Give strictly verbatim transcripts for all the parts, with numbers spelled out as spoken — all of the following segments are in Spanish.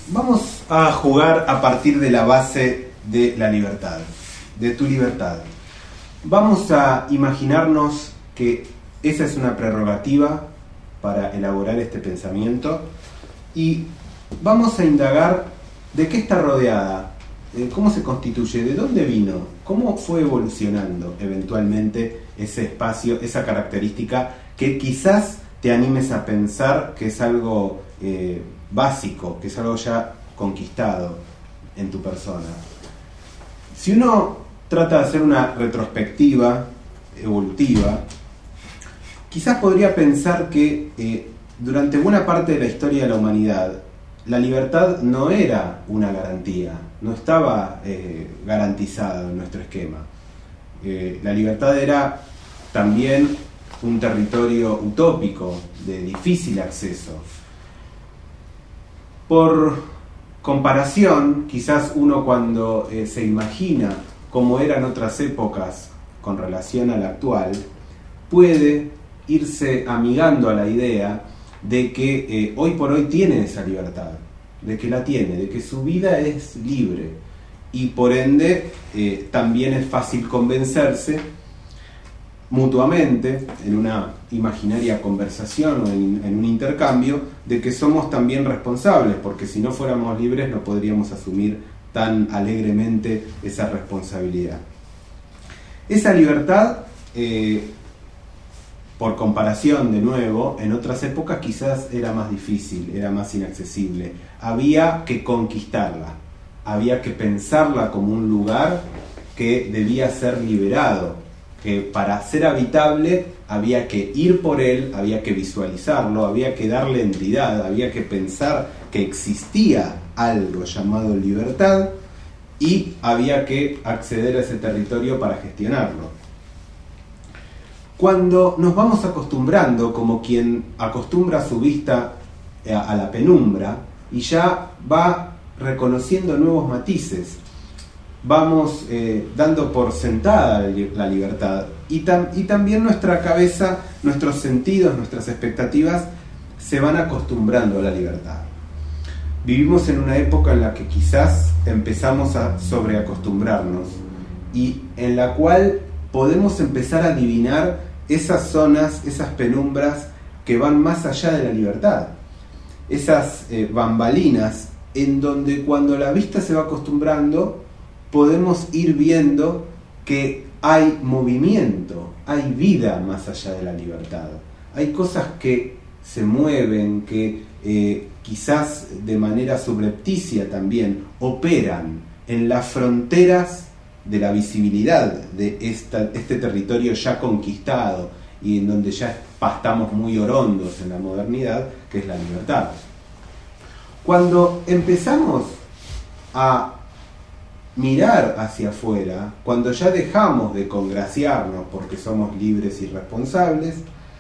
Vamos a jugar a partir de la base de la libertad, de tu libertad. Vamos a imaginarnos que esa es una prerrogativa para elaborar este pensamiento y vamos a indagar de qué está rodeada, de cómo se constituye, de dónde vino, cómo fue evolucionando eventualmente ese espacio, esa característica que quizás te animes a pensar que es algo eh, básico, que es algo ya conquistado en tu persona. Si uno trata de hacer una retrospectiva evolutiva, quizás podría pensar que eh, durante buena parte de la historia de la humanidad, la libertad no era una garantía, no estaba eh, garantizada en nuestro esquema. Eh, la libertad era también un territorio utópico, de difícil acceso. Por comparación, quizás uno cuando eh, se imagina cómo eran otras épocas con relación a la actual, puede irse amigando a la idea de que eh, hoy por hoy tiene esa libertad, de que la tiene, de que su vida es libre y por ende eh, también es fácil convencerse mutuamente en una imaginaria conversación o en, en un intercambio de que somos también responsables, porque si no fuéramos libres no podríamos asumir tan alegremente esa responsabilidad. Esa libertad eh, por comparación, de nuevo, en otras épocas quizás era más difícil, era más inaccesible. Había que conquistarla, había que pensarla como un lugar que debía ser liberado, que para ser habitable había que ir por él, había que visualizarlo, había que darle entidad, había que pensar que existía algo llamado libertad y había que acceder a ese territorio para gestionarlo. Cuando nos vamos acostumbrando, como quien acostumbra su vista a la penumbra y ya va reconociendo nuevos matices, vamos eh, dando por sentada la libertad y, tam- y también nuestra cabeza, nuestros sentidos, nuestras expectativas se van acostumbrando a la libertad. Vivimos en una época en la que quizás empezamos a sobreacostumbrarnos y en la cual podemos empezar a adivinar esas zonas, esas penumbras que van más allá de la libertad. Esas eh, bambalinas en donde cuando la vista se va acostumbrando podemos ir viendo que hay movimiento, hay vida más allá de la libertad. Hay cosas que se mueven, que eh, quizás de manera subrepticia también operan en las fronteras de la visibilidad de esta, este territorio ya conquistado y en donde ya estamos muy orondos en la modernidad, que es la libertad. Cuando empezamos a mirar hacia afuera, cuando ya dejamos de congraciarnos porque somos libres y responsables,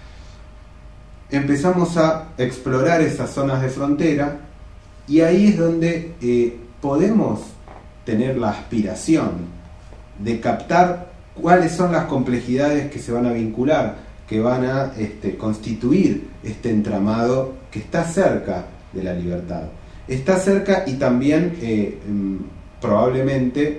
empezamos a explorar esas zonas de frontera y ahí es donde eh, podemos tener la aspiración de captar cuáles son las complejidades que se van a vincular, que van a este, constituir este entramado que está cerca de la libertad. Está cerca y también eh, probablemente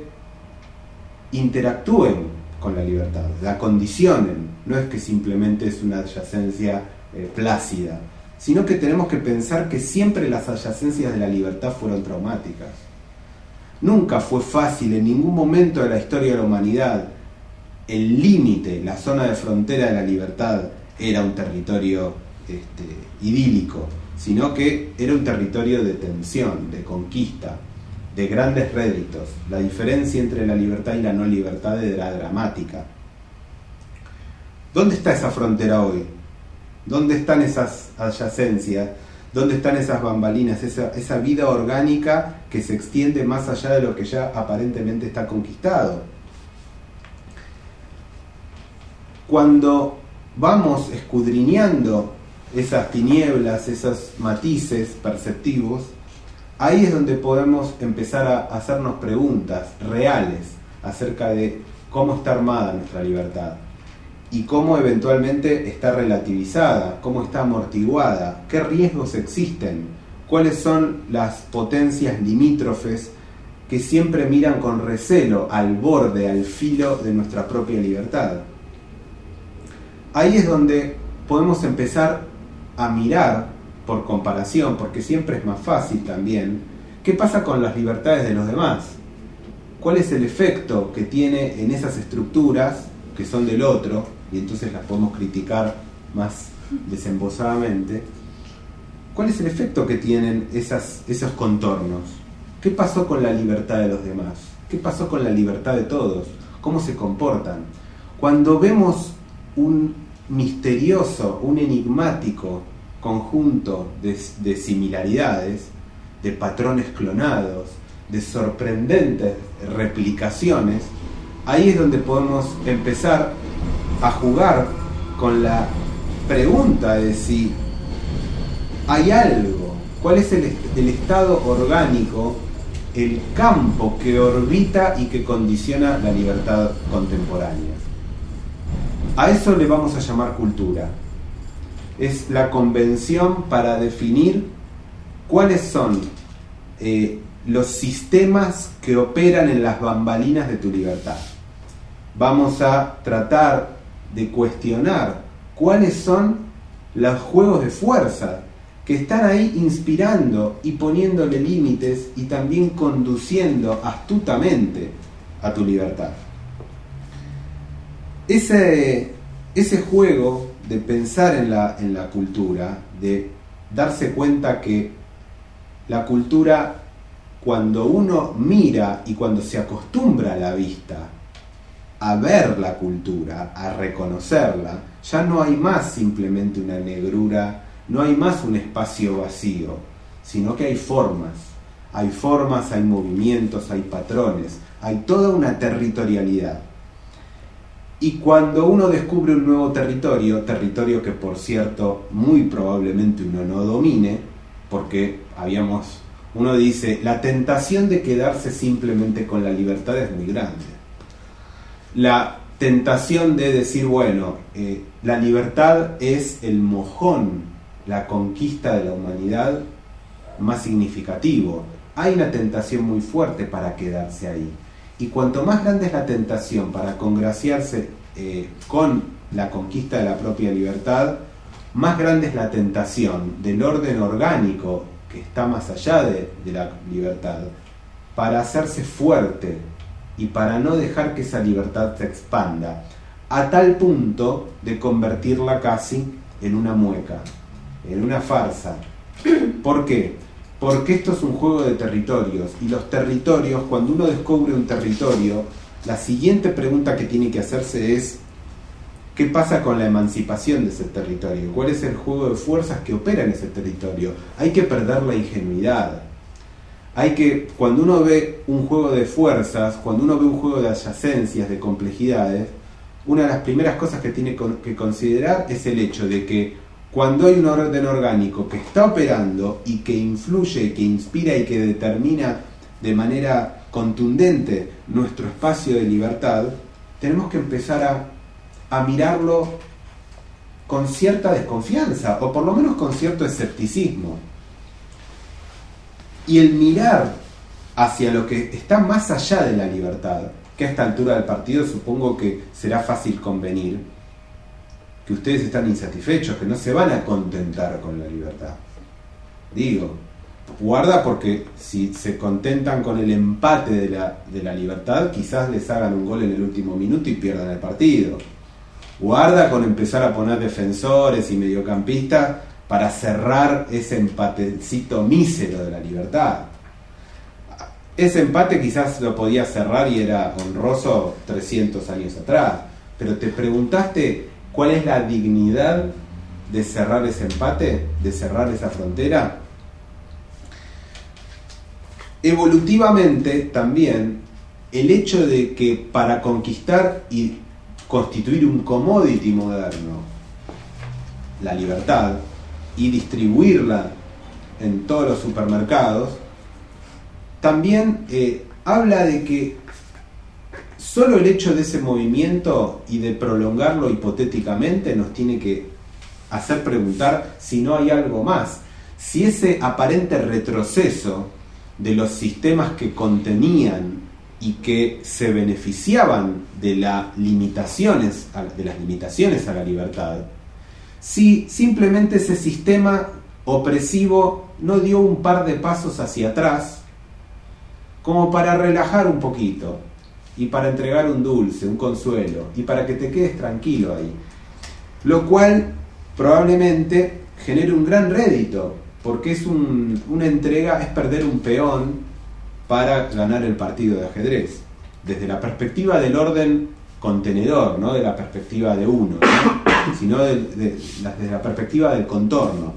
interactúen con la libertad, la condicionen. No es que simplemente es una adyacencia eh, plácida, sino que tenemos que pensar que siempre las adyacencias de la libertad fueron traumáticas. Nunca fue fácil en ningún momento de la historia de la humanidad. El límite, la zona de frontera de la libertad era un territorio este, idílico, sino que era un territorio de tensión, de conquista, de grandes réditos. La diferencia entre la libertad y la no libertad era dramática. ¿Dónde está esa frontera hoy? ¿Dónde están esas adyacencias? ¿Dónde están esas bambalinas, esa, esa vida orgánica que se extiende más allá de lo que ya aparentemente está conquistado? Cuando vamos escudriñando esas tinieblas, esos matices perceptivos, ahí es donde podemos empezar a hacernos preguntas reales acerca de cómo está armada nuestra libertad y cómo eventualmente está relativizada, cómo está amortiguada, qué riesgos existen cuáles son las potencias limítrofes que siempre miran con recelo al borde, al filo de nuestra propia libertad. Ahí es donde podemos empezar a mirar, por comparación, porque siempre es más fácil también, qué pasa con las libertades de los demás. ¿Cuál es el efecto que tiene en esas estructuras que son del otro, y entonces las podemos criticar más desembosadamente? ¿Cuál es el efecto que tienen esas, esos contornos? ¿Qué pasó con la libertad de los demás? ¿Qué pasó con la libertad de todos? ¿Cómo se comportan? Cuando vemos un misterioso, un enigmático conjunto de, de similaridades, de patrones clonados, de sorprendentes replicaciones, ahí es donde podemos empezar a jugar con la pregunta de si hay algo, cuál es el, el estado orgánico, el campo que orbita y que condiciona la libertad contemporánea. A eso le vamos a llamar cultura. Es la convención para definir cuáles son eh, los sistemas que operan en las bambalinas de tu libertad. Vamos a tratar de cuestionar cuáles son los juegos de fuerza que están ahí inspirando y poniéndole límites y también conduciendo astutamente a tu libertad. Ese, ese juego de pensar en la, en la cultura, de darse cuenta que la cultura, cuando uno mira y cuando se acostumbra a la vista, a ver la cultura, a reconocerla, ya no hay más simplemente una negrura, no hay más un espacio vacío, sino que hay formas, hay formas, hay movimientos, hay patrones, hay toda una territorialidad. Y cuando uno descubre un nuevo territorio, territorio que por cierto muy probablemente uno no domine, porque habíamos, uno dice, la tentación de quedarse simplemente con la libertad es muy grande. La tentación de decir, bueno, eh, la libertad es el mojón, la conquista de la humanidad más significativo. Hay una tentación muy fuerte para quedarse ahí. Y cuanto más grande es la tentación para congraciarse eh, con la conquista de la propia libertad, más grande es la tentación del orden orgánico que está más allá de, de la libertad, para hacerse fuerte y para no dejar que esa libertad se expanda, a tal punto de convertirla casi en una mueca, en una farsa. ¿Por qué? Porque esto es un juego de territorios, y los territorios, cuando uno descubre un territorio, la siguiente pregunta que tiene que hacerse es: ¿qué pasa con la emancipación de ese territorio? ¿Cuál es el juego de fuerzas que opera en ese territorio? Hay que perder la ingenuidad. Hay que, cuando uno ve un juego de fuerzas, cuando uno ve un juego de adyacencias, de complejidades, una de las primeras cosas que tiene que considerar es el hecho de que cuando hay un orden orgánico que está operando y que influye, que inspira y que determina de manera contundente nuestro espacio de libertad, tenemos que empezar a, a mirarlo con cierta desconfianza, o por lo menos con cierto escepticismo. Y el mirar hacia lo que está más allá de la libertad, que a esta altura del partido supongo que será fácil convenir, que ustedes están insatisfechos, que no se van a contentar con la libertad. Digo, guarda, porque si se contentan con el empate de la, de la libertad, quizás les hagan un gol en el último minuto y pierdan el partido. Guarda con empezar a poner defensores y mediocampistas para cerrar ese empatecito mísero de la libertad. Ese empate quizás lo podía cerrar y era honroso trescientos años atrás, pero te preguntaste ¿cuál es la dignidad de cerrar ese empate, de cerrar esa frontera? Evolutivamente también, el hecho de que para conquistar y constituir un commodity moderno, la libertad, y distribuirla en todos los supermercados, también eh, habla de que solo el hecho de ese movimiento y de prolongarlo hipotéticamente nos tiene que hacer preguntar si no hay algo más, si ese aparente retroceso de los sistemas que contenían y que se beneficiaban de, la limitaciones, de las limitaciones a la libertad, si simplemente ese sistema opresivo no dio un par de pasos hacia atrás como para relajar un poquito y para entregar un dulce, un consuelo y para que te quedes tranquilo ahí, lo cual probablemente genere un gran rédito, porque es un, una entrega, es perder un peón para ganar el partido de ajedrez, desde la perspectiva del orden contenedor, no de la perspectiva de uno, ¿no? sino de, de, desde la perspectiva del contorno.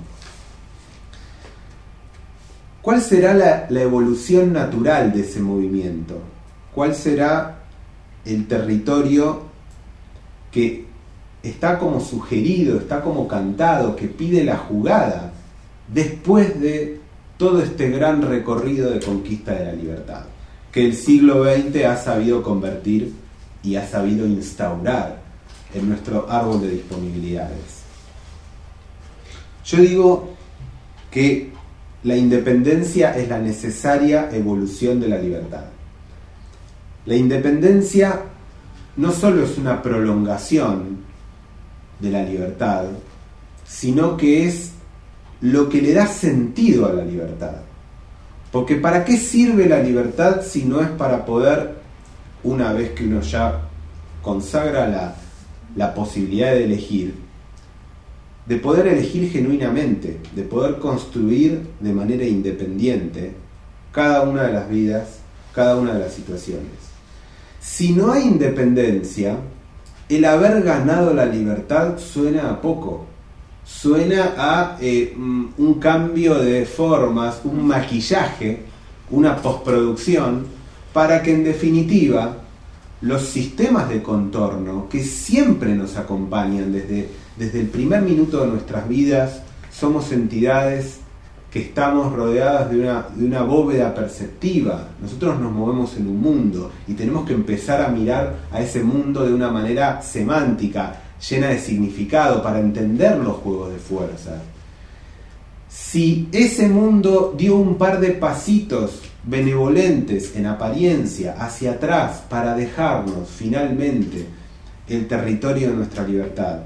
¿Cuál será la, la evolución natural de ese movimiento? ¿Cuál será el territorio que está como sugerido, está como cantado, que pide la jugada después de todo este gran recorrido de conquista de la libertad, que el siglo veinte ha sabido convertir y ha sabido instaurar en nuestro árbol de disponibilidades? Yo digo que la independencia es la necesaria evolución de la libertad. La independencia no solo es una prolongación de la libertad, sino que es lo que le da sentido a la libertad. Porque ¿para qué sirve la libertad si no es para poder, una vez que uno ya consagra la, la posibilidad de elegir, de poder elegir genuinamente, de poder construir de manera independiente cada una de las vidas, cada una de las situaciones? Si no hay independencia, el haber ganado la libertad suena a poco. Suena a eh, un cambio de formas, un maquillaje, una postproducción, para que en definitiva los sistemas de contorno que siempre nos acompañan desde, desde el primer minuto de nuestras vidas, somos entidades que estamos rodeadas de una, de una bóveda perceptiva. Nosotros nos movemos en un mundo y tenemos que empezar a mirar a ese mundo de una manera semántica, llena de significado, para entender los juegos de fuerza. Si ese mundo dio un par de pasitos benevolentes en apariencia hacia atrás para dejarnos finalmente el territorio de nuestra libertad,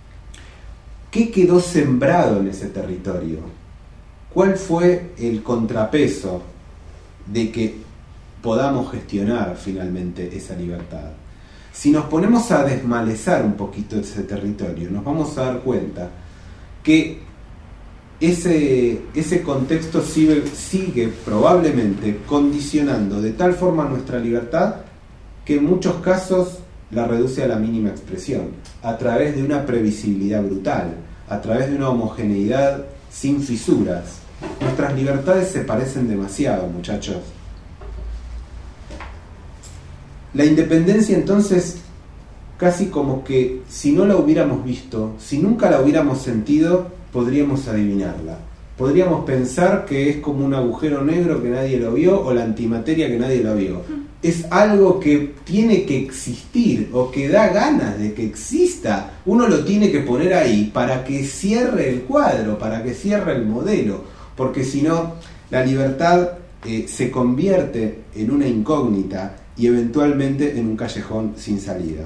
¿qué quedó sembrado en ese territorio? ¿Cuál fue el contrapeso de que podamos gestionar finalmente esa libertad? Si nos ponemos a desmalezar un poquito ese territorio, nos vamos a dar cuenta que ese, ese contexto sigue, sigue probablemente condicionando de tal forma nuestra libertad que en muchos casos la reduce a la mínima expresión, a través de una previsibilidad brutal, a través de una homogeneidad sin fisuras. Nuestras libertades se parecen demasiado, muchachos. La independencia entonces, casi como que si no la hubiéramos visto, si nunca la hubiéramos sentido, podríamos adivinarla. Podríamos pensar que es como un agujero negro que nadie lo vio, o la antimateria que nadie lo vio. Es algo que tiene que existir, o que da ganas de que exista. Uno lo tiene que poner ahí para que cierre el cuadro, para que cierre el modelo, porque si no, la libertad eh, se convierte en una incógnita y eventualmente en un callejón sin salida.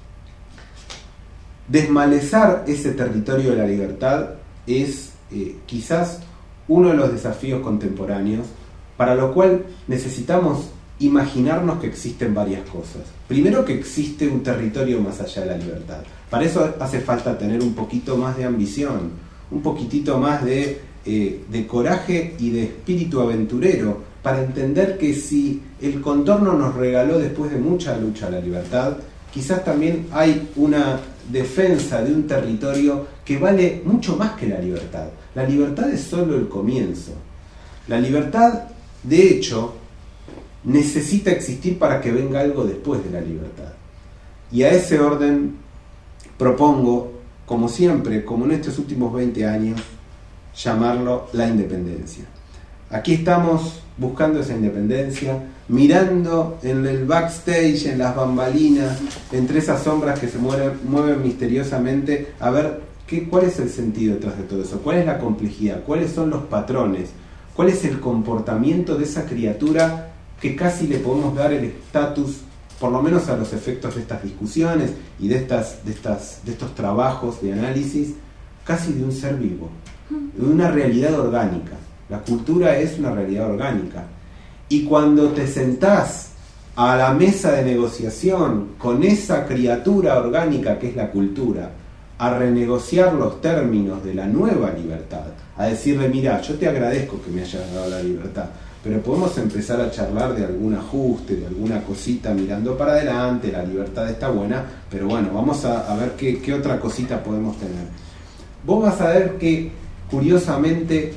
Desmalezar ese territorio de la libertad es eh, quizás uno de los desafíos contemporáneos, para lo cual necesitamos imaginarnos que existen varias cosas. Primero, que existe un territorio más allá de la libertad. Para eso hace falta tener un poquito más de ambición, un poquitito más de, eh, de coraje y de espíritu aventurero, para entender que si el contorno nos regaló después de mucha lucha la libertad, quizás también hay una defensa de un territorio que vale mucho más que la libertad. La libertad es solo el comienzo. La libertad, de hecho, necesita existir para que venga algo después de la libertad. Y a ese orden propongo, como siempre, como en estos últimos veinte años, llamarlo la independencia. Aquí estamos buscando esa independencia, mirando en el backstage, en las bambalinas, entre esas sombras que se mueven, mueven misteriosamente, a ver ¿Qué, ¿Cuál es el sentido detrás de todo eso? ¿Cuál es la complejidad? ¿Cuáles son los patrones? ¿Cuál es el comportamiento de esa criatura que casi le podemos dar el estatus, por lo menos a los efectos de estas discusiones y de, estas, de, estas, de estos trabajos de análisis, casi de un ser vivo, de una realidad orgánica? La cultura es una realidad orgánica. Y cuando te sentás a la mesa de negociación con esa criatura orgánica que es la cultura, a renegociar los términos de la nueva libertad, a decirle, mira, yo te agradezco que me hayas dado la libertad, pero podemos empezar a charlar de algún ajuste, de alguna cosita mirando para adelante, la libertad está buena, pero bueno, vamos a, a ver qué, qué otra cosita podemos tener. Vos vas a ver que, curiosamente,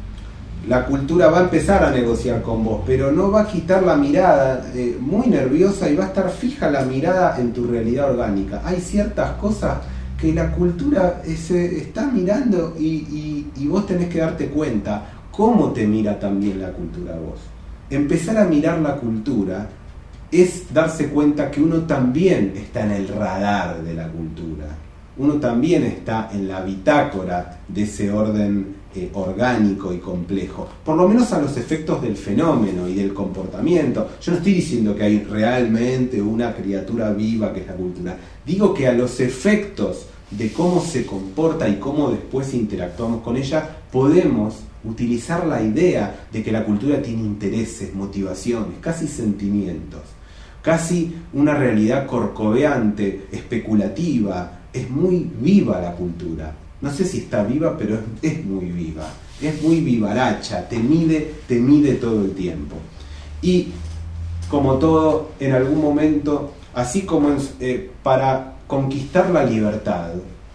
la cultura va a empezar a negociar con vos, pero no va a quitar la mirada, eh, muy nerviosa, y va a estar fija la mirada en tu realidad orgánica. Hay ciertas cosas que la cultura se está mirando y, y, y vos tenés que darte cuenta cómo te mira también la cultura a vos. Empezar a mirar la cultura es darse cuenta que uno también está en el radar de la cultura. Uno también está en la bitácora de ese orden eh, orgánico y complejo, por lo menos a los efectos del fenómeno y del comportamiento. Yo no estoy diciendo que hay realmente una criatura viva que es la cultura, digo que a los efectos de cómo se comporta y cómo después interactuamos con ella, podemos utilizar la idea de que la cultura tiene intereses, motivaciones, casi sentimientos, casi una realidad corcoveante, especulativa. Es muy viva la cultura. No sé si está viva, pero es, es muy viva. Es muy vivaracha, te mide, te mide todo el tiempo. Y como todo, en algún momento, así como eh, para conquistar la libertad,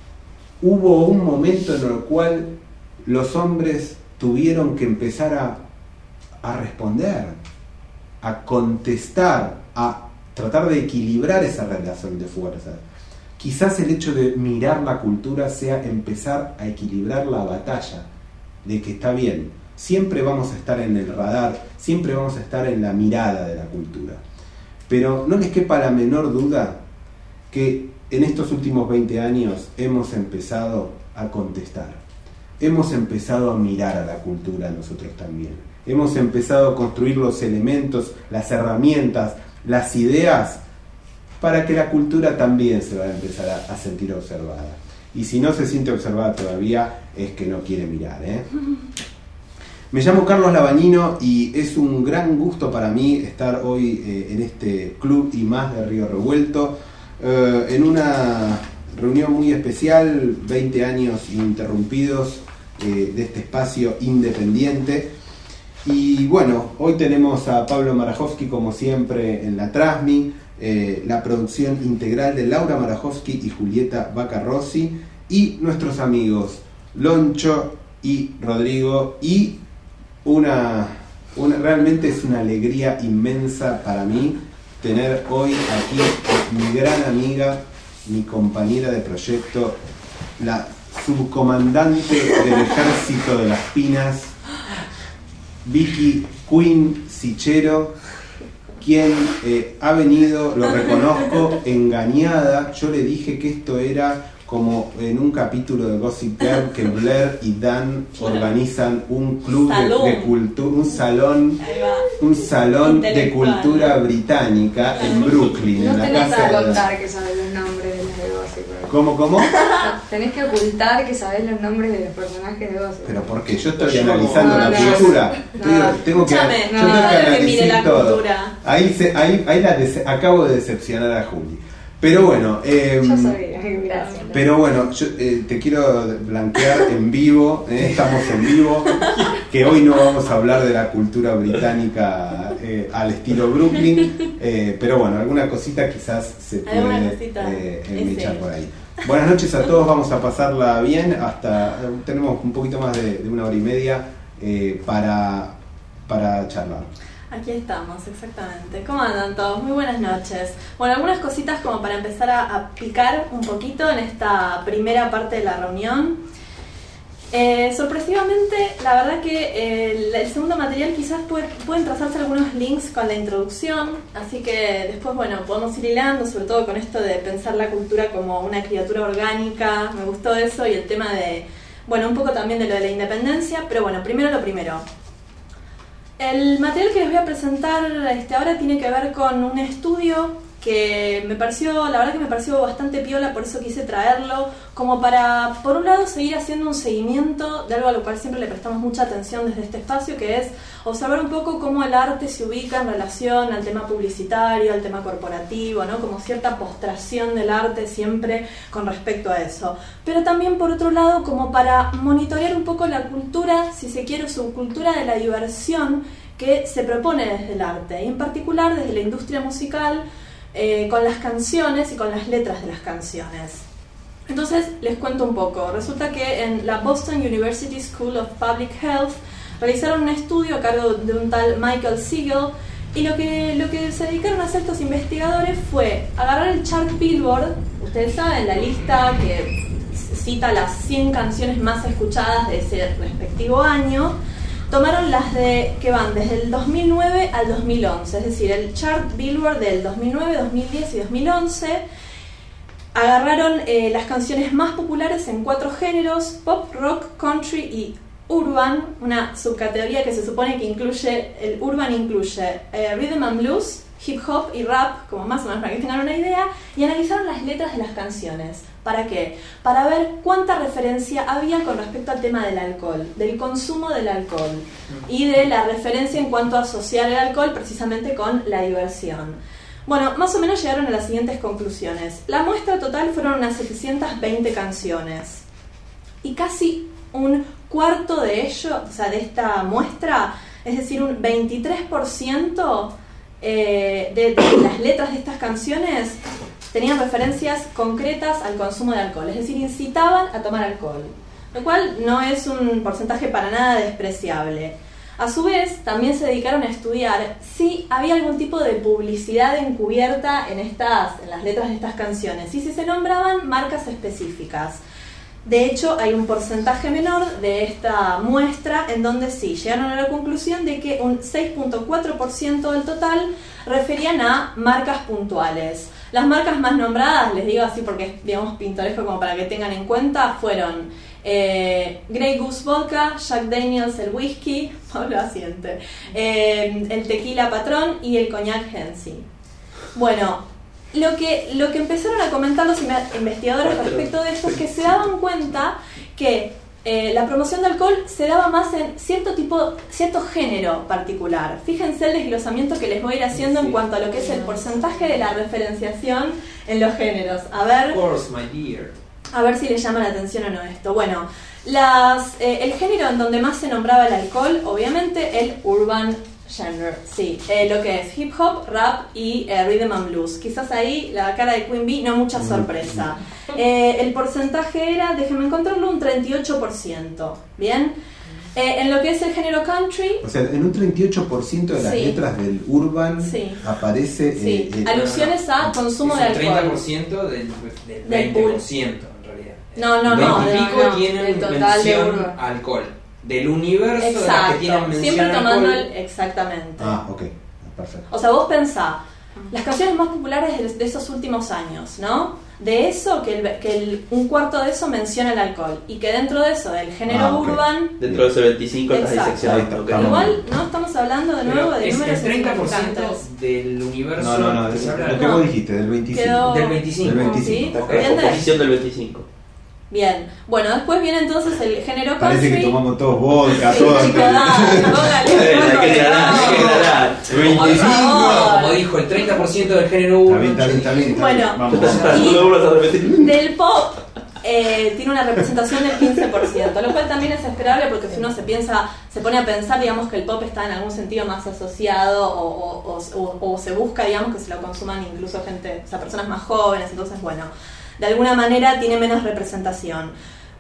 hubo un momento en el cual los hombres tuvieron que empezar a, a responder, a contestar, a tratar de equilibrar esa relación de fuerzas. Quizás el hecho de mirar la cultura sea empezar a equilibrar la batalla, de que está bien, siempre vamos a estar en el radar, siempre vamos a estar en la mirada de la cultura. Pero no les quepa la menor duda que en estos últimos veinte años hemos empezado a contestar, hemos empezado a mirar a la cultura nosotros también, hemos empezado a construir los elementos, las herramientas, las ideas, para que la cultura también se va a empezar a, a sentir observada. Y si no se siente observada todavía, es que no quiere mirar, ¿eh? Me llamo Carlos Labañino y es un gran gusto para mí estar hoy eh, en este Club y Más de Río Revuelto, eh, en una reunión muy especial, veinte años ininterrumpidos eh, de este espacio independiente. Y bueno, hoy tenemos a Pablo Marajowski como siempre en la Trasmi, Eh, la producción integral de Laura Marajowski y Julieta Bacarrossi, y nuestros amigos Loncho y Rodrigo, y una, una realmente es una alegría inmensa para mí tener hoy aquí a mi gran amiga, mi compañera de proyecto, la subcomandante del Ejército de las Pinas, Vicky Queen Sichero, quien eh, ha venido, lo reconozco, engañada. Yo le dije que esto era como en un capítulo de Gossip Girl, que Blair y Dan organizan un club salón. de, de cultura, un salón, un salón de cultura británica en Brooklyn. No en la tenés casa que de contar la... que sabés los nombres de los de Gossip Girl. ¿Cómo, cómo? Tenés que ocultar que sabés los nombres de los personajes de Gossip Girl. Pero porque yo estoy yo, no, analizando la no, cultura. no, Estoy, no. tengo que, Escúchame, yo no, tengo que no, que mire analizar la todo. cultura. Ahí, se, ahí, ahí la dece- acabo de decepcionar a Juli. Pero bueno, eh, Yo sabía, gracias. pero bueno, yo eh, te quiero blanquear en vivo, eh, estamos en vivo, que hoy no vamos a hablar de la cultura británica eh, al estilo Brooklyn, eh, pero bueno, alguna cosita quizás se puede eh, echar por ahí. Buenas noches a todos, vamos a pasarla bien, hasta tenemos un poquito más de, de una hora y media eh, para, para charlar. Aquí estamos, exactamente. ¿Cómo andan todos? Muy buenas noches. Bueno, algunas cositas como para empezar a, a picar un poquito en esta primera parte de la reunión. Eh, sorpresivamente, la verdad que eh, el, el segundo material quizás puede, pueden trazarse algunos links con la introducción, así que después, bueno, podemos ir hilando, sobre todo con esto de pensar la cultura como una criatura orgánica, me gustó eso, y el tema de, bueno, un poco también de lo de la independencia, pero bueno, primero lo primero. El material que les voy a presentar este, ahora tiene que ver con un estudio que me pareció, la verdad que me pareció bastante piola, por eso quise traerlo, como para, por un lado, seguir haciendo un seguimiento de algo a lo cual siempre le prestamos mucha atención desde este espacio, que es observar un poco cómo el arte se ubica en relación al tema publicitario, al tema corporativo, ¿no? Como cierta postración del arte siempre con respecto a eso. Pero también, por otro lado, como para monitorear un poco la cultura, si se quiere, subcultura de la diversión que se propone desde el arte, y en particular desde la industria musical, Eh, con las canciones y con las letras de las canciones. Entonces les cuento un poco. Resulta que en la Boston University School of Public Health realizaron un estudio a cargo de un tal Michael Siegel, y lo que, lo que se dedicaron a hacer estos investigadores fue agarrar el chart Billboard, ustedes saben, la lista que cita las cien canciones más escuchadas de ese respectivo año. Tomaron las de que van desde el dos mil nueve al dos mil once, es decir, el chart Billboard del dos mil nueve, dos mil diez y dos mil once. Agarraron eh, las canciones más populares en cuatro géneros: pop, rock, country y urban, una subcategoría que se supone que incluye, el urban incluye eh, rhythm and blues, hip hop y rap, como más o menos para que tengan una idea, y analizaron las letras de las canciones. ¿Para qué? Para ver cuánta referencia había con respecto al tema del alcohol, del consumo del alcohol, y de la referencia en cuanto a asociar el alcohol precisamente con la diversión. Bueno, más o menos llegaron a las siguientes conclusiones. La muestra total fueron unas setecientas veinte canciones, y casi un cuarto de ello, o sea, de esta muestra, es decir, un veintitrés por ciento eh, de, de las letras de estas canciones tenían referencias concretas al consumo de alcohol, es decir, incitaban a tomar alcohol, lo cual no es un porcentaje para nada despreciable. A su vez, también se dedicaron a estudiar si había algún tipo de publicidad encubierta en, estas, en las letras de estas canciones, y si se nombraban marcas específicas. De hecho, hay un porcentaje menor de esta muestra en donde sí llegaron a la conclusión de que un seis punto cuatro por ciento del total referían a marcas puntuales. Las marcas más nombradas, les digo así porque es, digamos, pintoresco como para que tengan en cuenta, fueron eh, Grey Goose Vodka, Jack Daniels el whisky, Pablo Asiente, eh, el tequila Patrón y el coñac Hennessy. Bueno, Lo que, lo que empezaron a comentar los investigadores respecto de esto es que se daban cuenta que eh, la promoción de alcohol se daba más en cierto tipo, cierto género particular. Fíjense el desglosamiento que les voy a ir haciendo en cuanto a lo que es el porcentaje de la referenciación en los géneros. A ver, of course, my dear. A ver si les llama la atención o no esto. Bueno, las, eh, el género en donde más se nombraba el alcohol, obviamente el urban genre, sí, eh, lo que es hip hop, rap y eh, rhythm and blues. Quizás ahí la cara de Queen Bee, no mucha sorpresa. Eh, el porcentaje era, déjenme encontrarlo, un treinta y ocho por ciento. Bien. Eh, en lo que es el género country, o sea, en un treinta y ocho por ciento de las sí. letras del urban sí. aparece sí. eh, eh, alusiones a consumo de alcohol. treinta por ciento del, del veinte por ciento en realidad. No, no, no. veinte y pico no, no, tienen del total de mención urban. alcohol. Del universo Exacto. de las que tienen mención Siempre tomando alcohol. el, exactamente. Ah, ok, perfecto. O sea, vos pensá, las canciones más populares de, de esos últimos años, ¿no? De eso, que, el, que el, un cuarto de eso menciona el alcohol. Y que dentro de eso, del género Ah, okay. urban... Dentro de ese veinticinco estás Exacto. diseccionando. Okay. Igual, ¿no? Estamos hablando de nuevo Pero de es números el treinta por ciento insignificantes. del universo. No, no, no, que se habla lo de- que No. vos dijiste, del veinticinco. Quedó- Del veinticinco. Del veinticinco. ¿Sí? Ok, ¿Entiendes? composición del veinticinco. Bien. Bueno, después viene entonces el género country. Parece que tomamos todos vodka, Sí, todos. chico, dale, póngale, Bueno, hay que póngale, aclarar, hay que no. aclarar. Como Por dijo, favor. como dijo, el treinta por ciento del género Está urban. bien, está bien, está bien, está Bueno. bien. Vamos, Yo estás vamos. esperando, no vuelvas a repetir. Del pop eh, tiene una representación del quince por ciento, lo cual también es esperable porque si uno se piensa, se pone a pensar, digamos, que el pop está en algún sentido más asociado o, o, o, o se busca, digamos, que se lo consuman incluso gente, o sea, personas más jóvenes, entonces, bueno, de alguna manera tiene menos representación.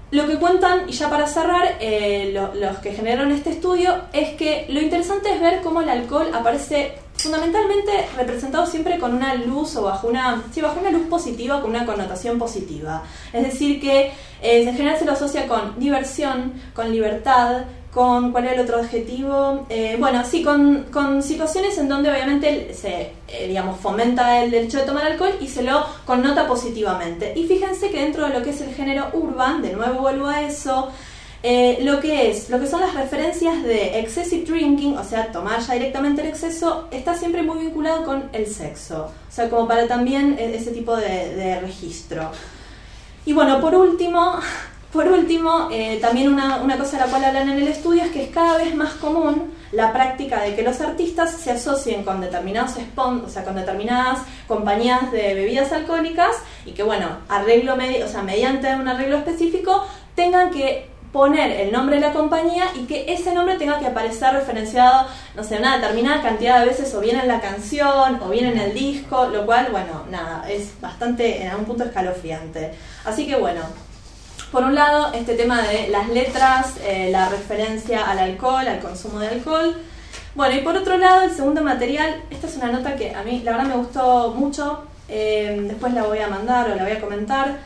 lo que cuentan, y ya para cerrar, eh, lo, los que generaron este estudio, es que lo interesante es ver cómo el alcohol aparece fundamentalmente representado siempre con una luz o bajo una, sí, bajo una luz positiva, con una connotación positiva. Es decir, que eh, en general se lo asocia con diversión, con libertad, con, ¿cuál era el otro adjetivo? Eh, bueno, sí, con, con situaciones en donde obviamente se, eh, digamos, fomenta el, el hecho de tomar alcohol y se lo connota positivamente. Y fíjense que dentro de lo que es el género urban, de nuevo vuelvo a eso, eh, lo que es, lo que son las referencias de excessive drinking, o sea, tomar ya directamente el exceso, está siempre muy vinculado con el sexo. O sea, como para también ese tipo de, de registro. Y bueno, por último... Por último, eh, también una, una cosa de la cual hablan en el estudio es que es cada vez más común la práctica de que los artistas se asocien con determinados spon, o sea, con determinadas compañías de bebidas alcohólicas y que, bueno, arreglo medi- o sea, mediante un arreglo específico tengan que poner el nombre de la compañía y que ese nombre tenga que aparecer referenciado, no sé, una determinada cantidad de veces o bien en la canción o bien en el disco, lo cual, bueno, nada, es bastante, en algún punto, escalofriante. Así que, bueno... Por un lado, este tema de las letras, eh, la referencia al alcohol, al consumo de alcohol. Bueno, y por otro lado, el segundo material, esta es una nota que a mí la verdad me gustó mucho, eh, después la voy a mandar o la voy a comentar,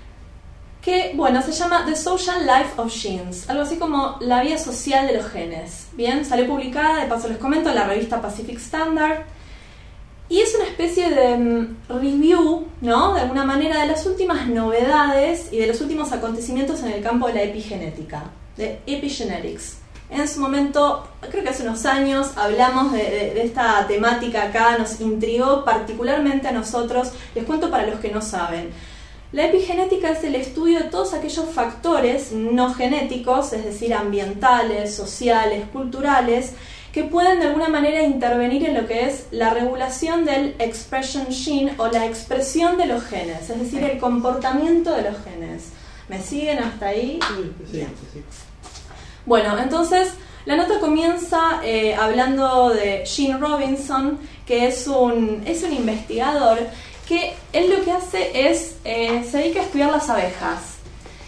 que, bueno, se llama The Social Life of Genes, algo así como la vida social de los genes. Bien, salió publicada, de paso les comento, en la revista Pacific Standard. Y es una especie de um, review, ¿no?, de alguna manera, de las últimas novedades y de los últimos acontecimientos en el campo de la epigenética, de epigenetics. En su momento, creo que hace unos años, hablamos de, de, de esta temática acá, nos intrigó particularmente a nosotros. Les cuento para los que no saben. La epigenética es el estudio de todos aquellos factores no genéticos, es decir, ambientales, sociales, culturales, que pueden de alguna manera intervenir en lo que es la regulación del expression gene o la expresión de los genes, es decir, el comportamiento de los genes. ¿Me siguen hasta ahí? Sí, sí, sí. Bueno, entonces la nota comienza eh, hablando de Gene Robinson, que es un, es un investigador que él lo que hace es, eh, se dedica a estudiar las abejas.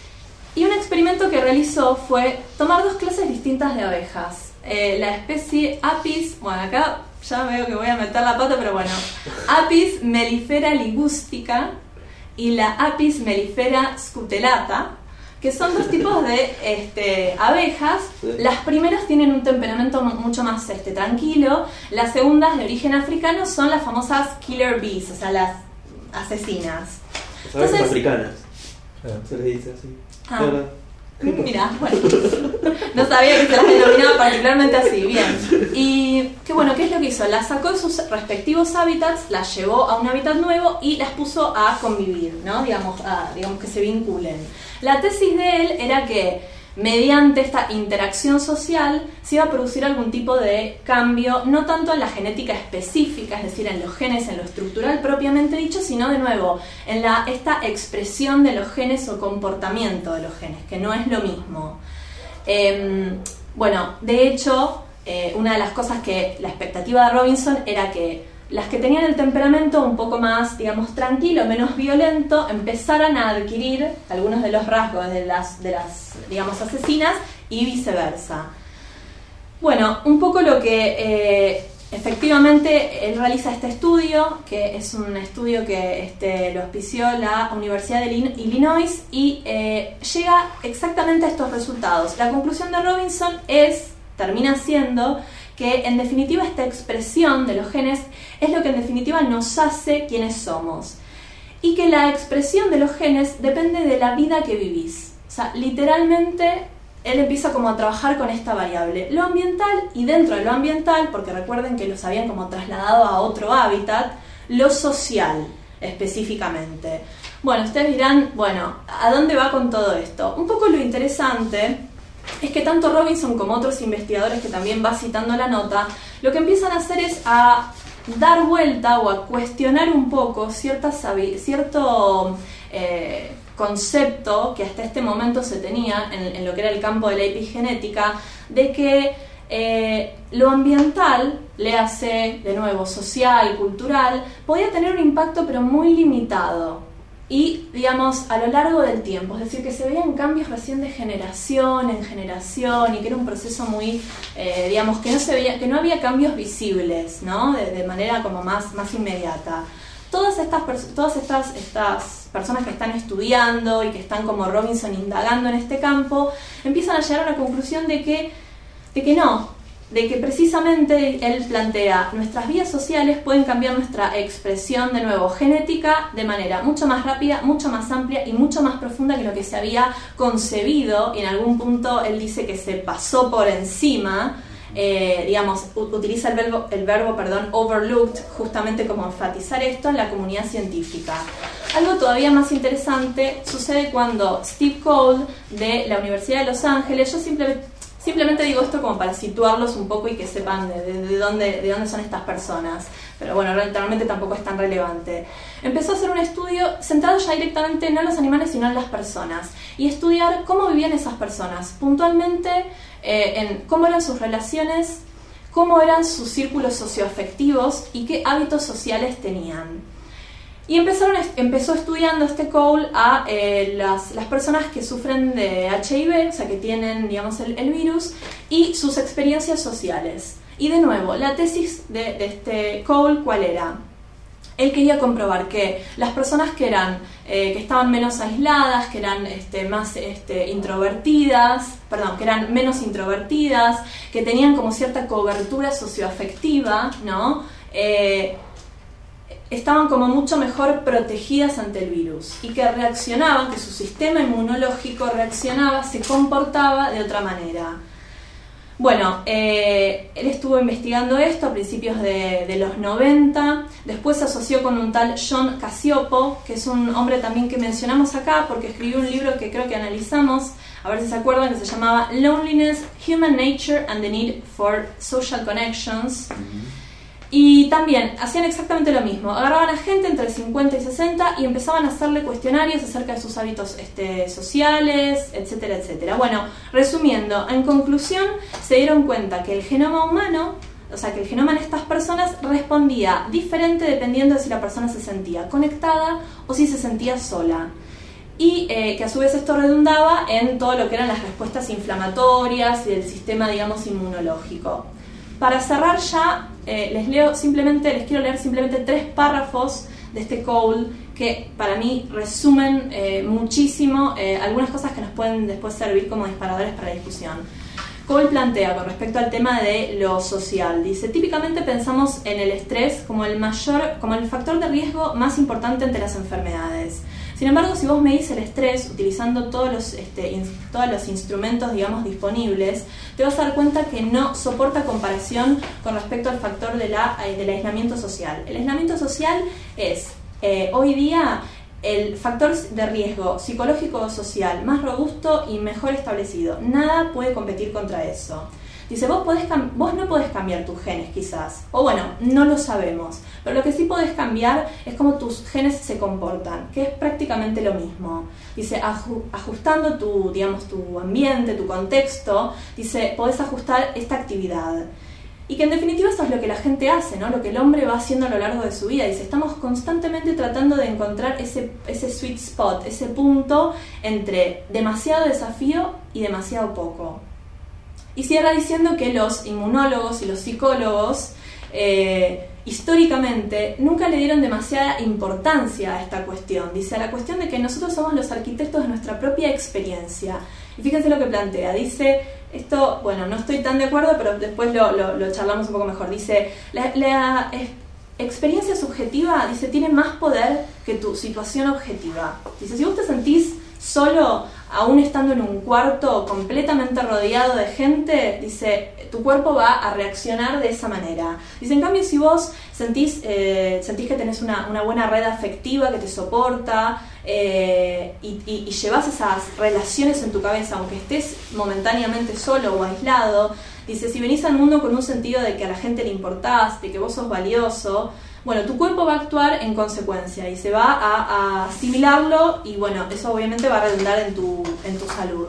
Y un experimento que realizó fue tomar dos clases distintas de abejas. Eh, la especie Apis, bueno, acá ya veo que voy a meter la pata, pero bueno, Apis mellifera ligustica y la Apis mellifera scutellata, que son dos tipos de este, abejas. Las primeras tienen un temperamento mucho más este, tranquilo, las segundas, de origen africano, son las famosas killer bees, o sea, las asesinas. Las abejas Entonces, africanas, Claro. se les dice así. Ah. ¿Verdad? Mira, bueno, no sabía que se las denominaba particularmente así, bien. Y qué bueno, ¿qué es lo que hizo? Las sacó de sus respectivos hábitats, las llevó a un hábitat nuevo y las puso a convivir, ¿no? Digamos, a, digamos que se vinculen. La tesis de él era que mediante esta interacción social se iba a producir algún tipo de cambio, no tanto en la genética específica, es decir, en los genes, en lo estructural propiamente dicho, sino de nuevo en la, esta expresión de los genes o comportamiento de los genes, que no es lo mismo. Eh, bueno, de hecho, eh, una de las cosas que la expectativa de Robinson era que las que tenían el temperamento un poco más, digamos, tranquilo, menos violento, empezaran a adquirir algunos de los rasgos de las, de las digamos, asesinas y viceversa. Bueno, un poco lo que eh, efectivamente él realiza este estudio, que es un estudio que este, lo auspició la Universidad de Illinois y eh, llega exactamente a estos resultados. La conclusión de Robinson es, termina siendo que en definitiva esta expresión de los genes es lo que en definitiva nos hace quienes somos. Y que la expresión de los genes depende de la vida que vivís. O sea, literalmente él empieza como a trabajar con esta variable. Lo ambiental, y dentro de lo ambiental, porque recuerden que los habían como trasladado a otro hábitat, lo social específicamente. Bueno, ustedes dirán, bueno, ¿a dónde va con todo esto? Un poco lo interesante es que tanto Robinson como otros investigadores que también va citando la nota, lo que empiezan a hacer es a dar vuelta o a cuestionar un poco cierta sabi- cierto eh, concepto que hasta este momento se tenía en, en lo que era el campo de la epigenética, de que eh, lo ambiental, le hace de nuevo social, cultural, podía tener un impacto pero muy limitado. y, digamos, a lo largo del tiempo, es decir, que se veían cambios recién de generación en generación y que era un proceso muy, eh, digamos, que no se veía, que no había cambios visibles, ¿no? De, de manera como más, más inmediata. Todas estas, todas estas, estas personas que están estudiando y que están como Robinson indagando en este campo, empiezan a llegar a la conclusión de que, de que no, de que precisamente él plantea nuestras vías sociales pueden cambiar nuestra expresión, de nuevo, genética de manera mucho más rápida, mucho más amplia y mucho más profunda que lo que se había concebido, y en algún punto él dice que se pasó por encima, eh, digamos, utiliza el verbo, el verbo perdón, overlooked, justamente como enfatizar esto en la comunidad científica. Algo todavía más interesante sucede cuando Steve Cole, de la Universidad de Los Ángeles, yo simplemente Simplemente digo esto como para situarlos un poco y que sepan de, de, de, dónde, de dónde son estas personas. Pero bueno, realmente tampoco es tan relevante. Empezó a hacer un estudio centrado ya directamente no en los animales, sino en las personas. Y estudiar cómo vivían esas personas. Puntualmente, eh, en cómo eran sus relaciones, cómo eran sus círculos socioafectivos y qué hábitos sociales tenían. Y empezaron, empezó estudiando este Cole a eh, las, las personas que sufren de H I V, o sea, que tienen, digamos, el, el virus, y sus experiencias sociales. Y de nuevo, la tesis de, de este Cole, ¿cuál era? Él quería comprobar que las personas que eran, eh, que estaban menos aisladas, que eran este, más este, introvertidas, perdón, que eran menos introvertidas, que tenían como cierta cobertura socioafectiva, ¿no? Eh, estaban como mucho mejor protegidas ante el virus y que reaccionaban, que su sistema inmunológico reaccionaba, se comportaba de otra manera. Bueno, eh, él estuvo investigando esto a principios de, de los noventa, después se asoció con un tal John Cacioppo, que es un hombre también que mencionamos acá porque escribió un libro que creo que analizamos, a ver si se acuerdan, que se llamaba Loneliness, Human Nature and the Need for Social Connections. Uh-huh. Y también hacían exactamente lo mismo, agarraban a gente entre cincuenta y sesenta y empezaban a hacerle cuestionarios acerca de sus hábitos este, sociales, etcétera, etcétera. Bueno, resumiendo, en conclusión, se dieron cuenta que el genoma humano, o sea, que el genoma en estas personas respondía diferente dependiendo de si la persona se sentía conectada o si se sentía sola. Y eh, que a su vez esto redundaba en todo lo que eran las respuestas inflamatorias y del sistema, digamos, inmunológico. Para cerrar ya, eh, les leo simplemente, les quiero leer simplemente tres párrafos de este Cole que para mí resumen eh, muchísimo eh, algunas cosas que nos pueden después servir como disparadores para la discusión. Cole plantea con respecto al tema de lo social, dice, típicamente pensamos en el estrés como el mayor, como el factor de riesgo más importante ante las enfermedades. Sin embargo, si vos medís el estrés utilizando todos los, este, in, todos los instrumentos, digamos, disponibles, te vas a dar cuenta que no soporta comparación con respecto al factor de la, del aislamiento social. El aislamiento social es, eh, hoy día, el factor de riesgo psicológico o social más robusto y mejor establecido. Nada puede competir contra eso. Dice, vos, podés vos no podés cambiar tus genes quizás, o bueno, no lo sabemos, pero lo que sí podés cambiar es cómo tus genes se comportan, que es prácticamente lo mismo. Dice, ajustando tu, digamos, tu ambiente, tu contexto, dice, podés ajustar esta actividad. Y que en definitiva eso es lo que la gente hace, ¿no? Lo que el hombre va haciendo a lo largo de su vida. Dice, estamos constantemente tratando de encontrar ese, ese sweet spot, ese punto entre demasiado desafío y demasiado poco. Y cierra diciendo que los inmunólogos y los psicólogos eh, históricamente nunca le dieron demasiada importancia a esta cuestión. Dice, a la cuestión de que nosotros somos los arquitectos de nuestra propia experiencia. Y fíjense lo que plantea. Dice, esto, bueno, no estoy tan de acuerdo, pero después lo, lo, lo charlamos un poco mejor. Dice, la, la experiencia subjetiva, dice, tiene más poder que tu situación objetiva. Dice, si vos te sentís solo, aún estando en un cuarto completamente rodeado de gente, dice, tu cuerpo va a reaccionar de esa manera. Dice, en cambio, si vos sentís, eh, sentís que tenés una, una buena red afectiva que te soporta eh, y, y, y llevas esas relaciones en tu cabeza, aunque estés momentáneamente solo o aislado, dice, si venís al mundo con un sentido de que a la gente le importás, de que vos sos valioso, bueno, tu cuerpo va a actuar en consecuencia y se va a, a asimilarlo y bueno, eso obviamente va a redundar en tu, en tu salud.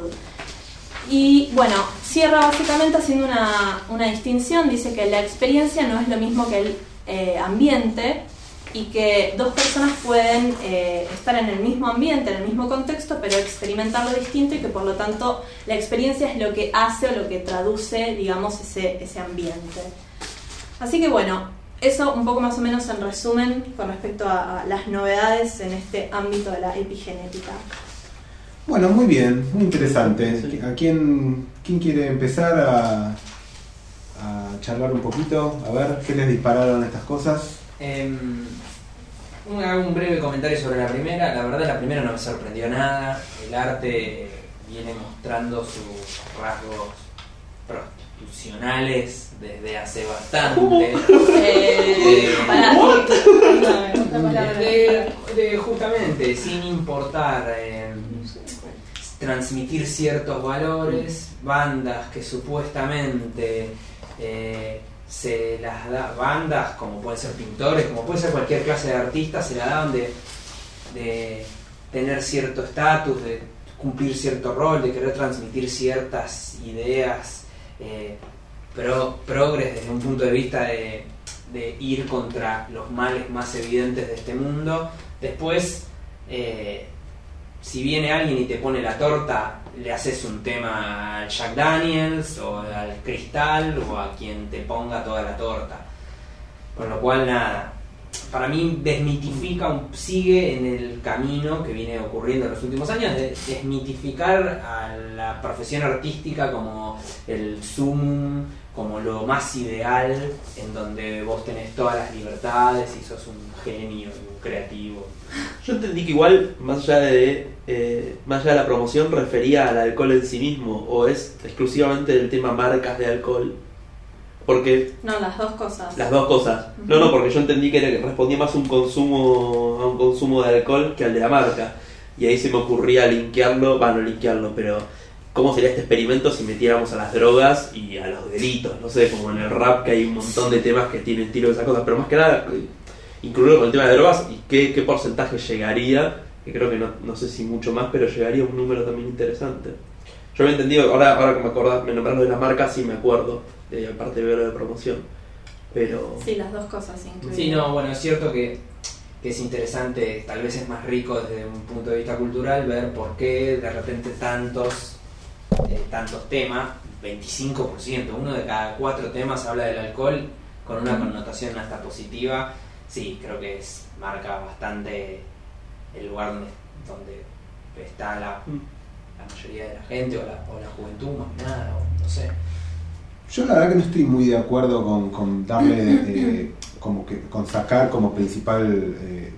Y bueno, cierra básicamente haciendo una, una distinción, dice que la experiencia no es lo mismo que el eh, ambiente y que dos personas pueden eh, estar en el mismo ambiente, en el mismo contexto, pero experimentarlo distinto y que por lo tanto la experiencia es lo que hace o lo que traduce, digamos, ese, ese ambiente. Así que bueno, eso un poco más o menos en resumen con respecto a, a las novedades en este ámbito de la epigenética. Bueno, muy bien, muy interesante. Sí. ¿A quién, quién quiere empezar a, a charlar un poquito? A ver, ¿qué les dispararon estas cosas? Eh, un, hago un breve comentario sobre la primera. La verdad, la primera no me sorprendió nada. El arte viene mostrando sus rasgos prostitucionales desde hace bastante. Eh, Eh, pará, no, de, de justamente, sin importar eh, transmitir ciertos valores, bandas que supuestamente eh, se las da, bandas como pueden ser pintores, como puede ser cualquier clase de artista, se la daban de, de tener cierto estatus, de cumplir cierto rol, de querer transmitir ciertas ideas eh, pro, progres desde un punto de vista de, de ir contra los males más evidentes de este mundo. Después, eh, si viene alguien y te pone la torta, le haces un tema al Jack Daniels o al Cristal o a quien te ponga toda la torta. Con lo cual, nada, para mí desmitifica, un, sigue en el camino que viene ocurriendo en los últimos años de desmitificar a la profesión artística como el sumum, como lo más ideal, en donde vos tenés todas las libertades y sos un genio, un creativo. Yo entendí que igual, más allá de eh, más allá de la promoción, refería al alcohol en sí mismo, o es exclusivamente del tema marcas de alcohol. Porque no, las dos cosas. las dos cosas. Uh-huh. No, no, porque yo entendí que era, respondía más a un consumo a un consumo de alcohol que al de la marca. Y ahí se me ocurría linkearlo, bueno, no linkearlo, pero ¿cómo sería este experimento si metiéramos a las drogas y a los delitos? No sé, como en el rap que hay un montón de temas que tienen tiro de esas cosas, pero más que nada incluirlo con el tema de drogas y qué, qué porcentaje llegaría, que creo que no, no sé si mucho más, pero llegaría a un número también interesante. Yo había entendido, ahora, ahora que me acordás, me nombraron de las marcas, sí me acuerdo, de, aparte de ver lo de promoción, pero... Sí, las dos cosas incluidas. Sí, no, bueno, es cierto que, que es interesante, tal vez es más rico desde un punto de vista cultural ver por qué de repente tantos, eh, tantos temas, veinticinco por ciento, uno de cada cuatro temas habla del alcohol con una connotación hasta positiva. Sí, creo que es, marca bastante el lugar donde, donde está la, la mayoría de la gente o la, o la juventud, más que nada, o no sé. Yo la verdad que no estoy muy de acuerdo con, con darle, eh, como que, con sacar como principal eh,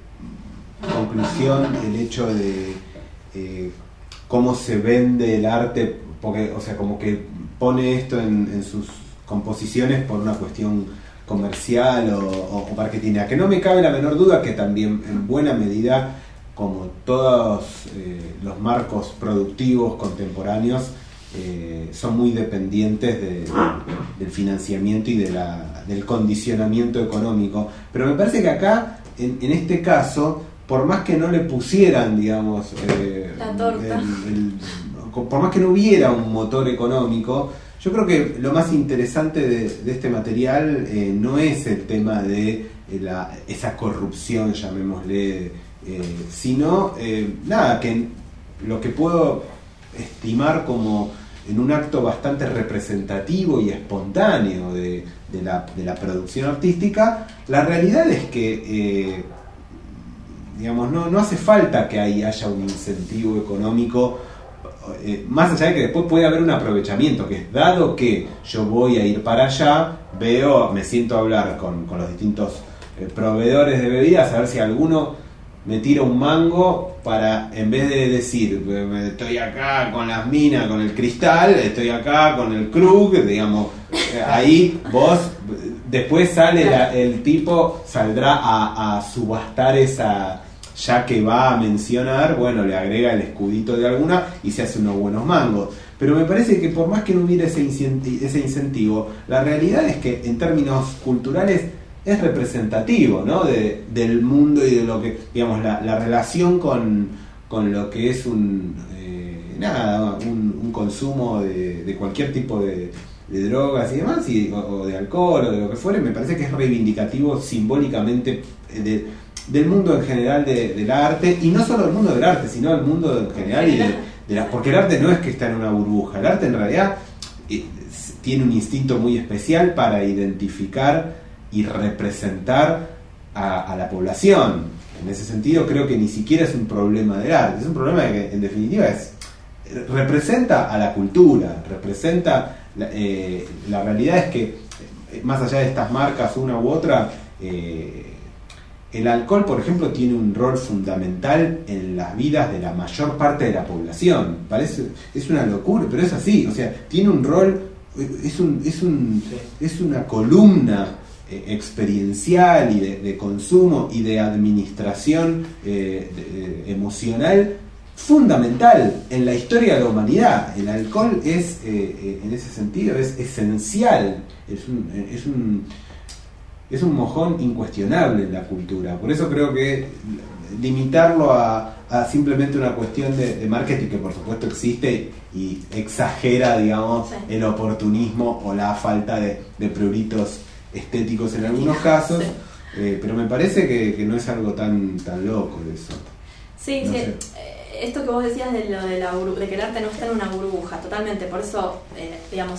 conclusión el hecho de eh, cómo se vende el arte, porque, o sea, como que pone esto en, en sus composiciones por una cuestión comercial o, o, o marketing, que no me cabe la menor duda que también en buena medida, como todos eh, los marcos productivos contemporáneos, eh, son muy dependientes de, de, del financiamiento y de la, del condicionamiento económico, pero me parece que acá, en, en este caso, por más que no le pusieran, digamos, eh, la torta, el, el, por más que no hubiera un motor económico, yo creo que lo más interesante de, de este material eh, no es el tema de eh, la, esa corrupción, llamémosle, eh, sino, eh, nada, que lo que puedo estimar como en un acto bastante representativo y espontáneo de, de, la, de la producción artística, la realidad es que, eh, digamos, no, no hace falta que ahí haya un incentivo económico. Eh, más allá de que después puede haber un aprovechamiento, que es dado que yo voy a ir para allá, veo, me siento a hablar con, con los distintos eh, proveedores de bebidas, a ver si alguno me tira un mango para, en vez de decir eh, estoy acá con las minas, con el Cristal, estoy acá con el Krug, digamos, eh, ahí vos, después sale la, el tipo, saldrá a, a subastar esa... ya que va a mencionar, bueno, le agrega el escudito de alguna y se hace unos buenos mangos. Pero me parece que por más que no hubiera ese incentivo, ese incentivo, la realidad es que en términos culturales es representativo, ¿no? De, del mundo y de lo que, digamos, la, la relación con, con lo que es un, eh, nada, un, un consumo de, de cualquier tipo de, de drogas y demás, y, o, o de alcohol o de lo que fuere, me parece que es reivindicativo simbólicamente de, del mundo en general de, del arte, y no solo del mundo del arte, sino del mundo en general, y de, de la, porque el arte no es que está en una burbuja, el arte en realidad eh, tiene un instinto muy especial para identificar y representar a, a la población. En ese sentido creo que ni siquiera es un problema del arte, es un problema que en definitiva es representa a la cultura, representa la, eh, la realidad es que más allá de estas marcas una u otra, eh, el alcohol por ejemplo tiene un rol fundamental en las vidas de la mayor parte de la población. Parece, es una locura, pero es así, o sea, tiene un rol, es un, es un, es una columna eh, experiencial y de, de consumo y de administración eh, de, de, emocional fundamental en la historia de la humanidad. El alcohol es, eh, en ese sentido, es esencial, es un, es un es un mojón incuestionable en la cultura. Por eso creo que limitarlo a, a simplemente una cuestión de, de marketing, que por supuesto existe y exagera, digamos, sí, el oportunismo o la falta de, de pruritos estéticos en algunos casos, sí, eh, pero me parece que, que no es algo tan, tan loco eso. Sí, no sí. Sé. Esto que vos decías de lo de, la, de que el arte no está en una burbuja, totalmente, por eso, eh, digamos,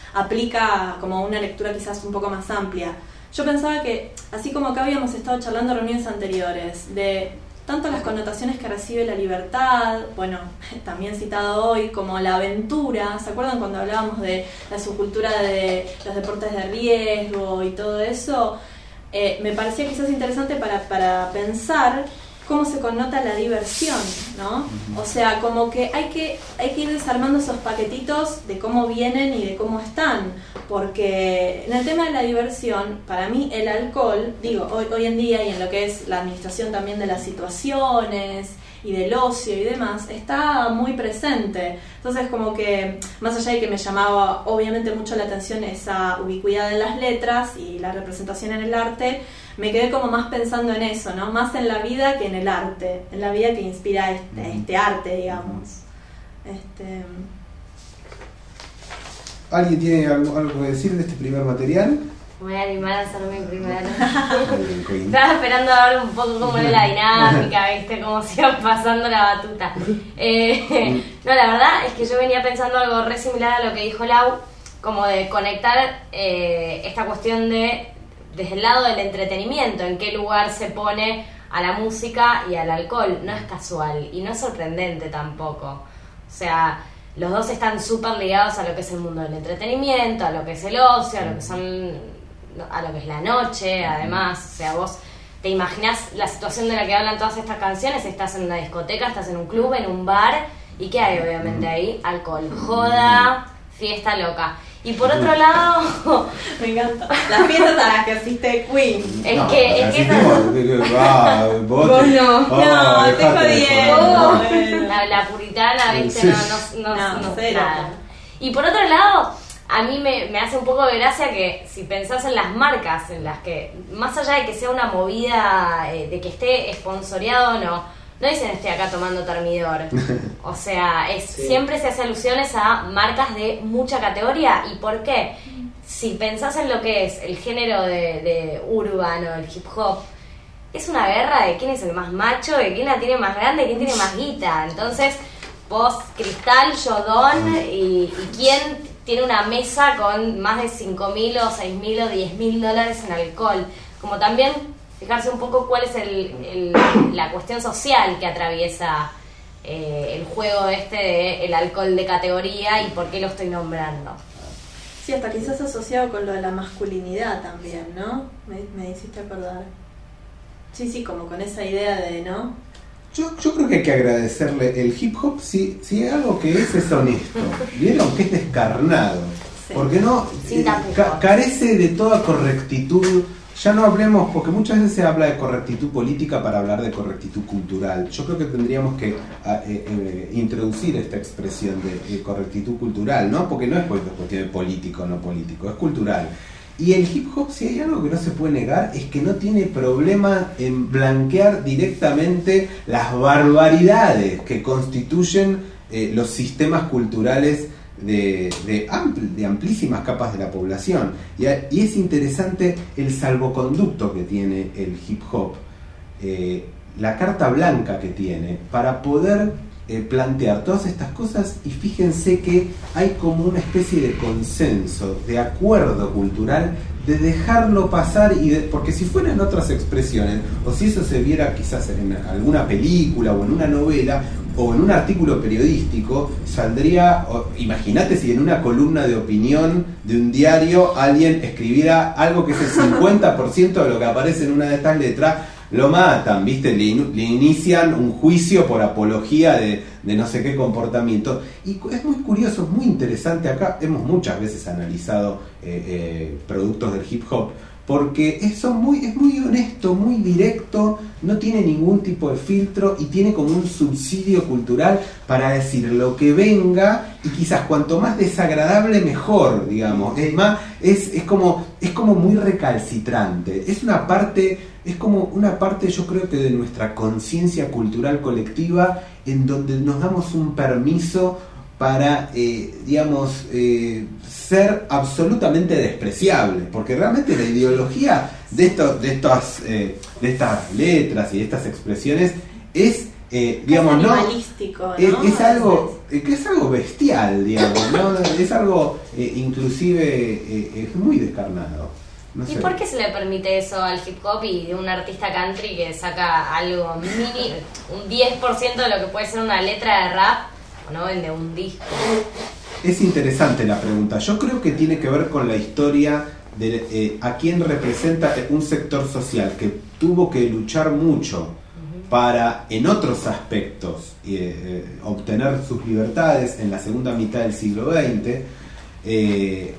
aplica como una lectura quizás un poco más amplia. Yo pensaba que, así como acá habíamos estado charlando en reuniones anteriores, de tanto las connotaciones que recibe la libertad, bueno, también citado hoy, como la aventura, ¿se acuerdan cuando hablábamos de la subcultura de los deportes de riesgo y todo eso? Eh, me parecía quizás interesante para, para pensar cómo se connota la diversión, ¿no? O sea, como que hay que hay que ir desarmando esos paquetitos de cómo vienen y de cómo están, porque en el tema de la diversión, para mí el alcohol, digo, hoy, hoy en día y en lo que es la administración también de las situaciones y del ocio y demás, está muy presente. Entonces, como que, más allá de que me llamaba obviamente mucho la atención esa ubicuidad de las letras y la representación en el arte, me quedé como más pensando en eso, ¿no? Más en la vida que en el arte, en la vida que inspira este, este arte, digamos. Este... ¿Alguien tiene algo, algo que decir de este primer material? Voy a animar a hacer mi primero. Estaba esperando a ver un poco cómo era la dinámica, ¿viste? Cómo se iba pasando la batuta. Eh, no, la verdad es que yo venía pensando algo re similar a lo que dijo Lau, como de conectar eh, esta cuestión de desde el lado del entretenimiento, en qué lugar se pone a la música y al alcohol. No es casual y no es sorprendente tampoco. O sea, los dos están súper ligados a lo que es el mundo del entretenimiento, a lo que es el ocio, a lo que son, a lo que es la noche, además. O sea, vos te imaginás la situación de la que hablan todas estas canciones, estás en una discoteca, estás en un club, en un bar, ¿y qué hay obviamente ahí? Alcohol, joda, fiesta loca. Y por otro lado, me encanta las fiestas a las que asiste Queen. Es no, que, es que ah, vos, vos no, oh, no, te jodiendo. La, la puritana, viste, sí, no, no, no, no, no cero. nada. Y por otro lado, a mí me, me hace un poco de gracia que si pensás en las marcas, en las que, más allá de que sea una movida, eh, de que esté sponsoreado o no, no dicen estoy acá tomando termidor. O sea, es sí, siempre se hace alusiones a marcas de mucha categoría. ¿Y por qué? Si pensás en lo que es el género de, de urbano, el hip hop, es una guerra de quién es el más macho, de quién la tiene más grande, de quién tiene más guita. Entonces, vos, Cristal, yo, Don, y, y quién tiene una mesa con más de cinco mil o seis mil o diez mil dólares en alcohol. Como también fijarse un poco cuál es el, el, la cuestión social que atraviesa eh, el juego este de el alcohol de categoría y por qué lo estoy nombrando. Sí, hasta quizás asociado con lo de la masculinidad también, ¿no? Me, me hiciste acordar. Sí, sí, como con esa idea de, ¿no? Yo, yo creo que hay que agradecerle el hip hop, si, si algo que es es honesto. Vieron que es descarnado. Sí. Porque no eh, ca- carece de toda correctitud. Ya no hablemos, porque muchas veces se habla de correctitud política para hablar de correctitud cultural. Yo creo que tendríamos que a, eh, eh, introducir esta expresión de eh, correctitud cultural, ¿no? Porque no es cuestión de político o no político, es cultural. Y el hip hop, si hay algo que no se puede negar, es que no tiene problema en blanquear directamente las barbaridades que constituyen eh, los sistemas culturales de, de, ampl, de amplísimas capas de la población. Y, y es interesante el salvoconducto que tiene el hip hop. eh, la carta blanca que tiene para poder eh, plantear todas estas cosas, y fíjense que hay como una especie de consenso, de acuerdo cultural, de dejarlo pasar, y de, porque si fueran otras expresiones, o si eso se viera quizás en alguna película o en una novela o en un artículo periodístico, saldría, imagínate si en una columna de opinión de un diario alguien escribiera algo que es el cincuenta por ciento de lo que aparece en una de estas letras, lo matan, ¿viste? Le, in, le inician un juicio por apología de, de no sé qué comportamiento. Y es muy curioso, es muy interesante. Acá hemos muchas veces analizado eh, eh, productos del hip hop, porque es, son muy, es muy honesto, muy directo, no tiene ningún tipo de filtro y tiene como un subsidio cultural para decir lo que venga, y quizás cuanto más desagradable mejor, digamos. Es más, es, es como, es como muy recalcitrante. Es una parte, es como una parte, yo creo que de nuestra conciencia cultural colectiva, en donde nos damos un permiso para, eh, digamos, eh, ser absolutamente despreciables, porque realmente la ideología de, esto, de, estas, eh, de estas letras y de estas expresiones es, eh, digamos, es no, animalístico, ¿no? Es, es algo eh, que es algo bestial, digamos, ¿no? Es algo eh, inclusive eh, es muy descarnado. No ¿Y sé. por qué se le permite eso al hip hop y de un artista country que saca algo mini, un diez por ciento de lo que puede ser una letra de rap, o no vende un disco? Es interesante la pregunta. Yo creo que tiene que ver con la historia de eh, a quién representa un sector social que tuvo que luchar mucho uh-huh. para, en otros aspectos, eh, eh, obtener sus libertades en la segunda mitad del siglo veinte, eh,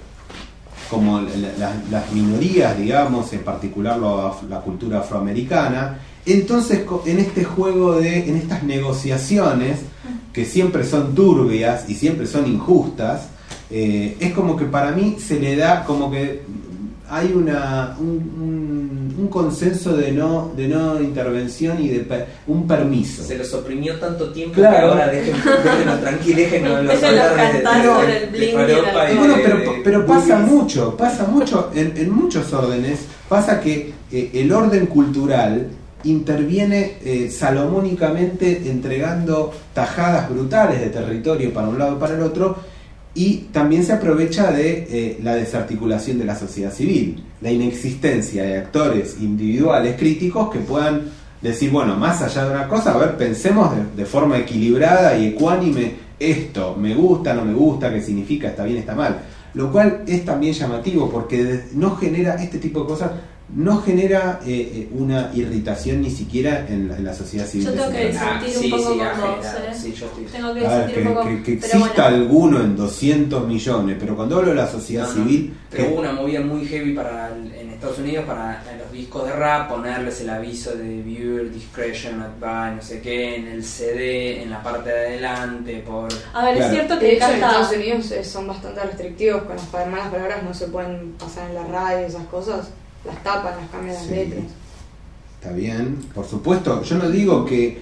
como la, la, las minorías, digamos, en particular la, la cultura afroamericana. Entonces, en este juego de, en estas negociaciones que siempre son turbias y siempre son injustas, eh, es como que para mí se le da como que hay una un, un, un consenso de no de no intervención y de per, un permiso. Se los oprimió tanto tiempo, claro, que ahora déjenlo tranquilo, déjenlo los cantar por el bling de la bueno, pero, pero pasa mucho, pasa mucho en, en muchos órdenes, pasa que eh, el orden cultural interviene eh, salomónicamente entregando tajadas brutales de territorio para un lado y para el otro, y también se aprovecha de eh, la desarticulación de la sociedad civil, la inexistencia de actores individuales críticos que puedan decir, bueno, más allá de una cosa, a ver, pensemos de, de forma equilibrada y ecuánime esto, me gusta, no me gusta, qué significa, está bien, está mal, lo cual es también llamativo porque no genera este tipo de cosas. No genera eh, una irritación ni siquiera en la, en la sociedad civil. Yo tengo que disentir ah, un sí, poco sí, con vos, ¿eh? sí, yo estoy... Tengo que a ver, disentir que, un poco. que, que pero exista bueno. alguno en doscientos millones, pero cuando hablo de la sociedad no, civil... No, pero que... hubo una movida muy heavy para el, en Estados Unidos para en los discos de rap ponerles el aviso de viewer discretion not by, no sé qué, en el C D, en la parte de adelante, por... A ver, claro. es cierto De que hecho, en canta... Estados Unidos eh, son bastante restrictivos con las malas palabras, no se pueden pasar en la radio, esas cosas, las tapan, las cambian las Sí. letras. Está bien, por supuesto, yo no digo que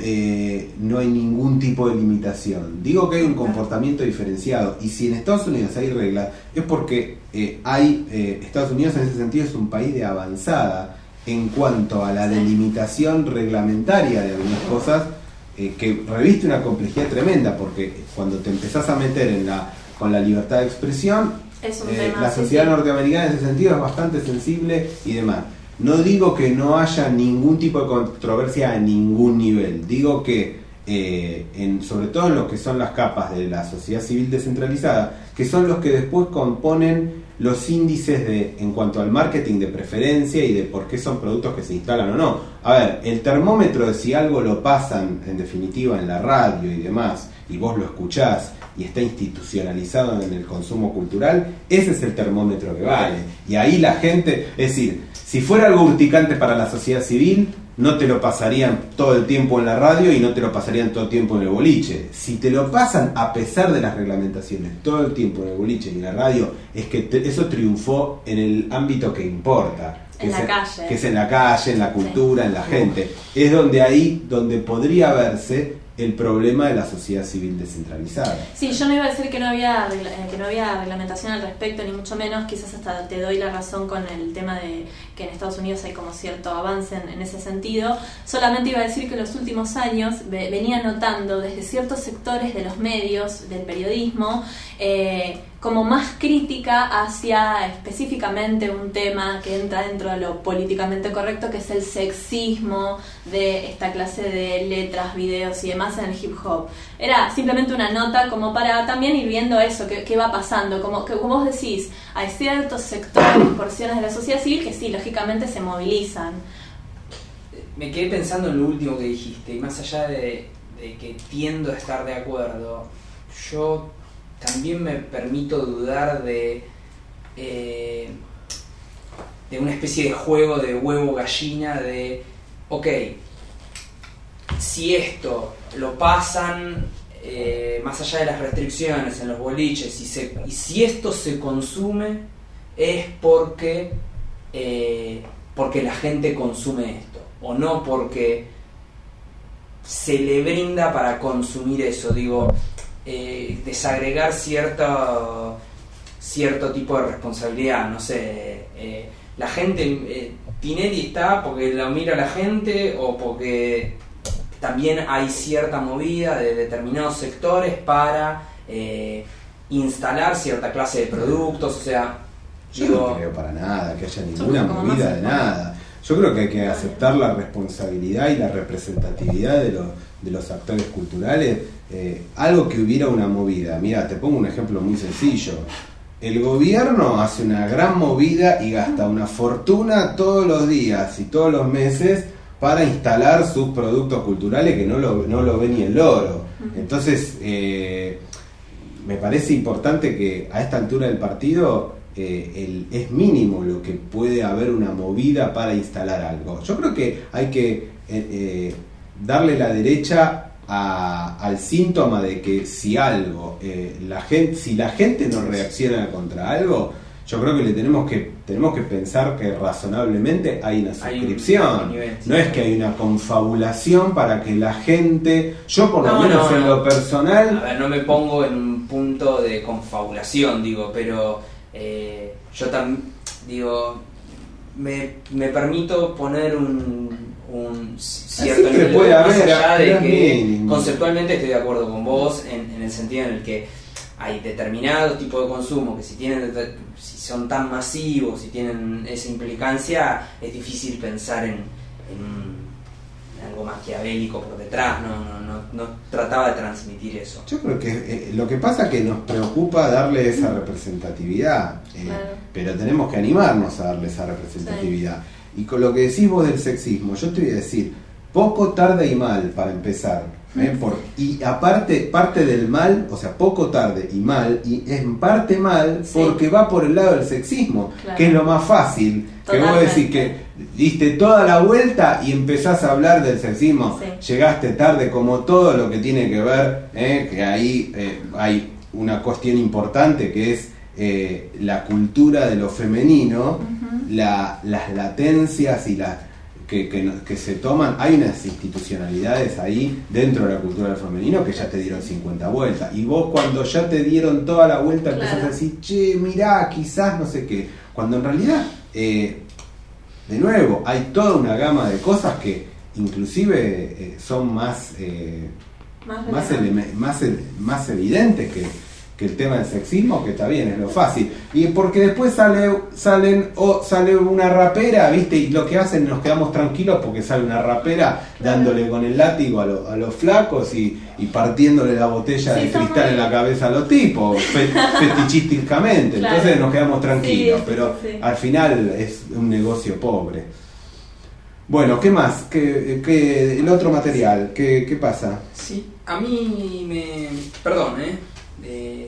eh, no hay ningún tipo de limitación, digo que hay un comportamiento diferenciado, y si en Estados Unidos hay reglas, es porque eh, hay eh, Estados Unidos en ese sentido es un país de avanzada en cuanto a la delimitación reglamentaria de algunas cosas, eh, que reviste una complejidad tremenda, porque cuando te empezás a meter en la con la libertad de expresión, Es un eh, tema, la sí, sociedad sí. norteamericana en ese sentido es bastante sensible y demás. No digo que no haya ningún tipo de controversia a ningún nivel, digo que eh, en, sobre todo en lo que son las capas de la sociedad civil descentralizada, que son los que después componen los índices de en cuanto al marketing de preferencia y de por qué son productos que se instalan o no. A ver, el termómetro de si algo lo pasan en definitiva en la radio y demás, y vos lo escuchás y está institucionalizado en el consumo cultural, ese es el termómetro que vale. Y ahí la gente, es decir, si fuera algo urticante para la sociedad civil, no te lo pasarían todo el tiempo en la radio y no te lo pasarían todo el tiempo en el boliche. Si te lo pasan a pesar de las reglamentaciones todo el tiempo en el boliche y en la radio, es que te, eso triunfó en el ámbito que importa. Que En la es, calle. que es en la calle, en la cultura, Sí. en la gente. Es donde ahí, donde podría verse el problema de la sociedad civil descentralizada. Sí, yo no iba a decir que no había que no había reglamentación al respecto, ni mucho menos. Quizás hasta te doy la razón con el tema de que en Estados Unidos hay como cierto avance en, en ese sentido. Solamente iba a decir que en los últimos años ve, venía notando desde ciertos sectores de los medios, del periodismo, eh, como más crítica hacia específicamente un tema que entra dentro de lo políticamente correcto, que es el sexismo de esta clase de letras, videos y demás en el hip hop. Era simplemente una nota como para también ir viendo eso, qué, qué va pasando. Como, que, como vos decís, hay ciertos sectores, porciones de la sociedad civil que sí, lógicamente se movilizan. Me quedé pensando en lo último que dijiste, y más allá de, de que tiendo a estar de acuerdo, yo también me permito dudar de eh, de una especie de juego de huevo-gallina de, ok, si esto lo pasan eh, más allá de las restricciones en los boliches, y, se, y si esto se consume es porque eh, porque la gente consume esto, o no porque se le brinda para consumir eso. Digo, Eh, desagregar cierto cierto tipo de responsabilidad, no sé, eh, la gente, eh, Tinelli está porque lo mira la gente, o porque también hay cierta movida de determinados sectores para eh, instalar cierta clase de productos. O sea, yo digo, no creo para nada que haya ninguna movida de nada. Yo creo que hay que aceptar la responsabilidad y la representatividad de los, de los actores culturales. Eh, algo que hubiera una movida. Mira, te pongo un ejemplo muy sencillo. El gobierno hace una gran movida y gasta una fortuna todos los días y todos los meses para instalar sus productos culturales que no lo, no lo ve ni el loro. Entonces, eh, me parece importante que a esta altura del partido eh, el, es mínimo lo que puede haber una movida para instalar algo. Yo creo que hay que eh, eh, darle la derecha A, al síntoma de que si algo, eh, la gente, si la gente no reacciona contra algo, yo creo que le tenemos que tenemos que pensar que razonablemente hay una suscripción. Hay un nivel, sí. No es que hay una confabulación para que la gente, yo por lo no, menos no, en no. lo personal, a ver, no me pongo en un punto de confabulación, digo, pero eh, yo también digo, me, me permito poner un un cierto nivel, puede más haber, allá de que mínimo. Conceptualmente estoy de acuerdo con vos en, en el sentido en el que hay determinados tipos de consumo que si tienen si son tan masivos, si tienen esa implicancia, es difícil pensar en, en algo maquiavélico por detrás. No, no, no, no trataba de transmitir eso. Yo creo que eh, lo que pasa es que nos preocupa darle esa representatividad, eh, claro. Pero tenemos que animarnos a darle esa representatividad. Sí. Y con lo que decís vos del sexismo, yo te voy a decir, poco, tarde y mal, para empezar. ¿eh? Por, y aparte, parte del mal, o sea, poco, tarde y mal, y en parte mal, sí. Porque va por el lado del sexismo, claro. Que es lo más fácil. Totalmente. Que vos decís que diste toda la vuelta y empezás a hablar del sexismo. Sí. Llegaste tarde, como todo lo que tiene que ver, ¿eh? Que ahí eh, hay una cuestión importante que es eh, la cultura de lo femenino. Uh-huh. La, las latencias y las que, que, que se toman, hay unas institucionalidades ahí dentro de la cultura del femenino que ya te dieron cincuenta vueltas, y vos cuando ya te dieron toda la vuelta, claro. Empezás a decir, che, mirá, quizás no sé qué, cuando en realidad eh, de nuevo hay toda una gama de cosas que inclusive eh, son más eh, más, más, ele- más, más evidentes que que el tema del sexismo, que está bien, es lo fácil, y porque después sale salen o sale una rapera, viste, y lo que hacen, nos quedamos tranquilos porque sale una rapera dándole con el látigo a, lo, a los flacos y, y partiéndole la botella sí, de cristal muy... en la cabeza a los tipos, fe, fetichísticamente, claro. Entonces nos quedamos tranquilos, sí, pero sí, sí. Al final es un negocio pobre. Bueno, ¿qué más? ¿Qué, qué, el otro material? ¿Qué, qué pasa? Sí, a mí me... Perdón, ¿eh? Eh,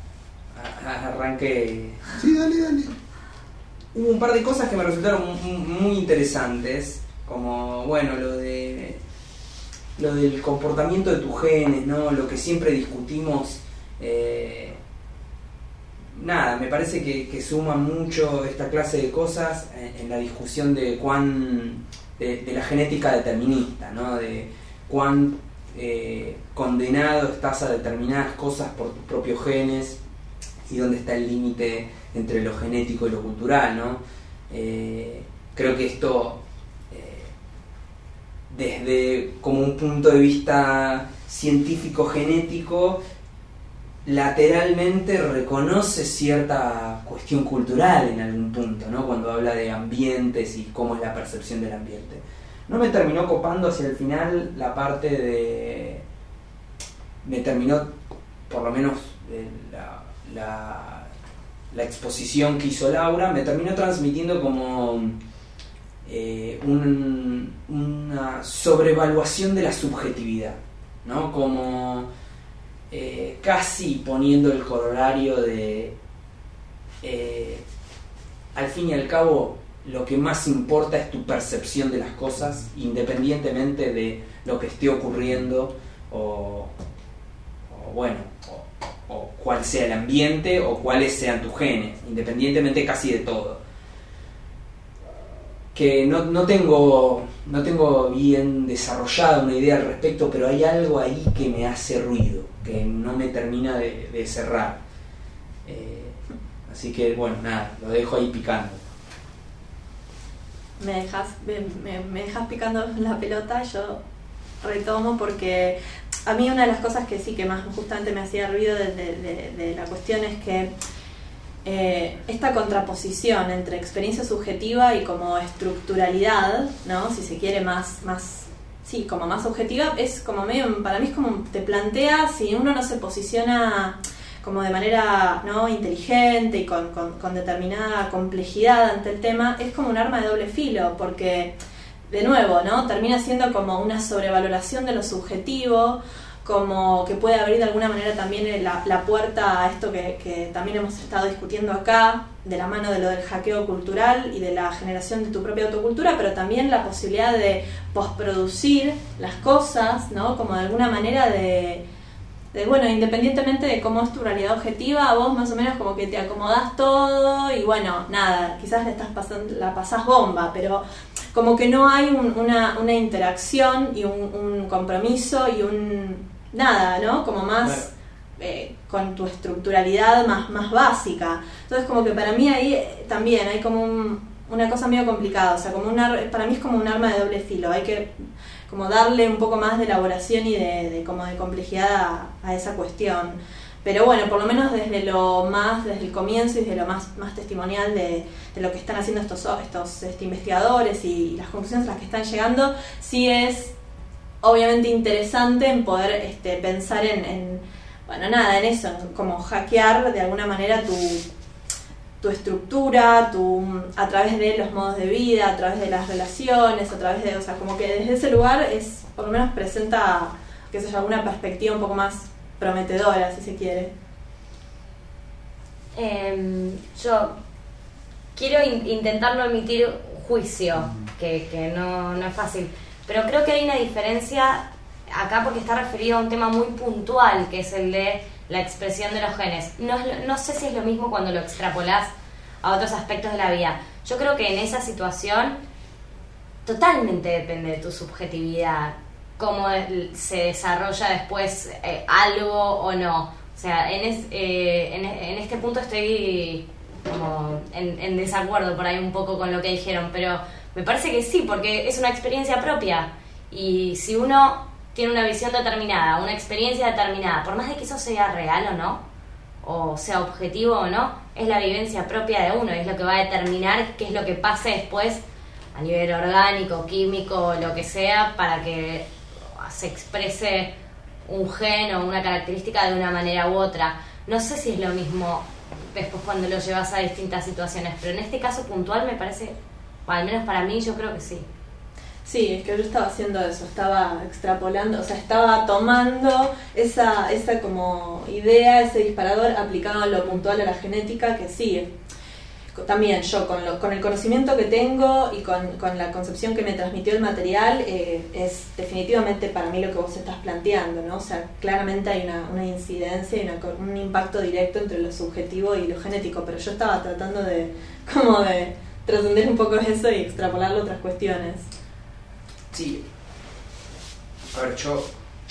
arranqué. Sí, dale, dale. Hubo un par de cosas que me resultaron muy interesantes, como bueno, lo de lo del comportamiento de tus genes, ¿no? Lo que siempre discutimos. Eh, nada, me parece que, que suma mucho esta clase de cosas en, en la discusión de cuán de, de la genética determinista, ¿no? De cuán eh, condenado estás a determinadas cosas por tus propios genes y dónde está el límite entre lo genético y lo cultural, ¿no? Eh, creo que esto, eh, desde como un punto de vista científico-genético, lateralmente reconoce cierta cuestión cultural en algún punto, ¿no? Cuando habla de ambientes y cómo es la percepción del ambiente. No me terminó copando hacia el final la parte de... Me terminó, por lo menos, eh, la, la, la exposición que hizo Laura, me terminó transmitiendo como eh, un, una sobrevaluación de la subjetividad, ¿no? Como eh, casi poniendo el corolario de... Eh, al fin y al cabo, lo que más importa es tu percepción de las cosas, independientemente de lo que esté ocurriendo o, o bueno, o, o cuál sea el ambiente o cuáles sean tus genes, independientemente casi de todo. Que no, no tengo no tengo bien desarrollada una idea al respecto, pero hay algo ahí que me hace ruido, que no me termina de, de cerrar. Eh, así que bueno, nada, lo dejo ahí picando. Me dejas, me, me dejas picando la pelota, yo retomo porque a mí una de las cosas que sí que más justamente me hacía ruido de, de, de, de la cuestión es que eh, esta contraposición entre experiencia subjetiva y como estructuralidad, ¿no? Si se quiere más, más sí, como más objetiva, es como medio, para mí es como te plantea, si uno no se posiciona como de manera, ¿no?, inteligente y con, con, con determinada complejidad ante el tema, es como un arma de doble filo, porque de nuevo, ¿no?, termina siendo como una sobrevaloración de lo subjetivo, como que puede abrir de alguna manera también la, la puerta a esto que, que también hemos estado discutiendo acá, de la mano de lo del hackeo cultural y de la generación de tu propia autocultura, pero también la posibilidad de posproducir las cosas, ¿no?, como de alguna manera de... De, bueno, independientemente de cómo es tu realidad objetiva, vos más o menos como que te acomodás todo y bueno, nada, quizás le estás pasando, la pasás bomba, pero como que no hay un, una, una interacción y un, un compromiso y un nada, ¿no? Como más eh, con tu estructuralidad más, más básica. Entonces como que para mí ahí también hay como un, una cosa medio complicada, o sea, como una, para mí es como un arma de doble filo, hay que como darle un poco más de elaboración y de, de como de complejidad a, a esa cuestión. Pero bueno, por lo menos desde lo más, desde el comienzo y desde lo más, más testimonial de, de lo que están haciendo estos, estos este, investigadores y las conclusiones a las que están llegando, sí es obviamente interesante en poder este, pensar en, en, bueno, nada, en eso, en como hackear de alguna manera tu, tu estructura, tu, a través de los modos de vida, a través de las relaciones, a través de, o sea, como que desde ese lugar es, por lo menos presenta, qué sé yo, alguna perspectiva un poco más prometedora, si se quiere. Eh, yo quiero in- intentar no emitir juicio, que, que no, no es fácil, pero creo que hay una diferencia acá porque está referido a un tema muy puntual, que es el de la expresión de los genes. No, es, no sé si es lo mismo cuando lo extrapolás a otros aspectos de la vida. Yo creo que en esa situación totalmente depende de tu subjetividad, cómo se desarrolla después eh, algo o no. O sea, en, es, eh, en, en este punto estoy como en, en desacuerdo por ahí un poco con lo que dijeron, pero me parece que sí, porque es una experiencia propia. Y si uno tiene una visión determinada, una experiencia determinada, por más de que eso sea real o no, o sea objetivo o no, es la vivencia propia de uno, es lo que va a determinar qué es lo que pase después a nivel orgánico, químico, lo que sea, para que se exprese un gen o una característica de una manera u otra. No sé si es lo mismo después cuando lo llevas a distintas situaciones, pero en este caso puntual me parece, o al menos para mí, yo creo que sí. Sí, es que yo estaba haciendo eso, estaba extrapolando, o sea, estaba tomando esa, esa como idea, ese disparador, aplicado a lo puntual a la genética, que sí, también yo con, lo, con el conocimiento que tengo y con, con la concepción que me transmitió el material, eh, es definitivamente para mí lo que vos estás planteando, ¿no? O sea, claramente hay una, una incidencia y una, un impacto directo entre lo subjetivo y lo genético, pero yo estaba tratando de, como de trascender un poco eso y extrapolarlo a otras cuestiones. Sí. A ver, yo,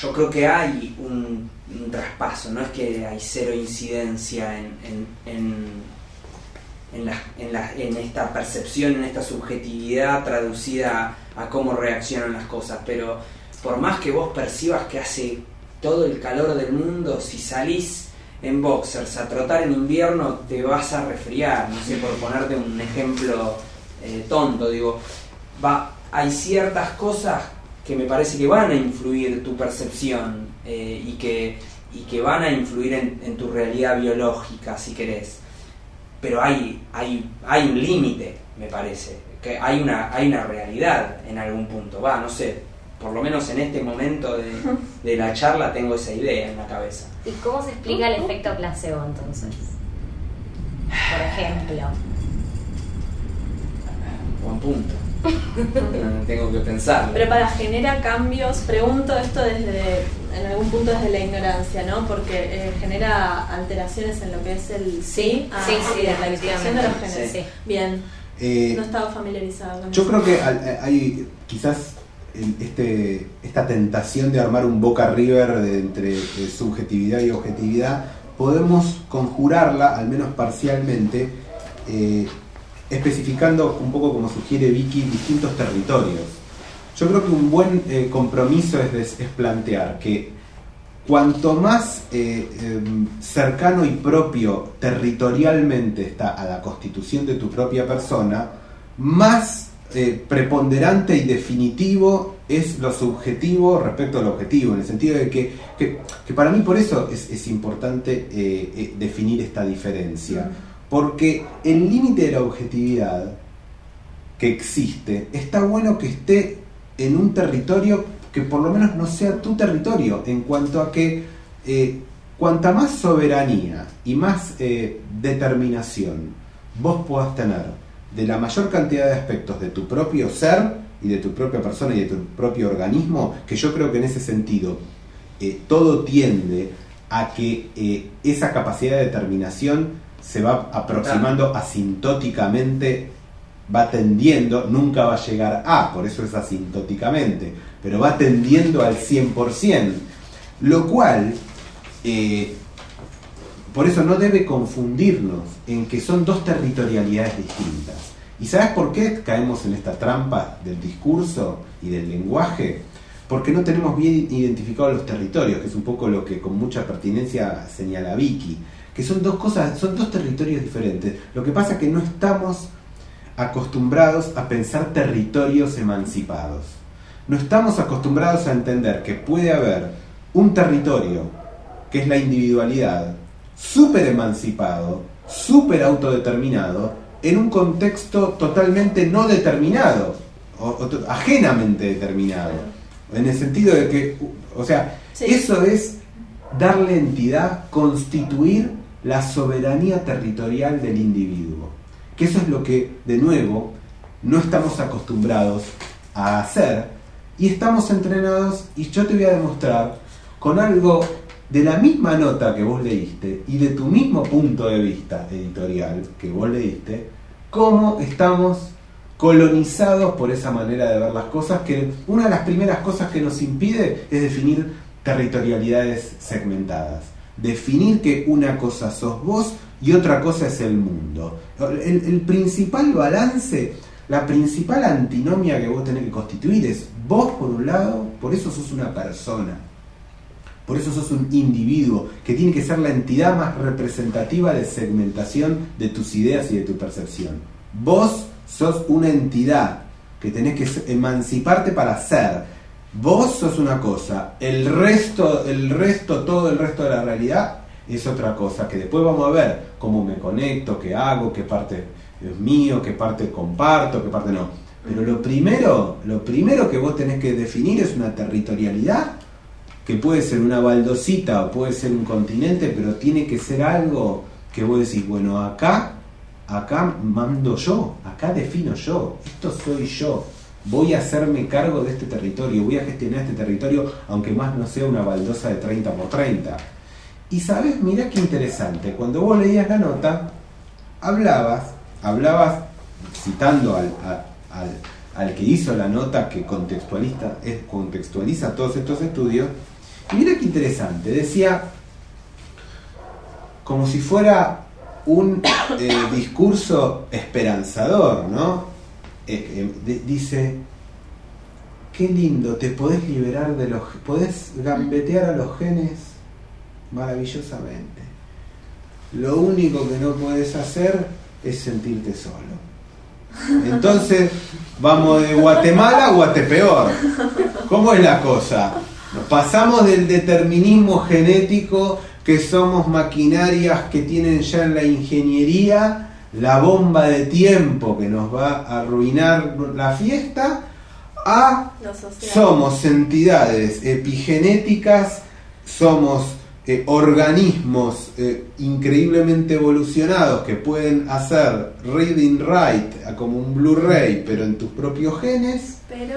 yo creo que hay un, un traspaso, no es que hay cero incidencia en, en, en, en, la, en, la, en esta percepción, en esta subjetividad traducida a cómo reaccionan las cosas, pero por más que vos percibas que hace todo el calor del mundo, si salís en boxers a trotar en invierno te vas a resfriar, no sé, por ponerte un ejemplo eh, tonto, digo, va, hay ciertas cosas que me parece que van a influir tu percepción eh, y, que, y que van a influir en, en tu realidad biológica, si querés, pero hay, hay, hay un límite, me parece, que hay una, hay una realidad en algún punto, va, no sé, por lo menos en este momento de, de la charla tengo esa idea en la cabeza. ¿Y cómo se explica el efecto placebo entonces? Por ejemplo. Buen punto. Tengo que pensarlo. Pero para genera cambios, pregunto esto desde, en algún punto desde la ignorancia, ¿no? Porque eh, genera alteraciones en lo que es el sí, ah, sí, sí, la expresión de los genes. Sí. Bien. Eh, no estaba familiarizado con yo eso. creo que hay quizás este, esta tentación de armar un Boca River de, entre de subjetividad y objetividad, podemos conjurarla, al menos parcialmente, eh, especificando un poco, como sugiere Vicky, distintos territorios. Yo creo que un buen eh, compromiso es, es, es plantear que cuanto más eh, eh, cercano y propio territorialmente está a la constitución de tu propia persona, más eh, preponderante y definitivo es lo subjetivo respecto al objetivo, en el sentido de que, que, que para mí por eso es, es importante eh, eh, definir esta diferencia, porque el límite de la objetividad que existe, está bueno que esté en un territorio que por lo menos no sea tu territorio, en cuanto a que eh, cuanta más soberanía y más eh, determinación vos puedas tener de la mayor cantidad de aspectos de tu propio ser y de tu propia persona y de tu propio organismo, que yo creo que en ese sentido eh, todo tiende a que eh, esa capacidad de determinación se va aproximando asintóticamente, va tendiendo, nunca va a llegar a, por eso es asintóticamente, pero va tendiendo al cien por ciento, lo cual, eh, por eso no debe confundirnos en que son dos territorialidades distintas. ¿Y sabes por qué caemos en esta trampa del discurso y del lenguaje? Porque no tenemos bien identificados los territorios, que es un poco lo que con mucha pertinencia señala Vicky, que son dos cosas, son dos territorios diferentes. Lo que pasa es que no estamos acostumbrados a pensar territorios emancipados. No estamos acostumbrados a entender que puede haber un territorio, que es la individualidad, súper emancipado, súper autodeterminado, en un contexto totalmente no determinado, o, o ajenamente determinado. En el sentido de que, o sea, sí. Eso es darle entidad, constituir la soberanía territorial del individuo. Que eso es lo que, de nuevo, no estamos acostumbrados a hacer y estamos entrenados, y yo te voy a demostrar con algo de la misma nota que vos leíste y de tu mismo punto de vista editorial que vos leíste, cómo estamos colonizados por esa manera de ver las cosas, que una de las primeras cosas que nos impide es definir territorialidades segmentadas, definir que una cosa sos vos y otra cosa es el mundo. El, el principal balance, la principal antinomia que vos tenés que constituir es vos por un lado, por eso sos una persona, por eso sos un individuo, que tiene que ser la entidad más representativa de segmentación de tus ideas y de tu percepción. Vos sos una entidad que tenés que emanciparte para ser. Vos sos una cosa, el resto, el resto, todo el resto de la realidad es otra cosa, que después vamos a ver cómo me conecto, qué hago, qué parte es mío, qué parte comparto, qué parte no. Pero lo primero, lo primero que vos tenés que definir es una territorialidad, que puede ser una baldosita o puede ser un continente, pero tiene que ser algo que vos decís, bueno, acá, acá mando yo, acá defino yo, esto soy yo. Voy a hacerme cargo de este territorio, voy a gestionar este territorio, aunque más no sea una baldosa de treinta por treinta. Y sabes, mirá qué interesante, cuando vos leías la nota, hablabas, hablabas citando al, a, al, al que hizo la nota, que contextualiza, es, contextualiza todos estos estudios, Y mira qué interesante, decía, como si fuera un eh, discurso esperanzador, ¿no? Eh, eh, de, dice, qué lindo, te podés liberar de los... podés gambetear a los genes maravillosamente. Lo único que no podés hacer es sentirte solo. Entonces, vamos de Guatemala a Guatepeor. ¿Cómo es la cosa? Nos pasamos del determinismo genético, que somos maquinarias que tienen ya en la ingeniería la bomba de tiempo que nos va a arruinar la fiesta, a somos entidades epigenéticas, somos eh, organismos eh, increíblemente evolucionados que pueden hacer reading write como un Blu-ray, pero en tus propios genes. Pero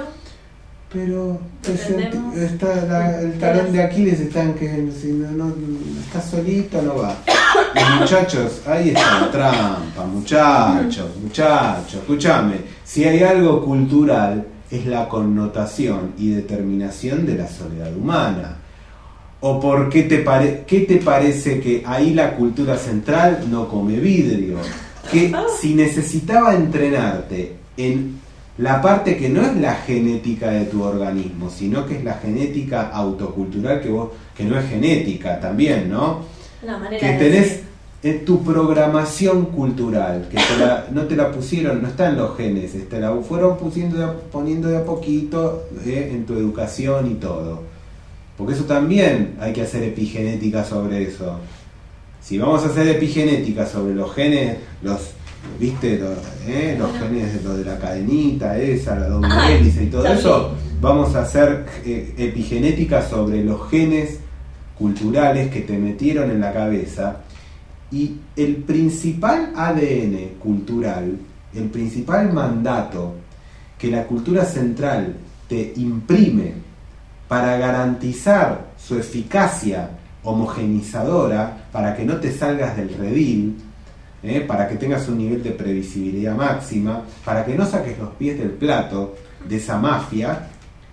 pero ese, está la, el talón de Aquiles está en que si no, no está solito no va. Los muchachos, ahí está la trampa, muchachos, muchachos, escúchame, si hay algo cultural es la connotación y determinación de la soledad humana. ¿O por qué te, pare, qué te parece que ahí la cultura central no come vidrio? Que si necesitaba entrenarte en la parte que no es la genética de tu organismo, sino que es la genética autocultural, que vos, que no es genética también, ¿no? La manera que tenés en tu programación cultural, que te la, no te la pusieron, no está en los genes, te la fueron pusiendo de, poniendo de a poquito eh, en tu educación y todo. Porque eso también hay que hacer epigenética sobre eso. Si vamos a hacer epigenética sobre los genes, los ¿viste? Los, eh, los genes de, lo de la cadenita, esa, la doble hélice y todo eso, vamos a hacer eh, epigenética sobre los genes culturales que te metieron en la cabeza. Y el principal A D N cultural, el principal mandato que la cultura central te imprime para garantizar su eficacia homogenizadora, para que no te salgas del redil, ¿Eh? para que tengas un nivel de previsibilidad máxima, para que no saques los pies del plato de esa mafia,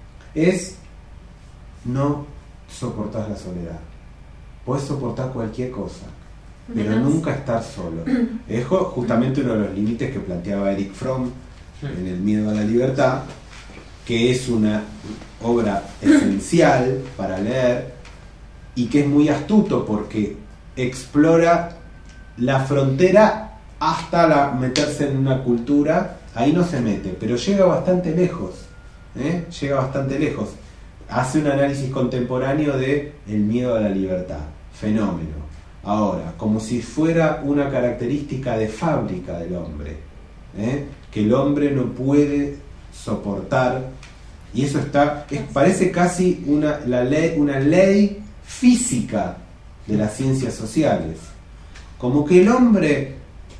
es no soportar la soledad. Puedes soportar cualquier cosa, pero Menos. nunca estar solo. Es justamente uno de los límites que planteaba Eric Fromm en El miedo a la libertad, que es una obra esencial para leer y que es muy astuto porque explora la frontera hasta la, meterse en una cultura. Ahí no se mete, pero llega bastante lejos, ¿eh? llega bastante lejos. Hace un análisis contemporáneo de el miedo a la libertad, fenómeno. Ahora, como si fuera una característica de fábrica del hombre, ¿eh? que el hombre no puede soportar, y eso está, es, parece casi una, la ley, una ley física de las ciencias sociales. Como que el hombre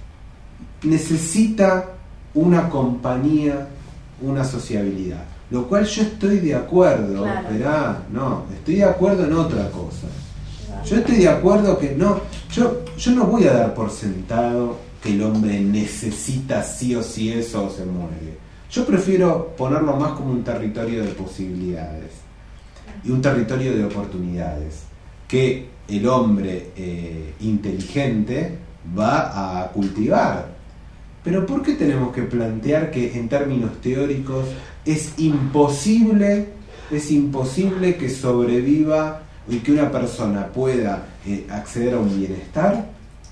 necesita una compañía, una sociabilidad. Lo cual yo estoy de acuerdo, claro. Esperá, no, estoy de acuerdo en otra cosa. Yo estoy de acuerdo que no, yo, yo no voy a dar por sentado que el hombre necesita sí o sí eso o se muere. Yo prefiero ponerlo más como un territorio de posibilidades y un territorio de oportunidades que el hombre eh, inteligente va a cultivar. Pero ¿por qué tenemos que plantear que en términos teóricos es imposible, es imposible que sobreviva y que una persona pueda eh, acceder a un bienestar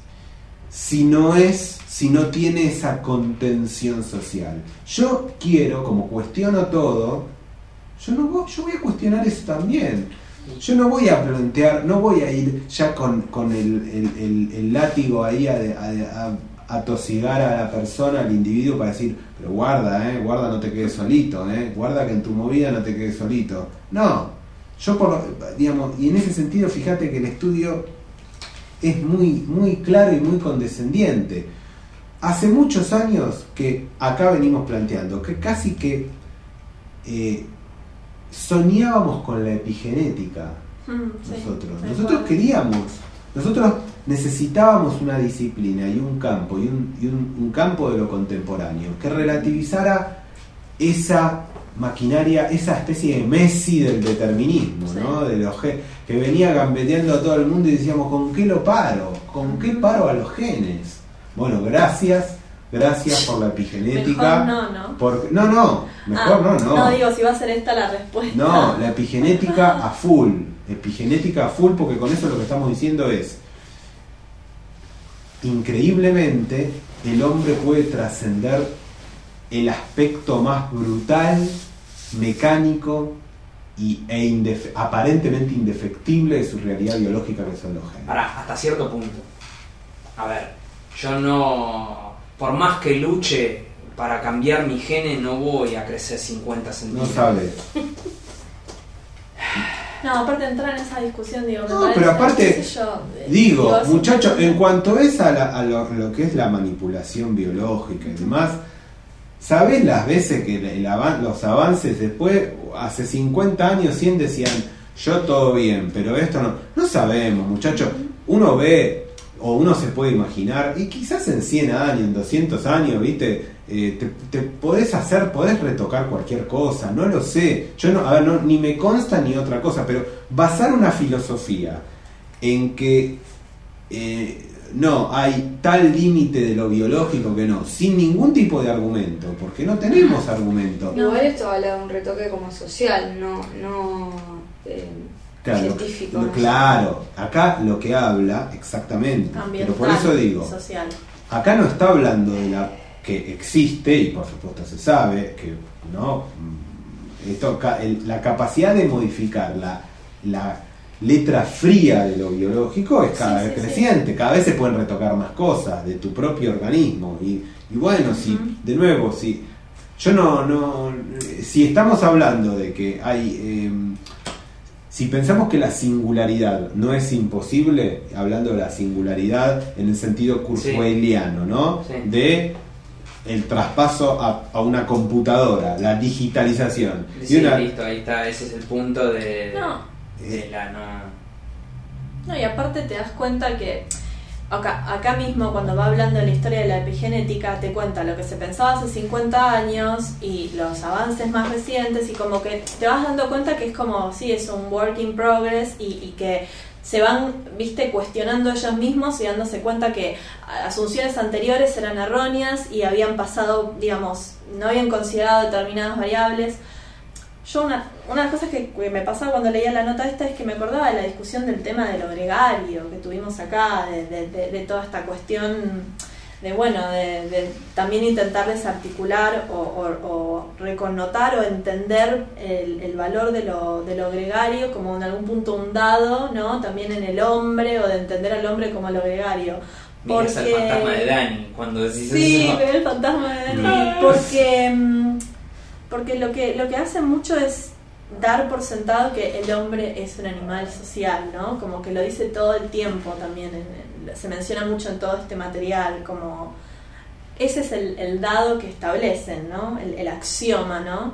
si no es, si no tiene esa contención social? Yo quiero, como cuestiono todo, yo no voy, yo voy a cuestionar eso también. Yo no voy a plantear, no voy a ir ya con, con el, el, el, el látigo ahí a, a, a a tosigar a la persona, al individuo, para decir, pero guarda, eh, guarda, no te quedes solito, eh, guarda que en tu movida no te quedes solito. No, yo por lo, digamos, y en ese sentido fíjate que el estudio es muy, muy claro y muy condescendiente. Hace muchos años que acá venimos planteando que casi que eh, soñábamos con la epigenética. Mm, nosotros, sí, nosotros queríamos, nosotros necesitábamos una disciplina y un campo y un, y un, un campo de lo contemporáneo que relativizara esa maquinaria, esa especie de Messi del determinismo, sí. ¿no? De los que venía gambeteando a todo el mundo y decíamos, ¿con qué lo paro? ¿Con qué paro a los genes? Bueno, gracias, gracias por la epigenética. Mejor no, ¿no? Porque, no, no, mejor ah, no, no. No, digo, si va a ser esta la respuesta. No, la epigenética a full, epigenética a full, porque con eso lo que estamos diciendo es, increíblemente, el hombre puede trascender el aspecto más brutal, mecánico y, e indef- aparentemente indefectible de su realidad biológica, que son los genes. Pará, hasta cierto punto. A ver, yo no... Por más que luche para cambiar mi genes, no voy a crecer cincuenta centímetros. No sabes. No, aparte de entrar en esa discusión, digo, me No, parece, pero aparte, qué sé yo, digo, digo, es muchachos, un- en cuanto es a, la, a lo, lo que es la manipulación biológica y demás, ¿sabés las veces que el avan- los avances después, hace cincuenta años, cien decían, yo todo bien, pero esto no? No sabemos, muchachos. Uno ve, o uno se puede imaginar, y quizás en cien años, en doscientos años, ¿viste? Eh, te, te podés hacer, podés retocar cualquier cosa, no lo sé. Yo no, a ver, no, ni me consta ni otra cosa, pero basar una filosofía en que eh, no, hay tal límite de lo biológico que no, sin ningún tipo de argumento, porque no tenemos argumento. Igual esto habla de un retoque como social, no, no eh, Claro, científico. lo- ¿no? claro, acá lo que habla, exactamente, ambiental, pero por eso digo, social. acá no está hablando de la que existe, y por supuesto se sabe, que no esto, ca- el- la capacidad de modificar la, la letra fría de lo biológico es cada Sí, vez sí, creciente, cada vez se pueden retocar más cosas de tu propio organismo, y, y bueno, si, Ujú. de nuevo, si yo no, no, si estamos hablando de que hay, eh, si pensamos que la singularidad no es imposible, hablando de la singularidad en el sentido kurzweiliano, ¿no? Sí. De el traspaso a, a una computadora, la digitalización. Sí, Y una- listo, ahí está, ese es el punto de, No. de la no... No, y aparte te das cuenta que acá, acá mismo cuando va hablando de la historia de la epigenética te cuenta lo que se pensaba hace cincuenta años y los avances más recientes, y como que te vas dando cuenta que es como, sí, es un work in progress, y, y que se van, viste, cuestionando ellos mismos y dándose cuenta que asunciones anteriores eran erróneas y habían pasado, digamos, no habían considerado determinadas variables. Yo una, una de las cosas que, que me pasaba cuando leía la nota esta es que me acordaba de la discusión del tema de lo gregario que tuvimos acá, de, de, de, de toda esta cuestión de, bueno, de, de también intentar desarticular o, o, o reconnotar o entender el, el valor de lo, de lo gregario como en algún punto un dado, ¿no? También en el hombre, o de entender al hombre como lo gregario. Miras al Porque- fantasma de Dani cuando decís Sí, eso. veo el fantasma de Dani. Porque, mm, porque lo que lo que hace mucho es dar por sentado que el hombre es un animal social, ¿no? Como que lo dice todo el tiempo también, en- en- se menciona mucho en todo este material, como ese es el, el dado que establecen, ¿no? El, el axioma, ¿no?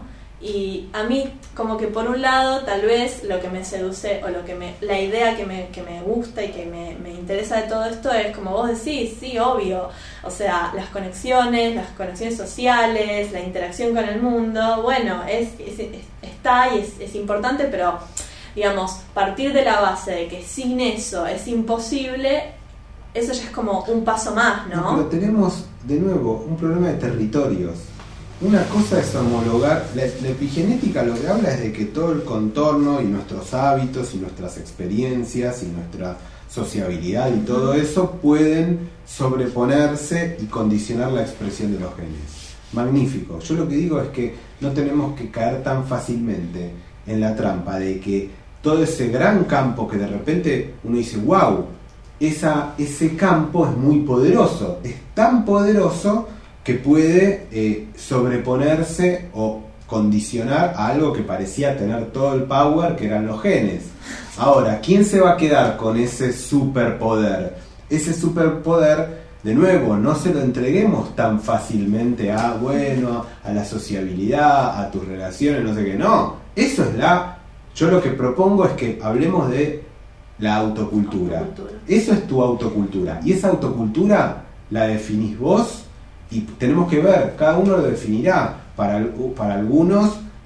Y a mí, como que por un lado, tal vez lo que me seduce, o lo que me, la idea que me, que me gusta y que me, me interesa de todo esto es, como vos decís, sí, obvio, o sea, las conexiones, las conexiones sociales, la interacción con el mundo, bueno, es, es- es- está y es, es importante, pero, digamos, partir de la base de que sin eso es imposible, eso ya es como un paso más, No, ¿no? pero tenemos de nuevo un problema de territorios. Una cosa es homologar, la, la epigenética lo que habla es de que todo el contorno y nuestros hábitos y nuestras experiencias y nuestra sociabilidad y todo eso pueden sobreponerse y condicionar la expresión de los genes. Magnífico. Yo lo que digo es que no tenemos que caer tan fácilmente en la trampa de que todo ese gran campo que de repente uno dice, wow, esa, ese campo es muy poderoso, es tan poderoso que puede eh, sobreponerse o condicionar a algo que parecía tener todo el power, que eran los genes. Ahora, ¿quién se va a quedar con ese superpoder? Ese superpoder, de nuevo, no se lo entreguemos tan fácilmente a, bueno, a la sociabilidad, a tus relaciones, no sé qué. No, eso es la... Yo lo que propongo es que hablemos de la autocultura. Autocultura. Eso es tu autocultura. Y esa autocultura la definís vos y tenemos que ver, cada uno lo definirá. Para, para algunos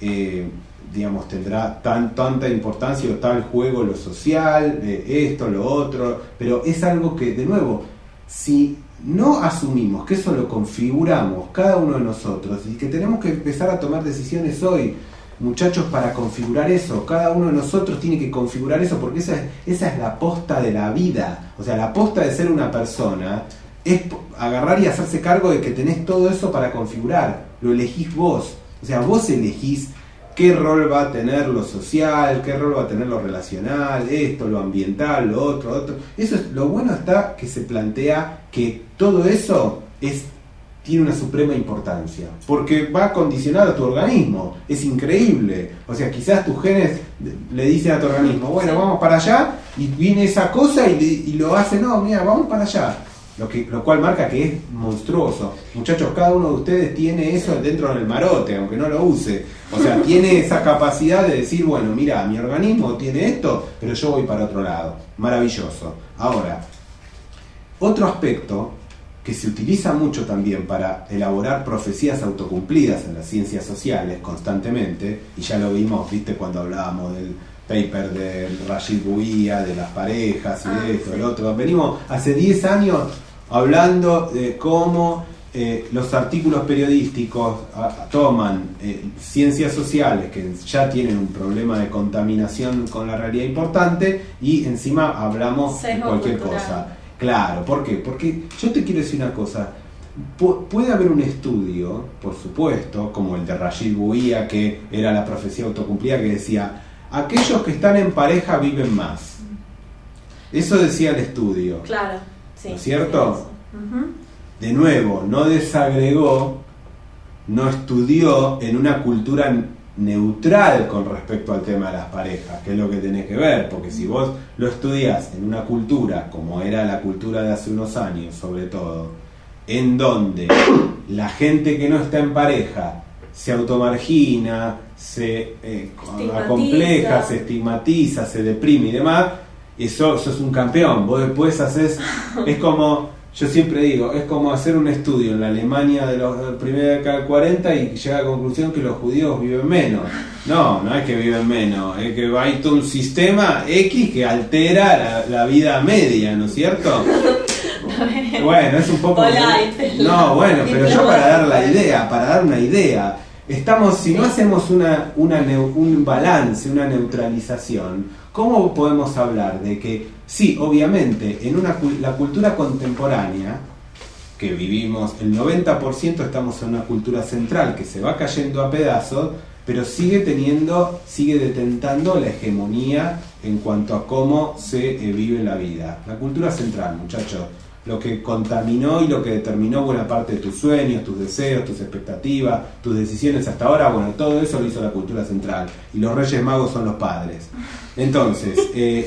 eh, digamos, tendrá tan, tanta importancia o tal juego lo social, eh, esto, lo otro, pero es algo que, de nuevo, si no asumimos que eso lo configuramos cada uno de nosotros y que tenemos que empezar a tomar decisiones hoy, muchachos, para configurar eso, cada uno de nosotros tiene que configurar eso, porque esa es, esa es la posta de la vida. O sea, la posta de ser una persona es agarrar y hacerse cargo de que tenés todo eso para configurar, lo elegís vos. O sea, vos elegís qué rol va a tener lo social, qué rol va a tener lo relacional, esto, lo ambiental, lo otro, otro. Eso es, lo bueno está que se plantea que todo eso es, tiene una suprema importancia, porque va a condicionar a tu organismo. Es increíble. O sea, quizás tus genes le dicen a tu organismo, bueno, vamos para allá, y viene esa cosa y, y lo hace, no, mira, vamos para allá. Lo, que, lo cual marca que es monstruoso. Muchachos, cada uno de ustedes tiene eso dentro del marote, aunque no lo use. O sea, tiene esa capacidad de decir, bueno, mira, mi organismo tiene esto, pero yo voy para otro lado. Maravilloso. Ahora, otro aspecto que se utiliza mucho también para elaborar profecías autocumplidas en las ciencias sociales constantemente, y ya lo vimos, viste, cuando hablábamos del paper de Rashid Bouia, de las parejas y ah, de esto, sí. el otro. Venimos hace diez años hablando de cómo eh, los artículos periodísticos a, a, toman eh, ciencias sociales que ya tienen un problema de contaminación con la realidad importante y encima hablamos Sesgo de cualquier cultural. Cosa. Claro, ¿por qué? Porque yo te quiero decir una cosa. Pu- puede haber un estudio, por supuesto, como el de Rashid Bouia, que era la profecía autocumplida, que decía: aquellos que están en pareja viven más. Eso decía el estudio. Claro, sí. ¿No es cierto? Sí, uh-huh. De nuevo, no desagregó, no estudió en una cultura neutral con respecto al tema de las parejas, que es lo que tenés que ver, porque si vos lo estudiás en una cultura, como era la cultura de hace unos años, sobre todo, en donde la gente que no está en pareja se automargina, se eh, acompleja, se estigmatiza, se deprime y demás, eso sos un campeón. Vos después haces, es como, yo siempre digo, es como hacer un estudio en la Alemania de los primeros década del cuarenta y llegar a la conclusión que los judíos viven menos. No, no es que viven menos, es que hay todo un sistema X que altera la, la vida media, ¿no es cierto? Bueno, es un poco... No, bueno, pero yo para dar la idea, para dar una idea, estamos, si no hacemos una, una un balance, una neutralización, ¿cómo podemos hablar de que, sí, obviamente, en una la cultura contemporánea que vivimos, el noventa por ciento estamos en una cultura central que se va cayendo a pedazos, pero sigue teniendo, sigue detentando la hegemonía en cuanto a cómo se eh, vive la vida. La cultura central, muchachos, lo que contaminó y lo que determinó buena parte de tus sueños, tus deseos, tus expectativas, tus decisiones hasta ahora, bueno, todo eso lo hizo la cultura central, y los Reyes Magos son los padres. Entonces, eh,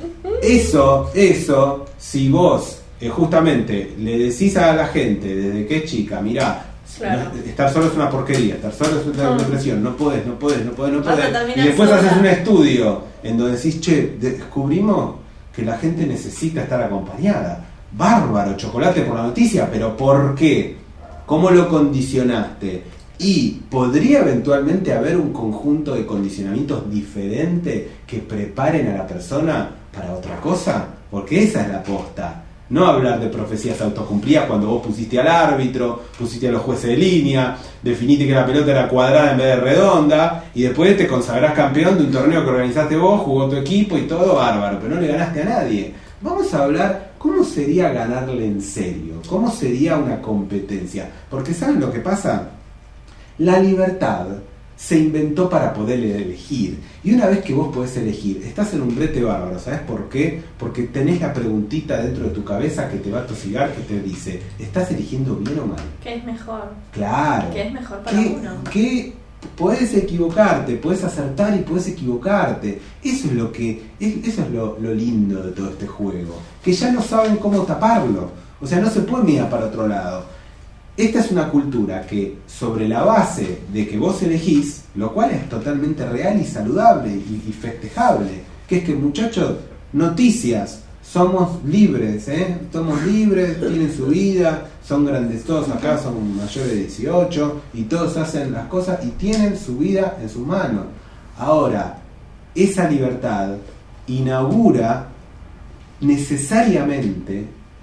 eso, eso, si vos eh, justamente le decís a la gente desde que es chica, mirá, claro, no, estar solo es una porquería, estar solo es una depresión, no podés, no podés, no podés, no podés, y después sola. Haces un estudio en donde decís, che, descubrimos que la gente necesita estar acompañada. Bárbaro, chocolate por la noticia, pero ¿por qué? ¿Cómo lo condicionaste? Y podría eventualmente haber un conjunto de condicionamientos diferentes que preparen a la persona para otra cosa, porque esa es la posta. No hablar de profecías autocumplidas cuando vos pusiste al árbitro, pusiste a los jueces de línea, definiste que la pelota era cuadrada en vez de redonda, y después te consagrás campeón de un torneo que organizaste vos, jugó tu equipo y todo bárbaro, pero no le ganaste a nadie. Vamos a hablar cómo sería ganarle en serio, cómo sería una competencia, porque ¿saben lo que pasa? La libertad se inventó para poder elegir, y una vez que vos podés elegir, estás en un brete bárbaro. ¿Sabes por qué? Porque tenés la preguntita dentro de tu cabeza que te va a tosigar, que te dice, ¿estás eligiendo bien o mal? ¿Qué es mejor? Claro. ¿Qué es mejor para ¿Qué, uno? ¿Qué? Podés equivocarte, podés acertar y podés equivocarte. Eso es lo que eso es lo, lo lindo de todo este juego, que ya no saben cómo taparlo. O sea, no se puede mirar para otro lado. Esta es una cultura que, sobre la base de que vos elegís, lo cual es totalmente real y saludable y, y festejable, que es que, muchachos, noticias somos libres, ¿eh? Somos libres, tienen su vida, son grandes, todos acá son mayores de dieciocho y todos hacen las cosas y tienen su vida en sus manos. Ahora, esa libertad inaugura necesariamente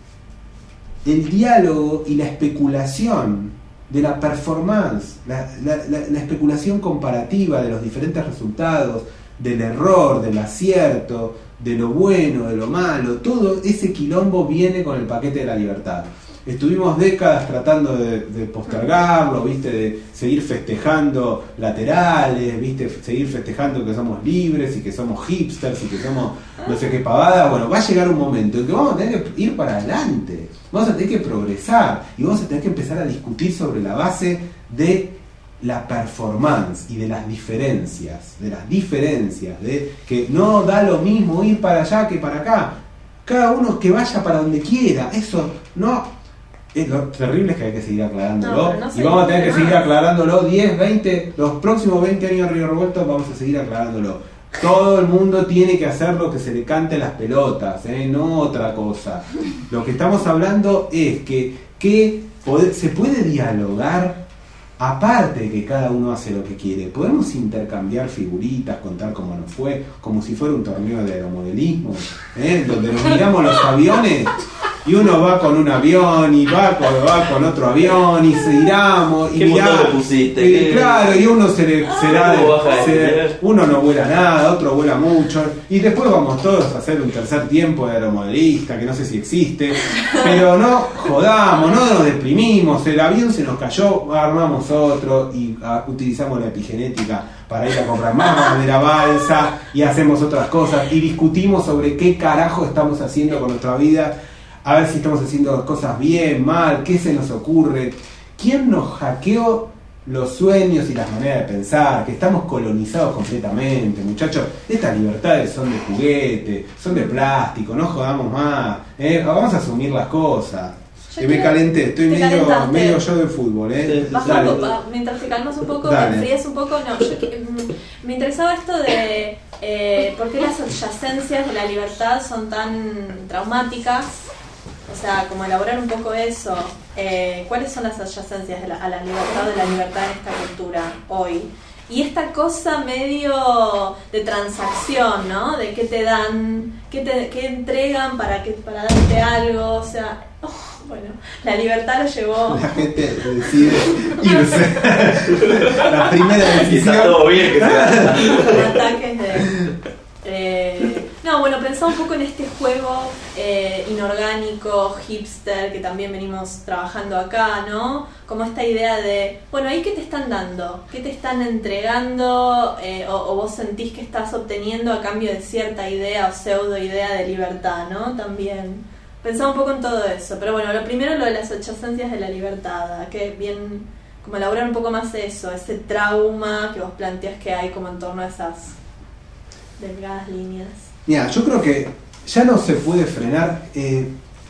el diálogo y la especulación de la performance, la, la, la, la especulación comparativa de los diferentes resultados, del error, del acierto, de lo bueno, de lo malo. Todo ese quilombo viene con el paquete de la libertad. Estuvimos décadas tratando de, de postergarlo, ¿viste? De seguir festejando laterales, ¿viste? Seguir festejando que somos libres y que somos hipsters y que somos no sé qué pavada. Bueno, va a llegar un momento en que vamos a tener que ir para adelante, vamos a tener que progresar y vamos a tener que empezar a discutir sobre la base de la performance y de las diferencias, de las diferencias, de que no da lo mismo ir para allá que para acá. Cada uno que vaya para donde quiera, eso no... Es lo terrible es que hay que seguir aclarándolo. No, no y vamos a tener que más. seguir aclarándolo diez, veinte, los próximos veinte años de Río Revuelto vamos a seguir aclarándolo. Todo el mundo tiene que hacer lo que se le cante las pelotas, ¿eh? No otra cosa. Lo que estamos hablando es que, que poder, se puede dialogar aparte de que cada uno hace lo que quiere. Podemos intercambiar figuritas, contar cómo nos fue, como si fuera un torneo de aeromodelismo, ¿eh? Donde nos miramos los aviones y uno va con un avión y va con, va con otro avión y se iramos y mirá, pusiste? Y, claro, y uno se le será se, uno no vuela nada, otro vuela mucho y después vamos todos a hacer un tercer tiempo de aeromodelista que no sé si existe, pero no jodamos, no nos deprimimos, el avión se nos cayó, armamos otro y a, utilizamos la epigenética para ir a comprar más madera balsa y hacemos otras cosas y discutimos sobre qué carajo estamos haciendo con nuestra vida. A ver si estamos haciendo cosas bien, mal, qué se nos ocurre. ¿Quién nos hackeó los sueños y las maneras de pensar? Que estamos colonizados completamente, muchachos. Estas libertades son de juguete, son de plástico, no jodamos más. ¿eh? Vamos a asumir las cosas. Eh, me calenté, estoy medio, medio yo de fútbol. ¿eh? Baja un poco, mientras te calmas un poco, Dale. te enfrías un poco. No, yo, me interesaba esto de eh, por qué las adyacencias de la libertad son tan traumáticas. O sea, como elaborar un poco eso. Eh, ¿Cuáles son las adyacencias de la, a la libertad de la libertad en esta cultura hoy? Y esta cosa medio de transacción, ¿no? De qué te dan, qué te qué entregan para que para darte algo. O sea, oh, bueno, la libertad lo llevó. La gente decide irse. La primera decisión. Está todo bien que sea. Ataques de. Eh, no, bueno, pensaba un poco en este juego eh, inorgánico, hipster, que también venimos trabajando acá, ¿no? Como esta idea de, bueno, ¿ahí qué te están dando? ¿Qué te están entregando? Eh, o, o vos sentís que estás obteniendo a cambio de cierta idea o pseudo idea de libertad, ¿no? También pensaba un poco en todo eso. Pero bueno, lo primero lo de las adyacencias de la libertad, que bien, como elaborar un poco más eso, ese trauma que vos planteás que hay como en torno a esas delgadas líneas. Mira, yo creo que ya no se puede frenar eh,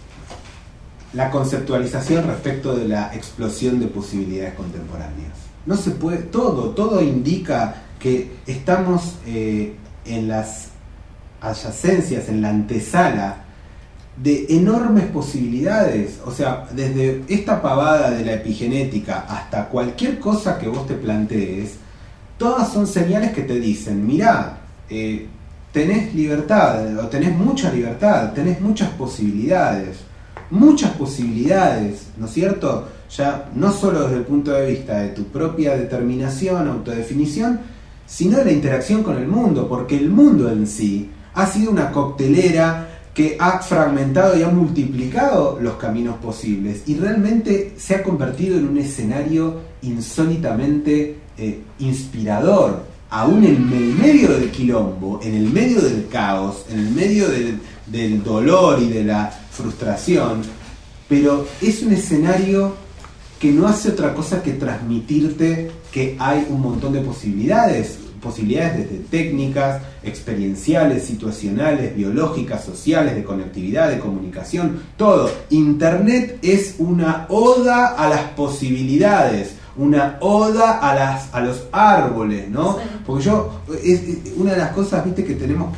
la conceptualización respecto de la explosión de posibilidades contemporáneas. No se puede, todo, todo indica que estamos eh, en las adyacencias, en la antesala de enormes posibilidades. O sea, desde esta pavada de la epigenética hasta cualquier cosa que vos te plantees, todas son señales que te dicen, mirá, Eh, tenés libertad, o tenés mucha libertad, tenés muchas posibilidades, muchas posibilidades, ¿no es cierto? Ya no solo desde el punto de vista de tu propia determinación, autodefinición, sino de la interacción con el mundo, porque el mundo en sí ha sido una coctelera que ha fragmentado y ha multiplicado los caminos posibles y realmente se ha convertido en un escenario insólitamente eh, inspirador. Aún en el medio del quilombo, en el medio del caos, en el medio del, del dolor y de la frustración, pero es un escenario que no hace otra cosa que transmitirte que hay un montón de posibilidades, posibilidades desde técnicas, experienciales, situacionales, biológicas, sociales, de conectividad, de comunicación, todo. Internet es una oda a las posibilidades, una oda a las a los árboles, ¿no? Sí. Porque yo, es, es una de las cosas, viste, que tenemos que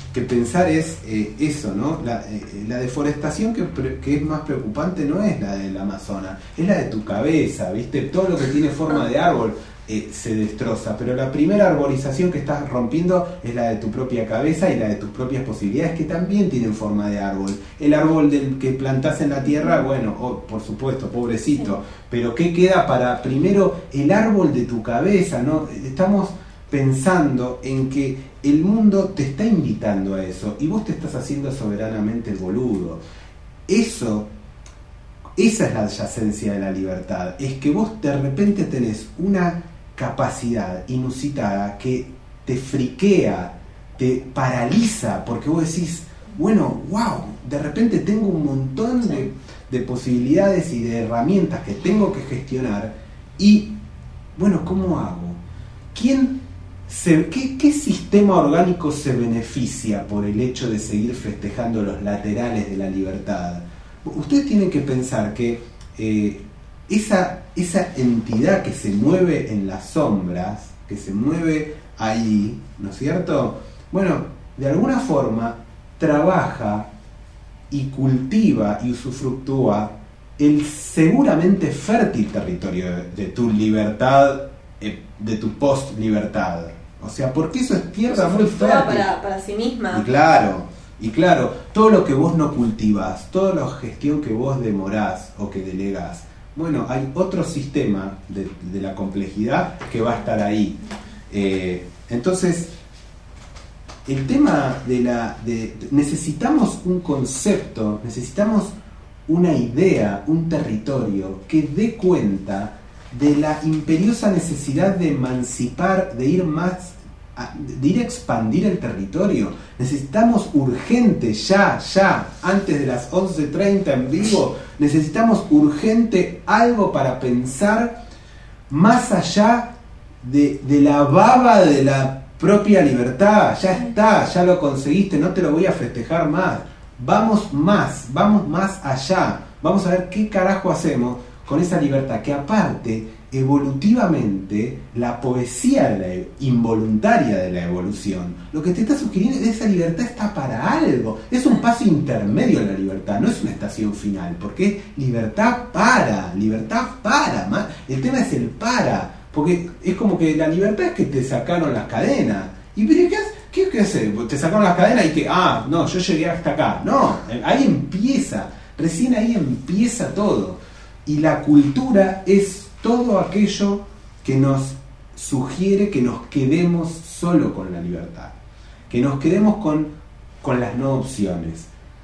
que pensar es eh, eso, ¿no? La, eh, la deforestación que, que es más preocupante no es la del Amazonas, es la de tu cabeza, ¿viste? Todo lo que tiene forma de árbol eh, se destroza, pero la primera arborización que estás rompiendo es la de tu propia cabeza y la de tus propias posibilidades, que también tienen forma de árbol. El árbol del que plantás en la tierra, bueno, oh, por supuesto, pobrecito, sí. Pero ¿qué queda para primero el árbol de tu cabeza, ¿no? Estamos pensando en que el mundo te está invitando a eso y vos te estás haciendo soberanamente el boludo. Eso, esa es la adyacencia de la libertad, es que vos de repente tenés una capacidad inusitada que te friquea, te paraliza, porque vos decís, bueno, wow, de repente tengo un montón de, de posibilidades y de herramientas que tengo que gestionar y, bueno, ¿cómo hago? ¿Quién Se, ¿qué, ¿Qué sistema orgánico se beneficia por el hecho de seguir festejando los laterales de la libertad? Ustedes tienen que pensar que eh, esa, esa entidad que se mueve en las sombras, que se mueve ahí, ¿no es cierto? Bueno, de alguna forma trabaja y cultiva y usufructúa el seguramente fértil territorio de, de tu libertad, eh, de tu post-libertad. O sea, porque eso es tierra muy fértil. Para, para sí misma. Y claro, y claro, todo lo que vos no cultivás, toda la gestión que vos demorás o que delegás, bueno, hay otro sistema de, de la complejidad que va a estar ahí. Eh, entonces, el tema de la... De, necesitamos un concepto, necesitamos una idea, un territorio que dé cuenta de la imperiosa necesidad de emancipar, de ir más, a, de ir a expandir el territorio. Necesitamos urgente, ya, ya, antes de las once treinta en vivo, necesitamos urgente algo para pensar más allá de, de la baba de la propia libertad. Ya está, ya lo conseguiste, no te lo voy a festejar más. Vamos más, vamos más allá. Vamos a ver qué carajo hacemos con esa libertad, que aparte, evolutivamente, la poesía de la involuntaria de la evolución, lo que te está sugiriendo es que esa libertad está para algo, es un paso intermedio en la libertad, no es una estación final, porque es libertad para, libertad para, el tema es el para, porque es como que la libertad es que te sacaron las cadenas, y pero ¿qué haces? ¿Qué, qué haces? Te sacaron las cadenas y que, ah, no, yo llegué hasta acá, no, ahí empieza, recién ahí empieza todo. Y la cultura es todo aquello que nos sugiere que nos quedemos solo con la libertad, que nos quedemos con, con las no opciones.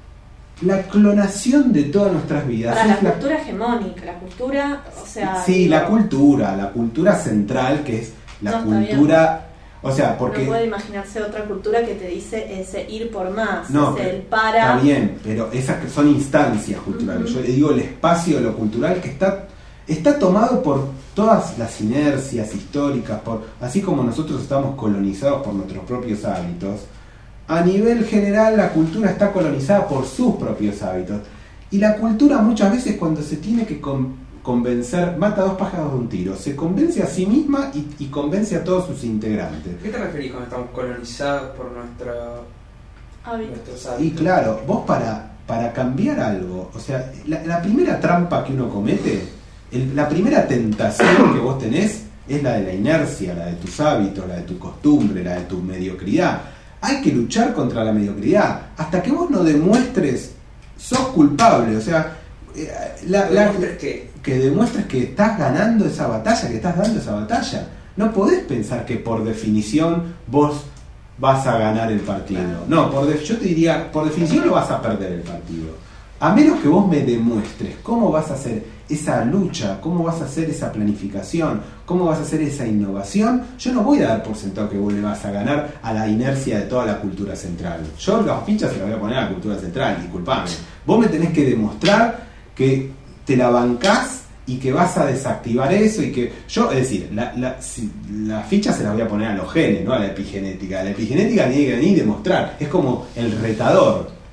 La clonación de todas nuestras vidas. Para la es la cultura hegemónica, la cultura, o sea... Sí, digo, la cultura, la cultura central, que es la no, cultura... O sea, porque... No puede imaginarse otra cultura que te dice ese ir por más, no, ese el para... Está bien, pero esas que son instancias culturales. Uh-huh. Yo le digo el espacio de lo cultural que está, está tomado por todas las inercias históricas, por así como nosotros estamos colonizados por nuestros propios hábitos. A nivel general la cultura está colonizada por sus propios hábitos. Y la cultura muchas veces cuando se tiene que... Con, convencer, mata dos pájaros de un tiro, se convence a sí misma y, y convence a todos sus integrantes. ¿Qué te referís cuando estamos colonizados por nuestro, nuestros hábitos? Y claro, vos para, para cambiar algo, o sea, la, la primera trampa que uno comete, el, la primera tentación que vos tenés es la de la inercia, la de tus hábitos, la de tu costumbre, la de tu mediocridad. Hay que luchar contra la mediocridad, hasta que vos no demuestres, sos culpable, o sea, La, la, que, que demuestres que estás ganando esa batalla, que estás dando esa batalla. No podés pensar que por definición vos vas a ganar el partido. No, por def, yo te diría, por definición lo vas a perder el partido. A menos que vos me demuestres cómo vas a hacer esa lucha, cómo vas a hacer esa planificación, cómo vas a hacer esa innovación, yo no voy a dar por sentado que vos le vas a ganar a la inercia de toda la cultura central. Yo las fichas se las voy a poner a la cultura central, disculpame. Vos me tenés que demostrar que te la bancás y que vas a desactivar eso y que yo, es decir, la, la, si, la ficha se la voy a poner a los genes, no a la epigenética. La epigenética tiene que venir y demostrar, es como el retador.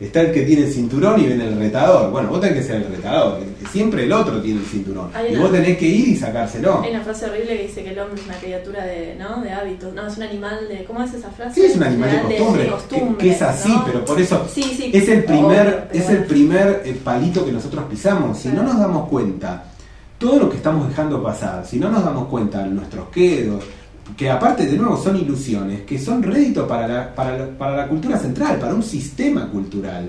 está el que tiene el cinturón y viene el retador. Bueno, vos tenés que ser el retador, siempre el otro tiene el cinturón. Y vos tenés que ir y sacárselo. Hay una frase horrible que dice que el hombre es una criatura de, ¿no? de hábitos. No, es un animal de... ¿Cómo es esa frase? Sí, es un animal de, de costumbre, de costumbre que, que es así, ¿no? Pero por eso sí, sí, es el primer, obvio, es el primer eh, palito que nosotros pisamos. Si claro. no nos damos cuenta, todo lo que estamos dejando pasar, si no nos damos cuenta de nuestros quedos, que aparte de nuevo son ilusiones, que son rédito para la, para, la, para la cultura central, para un sistema cultural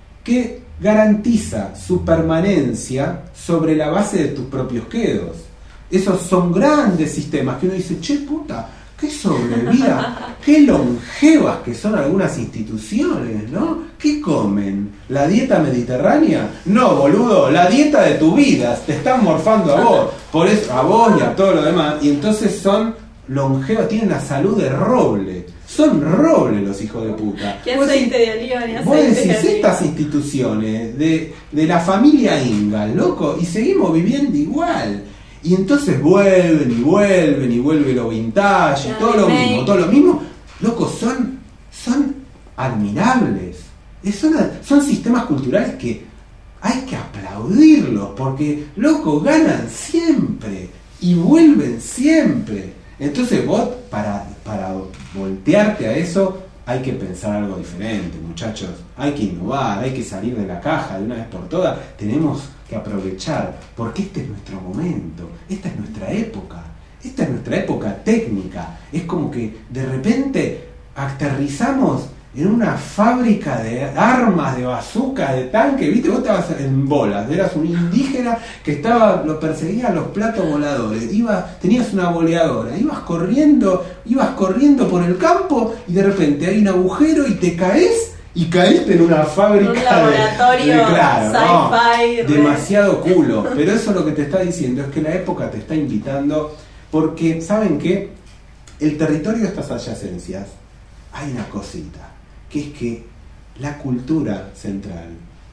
que garantiza su permanencia sobre la base de tus propios quedos. Esos son grandes sistemas que uno dice, che puta, qué sobrevida, qué longevas que son algunas instituciones, ¿no? ¿Qué comen? ¿La dieta mediterránea? No, boludo, la dieta de tu vida, te están morfando a vos, por eso, a vos y a todo lo demás, y entonces son longevas, tienen la salud de roble, son roble los hijos de puta. ¿Qué aceite de oliva? Ni Vos aceite decís, de oliva. estas instituciones de, de la familia Ingalls, loco, y seguimos viviendo igual. Y entonces vuelven y vuelven y vuelve lo vintage, y todo lo mismo, todo lo mismo. Loco, son, son admirables. Son, son sistemas culturales que hay que aplaudirlos, porque, loco, ganan siempre y vuelven siempre. Entonces vos, para, para voltearte a eso, hay que pensar algo diferente, muchachos. Hay que innovar, hay que salir de la caja de una vez por todas. Tenemos que aprovechar, porque este es nuestro momento, esta es nuestra época, esta es nuestra época técnica. Es como que de repente aterrizamos en una fábrica de armas, de bazookas, de tanques, ¿viste? Vos estabas en bolas, eras un indígena que estaba, lo perseguían los platos voladores, ibas, tenías una boleadora, ibas corriendo, ibas corriendo por el campo y de repente hay un agujero y te caes y caíste en una fábrica un laboratorio de, de claro, sci-fi, no, demasiado culo. Pero eso lo que te está diciendo es que la época te está invitando, porque ¿saben qué? El territorio de estas adyacencias, hay una cosita, que es que la cultura central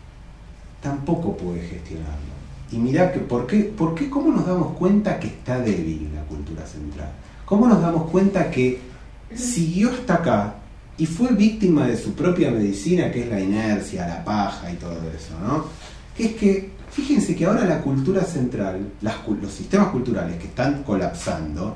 tampoco puede gestionarlo. Y mirá que por qué, por qué, cómo nos damos cuenta que está débil la cultura central. Cómo nos damos cuenta que siguió hasta acá y fue víctima de su propia medicina, que es la inercia, la paja y todo eso, ¿no? Que es que, fíjense que ahora la cultura central, las, los sistemas culturales que están colapsando,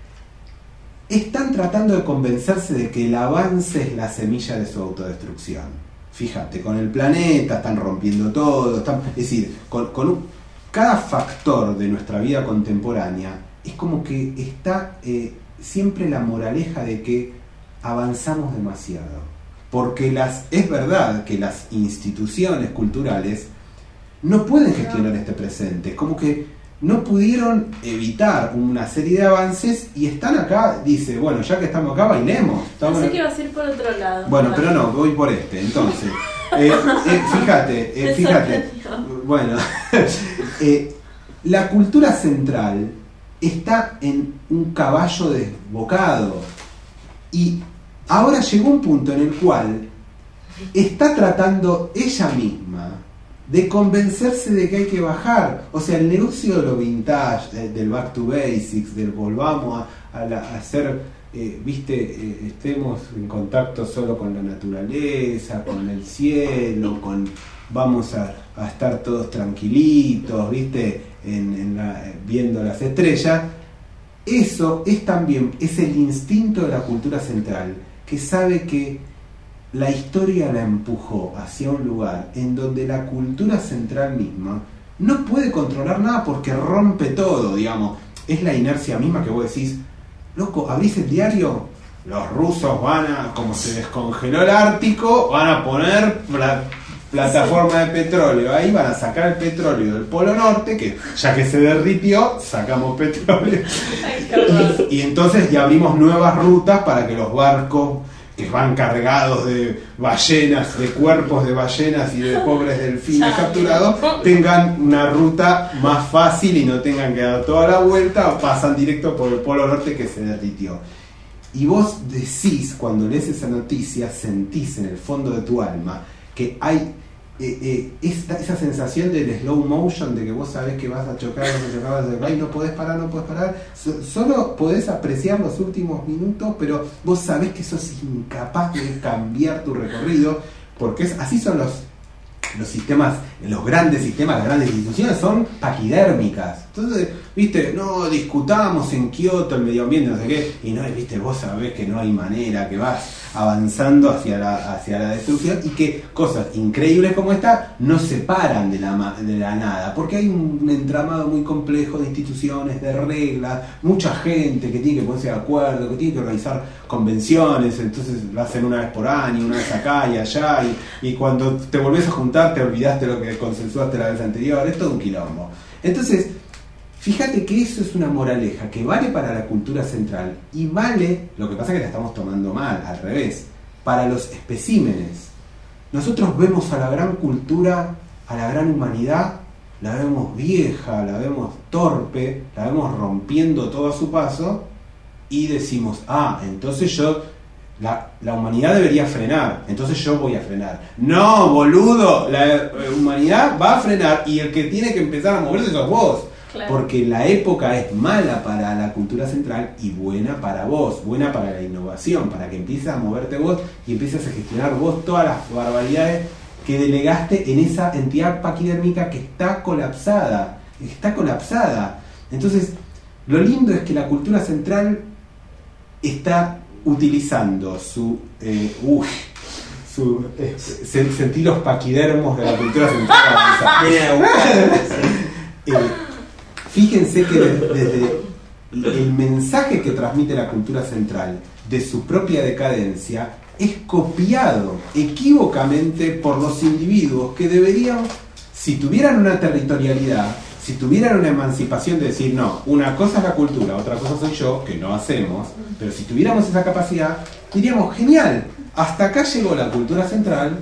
están tratando de convencerse de que el avance es la semilla de su autodestrucción. Fíjate, con el planeta están rompiendo todo, están, es decir, con, con un, cada factor de nuestra vida contemporánea es como que está eh, siempre la moraleja de que avanzamos demasiado. Porque las, es verdad que las instituciones culturales no pueden gestionar este presente, es como que no pudieron evitar una serie de avances y están acá, dice, bueno, ya que estamos acá, bailemos. Estamos Pensé en... que ibas a ir por otro lado. Bueno, pero no, voy por este, entonces. Eh, eh, fíjate, eh, fíjate. Bueno, eh, la cultura central está en un caballo desbocado y ahora llegó un punto en el cual está tratando ella misma de convencerse de que hay que bajar. O sea, el negocio de lo vintage, del back to basics, del volvamos a, a, la, a hacer, eh, viste, eh, estemos en contacto solo con la naturaleza, con el cielo, con vamos a, a estar todos tranquilitos, viste, en, en la, viendo las estrellas. Eso es también, es el instinto de la cultura central, que sabe que la historia la empujó hacia un lugar en donde la cultura central misma no puede controlar nada porque rompe todo, digamos. Es la inercia misma que vos decís, loco, abrís el diario, los rusos van a, como se descongeló el Ártico, van a poner la plataforma de petróleo, ahí van a sacar el petróleo del Polo Norte, que ya que se derritió, sacamos petróleo. y, y entonces ya abrimos nuevas rutas para que los barcos que van cargados de ballenas, de cuerpos de ballenas y de pobres delfines capturados, tengan una ruta más fácil y no tengan que dar toda la vuelta, o pasan directo por el Polo Norte que se derritió. Y vos decís, cuando lees esa noticia, sentís en el fondo de tu alma que hay eh, eh, esta, esa sensación del slow motion, de que vos sabés que vas a chocar, vas a chocar, vas a chocar y no podés parar, no podés parar, so, solo podés apreciar los últimos minutos, pero vos sabés que sos incapaz de cambiar tu recorrido, porque es, así son los, los sistemas, los grandes sistemas, las grandes instituciones son paquidérmicas. Entonces, viste, no discutamos en Kioto el medio ambiente, no sé qué, y no, viste, vos sabés que no hay manera, que vas avanzando hacia la, hacia la destrucción, y que cosas increíbles como esta no se paran de la, de la nada, porque hay un entramado muy complejo de instituciones, de reglas, mucha gente que tiene que ponerse de acuerdo, que tiene que organizar convenciones, entonces lo hacen una vez por año, una vez acá y allá, y, y cuando te volvés a juntar te olvidaste lo que consensuaste la vez anterior, es todo un quilombo. Entonces, fíjate que eso es una moraleja que vale para la cultura central y vale, lo que pasa es que la estamos tomando mal, al revés, para los especímenes. Nosotros vemos a la gran cultura, a la gran humanidad, la vemos vieja, la vemos torpe, la vemos rompiendo todo a su paso y decimos, ah, entonces yo, la, la humanidad debería frenar, entonces yo voy a frenar. No, boludo, la humanidad va a frenar y el que tiene que empezar a moverse sos vos. Claro. Porque la época es mala para la cultura central y buena para vos, buena para la innovación, para que empieces a moverte vos y empieces a gestionar vos todas las barbaridades que delegaste en esa entidad paquidérmica que está colapsada, está colapsada. Entonces, lo lindo es que la cultura central está utilizando su... Eh, uy, su eh, sentir los paquidermos de la cultura central. eh, Fíjense que desde el mensaje que transmite la cultura central de su propia decadencia es copiado equívocamente por los individuos que deberían, si tuvieran una territorialidad, si tuvieran una emancipación de decir, no, una cosa es la cultura, otra cosa soy yo, que no hacemos, pero si tuviéramos esa capacidad, diríamos, genial, hasta acá llegó la cultura central,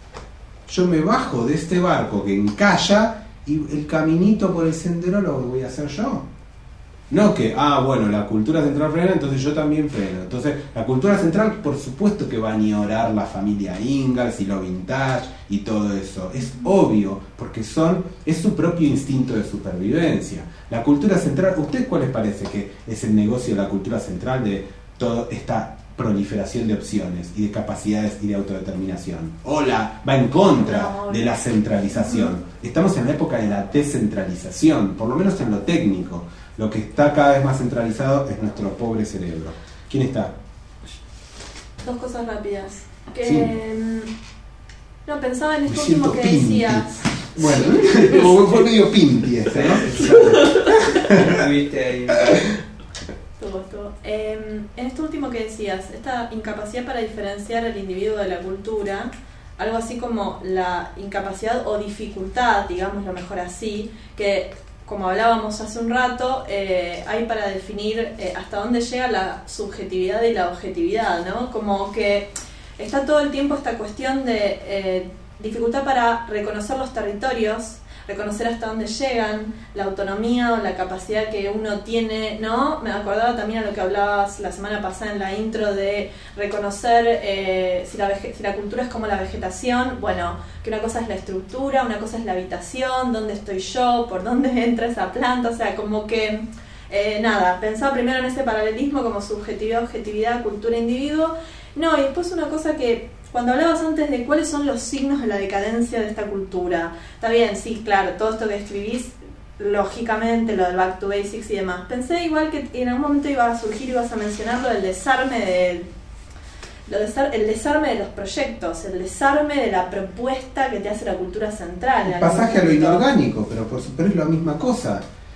yo me bajo de este barco que encalla y el caminito por el sendero lo voy a hacer yo. No que, ah, bueno, la cultura central frena, entonces yo también freno. Entonces, la cultura central, por supuesto que va a ignorar la familia Ingalls y lo vintage y todo eso. Es obvio, porque son es su propio instinto de supervivencia. La cultura central, ¿usted cuál les parece que es el negocio de la cultura central de toda esta proliferación de opciones y de capacidades y de autodeterminación? Hola, va en contra de la centralización. Estamos en la época de la descentralización, por lo menos en lo técnico. Lo que está cada vez más centralizado es nuestro pobre cerebro. ¿Quién está? Dos cosas rápidas. Que, sí. No, pensaba en esto último que pinti. decías. Bueno, como fue medio pinti ese, ¿no? Viste ahí. Todo, todo. Eh, en esto último que decías, esta incapacidad para diferenciar al individuo de la cultura, algo así como la incapacidad o dificultad, digámoslo mejor así, que como hablábamos hace un rato, eh, hay para definir eh, hasta dónde llega la subjetividad y la objetividad, ¿no? Como que está todo el tiempo esta cuestión de eh, dificultad para reconocer los territorios, reconocer hasta dónde llegan, la autonomía o la capacidad que uno tiene, ¿no? Me acordaba también a lo que hablabas la semana pasada en la intro de reconocer eh, si, la vege- si la cultura es como la vegetación, bueno, que una cosa es la estructura, una cosa es la habitación, dónde estoy yo, por dónde entra esa planta, o sea, como que, eh, nada, pensaba primero en ese paralelismo como subjetividad, objetividad, cultura, individuo, no, y después una cosa que cuando hablabas antes de cuáles son los signos de la decadencia de esta cultura, está bien, sí, claro, todo esto que escribís, lógicamente, lo del back to basics y demás. Pensé igual que en algún momento iba a surgir, ibas a mencionar lo del desarme de, lo de el desarme de los proyectos, el desarme de la propuesta que te hace la cultura central. El pasaje a lo inorgánico, pero, por, pero es la misma cosa.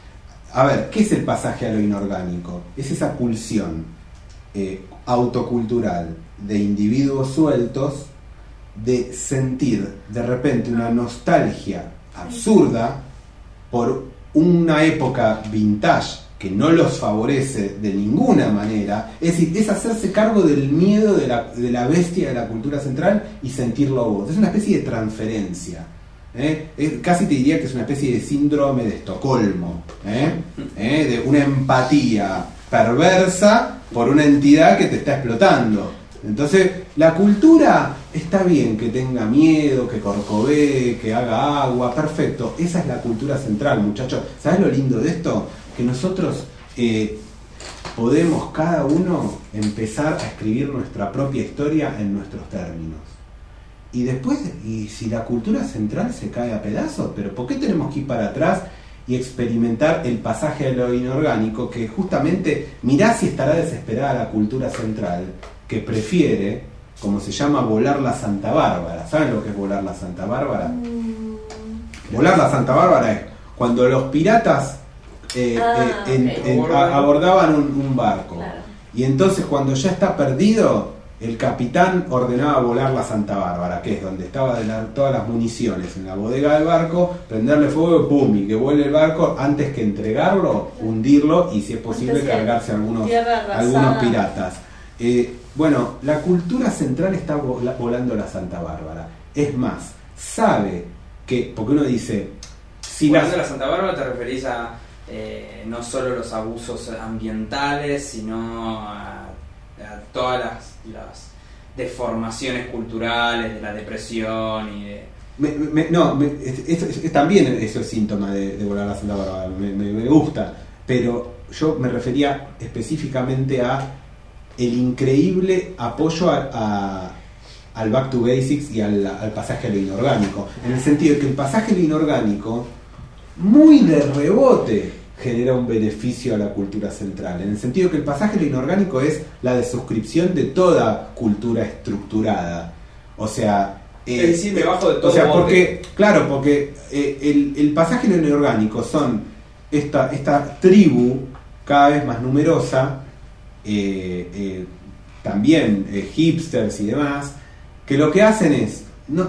A ver, ¿qué es el pasaje a lo inorgánico? Es esa pulsión eh, autocultural de individuos sueltos de sentir de repente una nostalgia absurda por una época vintage que no los favorece de ninguna manera. Es decir, es hacerse cargo del miedo de la, de la bestia de la cultura central y sentirlo vos. Es una especie de transferencia. ¿eh? Es, casi te diría que es una especie de síndrome de Estocolmo, ¿eh? ¿Eh? De una empatía perversa por una entidad que te está explotando. Entonces, la cultura está bien que tenga miedo, que corcovee, que haga agua, perfecto. Esa es la cultura central, muchachos. ¿Sabes lo lindo de esto? Que nosotros eh, podemos cada uno empezar a escribir nuestra propia historia en nuestros términos. y después, y si la cultura central se cae a pedazos, pero ¿por qué tenemos que ir para atrás y experimentar el pasaje de lo inorgánico? Que justamente, mirá si estará desesperada la cultura central, que prefiere, como se llama, volar la Santa Bárbara. ¿Saben lo que es volar la Santa Bárbara? Mm. Volar la Santa Bárbara es cuando los piratas eh, ah, eh, en, okay. en, a, abordaban un, un barco. Claro. Y entonces cuando ya está perdido, el capitán ordenaba volar la Santa Bárbara, que es donde estaban todas las municiones en la bodega del barco, prenderle fuego, pum, y que vuele el barco antes que entregarlo, hundirlo y si es posible cargarse a algunos, algunos piratas. Eh, bueno, la cultura central está volando la Santa Bárbara. Es más, sabe que, porque uno dice... Si volando la Santa Bárbara te referís a eh, no solo los abusos ambientales, sino a, a todas las, las deformaciones culturales de la depresión y de... Me, me, no, me, es, es, es, también eso es síntoma de, de volar la Santa Bárbara, me, me, me gusta, pero yo me refería específicamente a el increíble apoyo a, a, al Back to Basics y al, al pasaje a lo inorgánico, en el sentido de que el pasaje a lo inorgánico muy de rebote genera un beneficio a la cultura central, en el sentido que el pasaje a lo inorgánico es la desuscripción de toda cultura estructurada, o sea, eh, es decir, debajo de todo, o sea, porque claro, porque eh, el, el pasaje a lo inorgánico son esta, esta tribu cada vez más numerosa, eh, eh, también eh, hipsters y demás, que lo que hacen es no,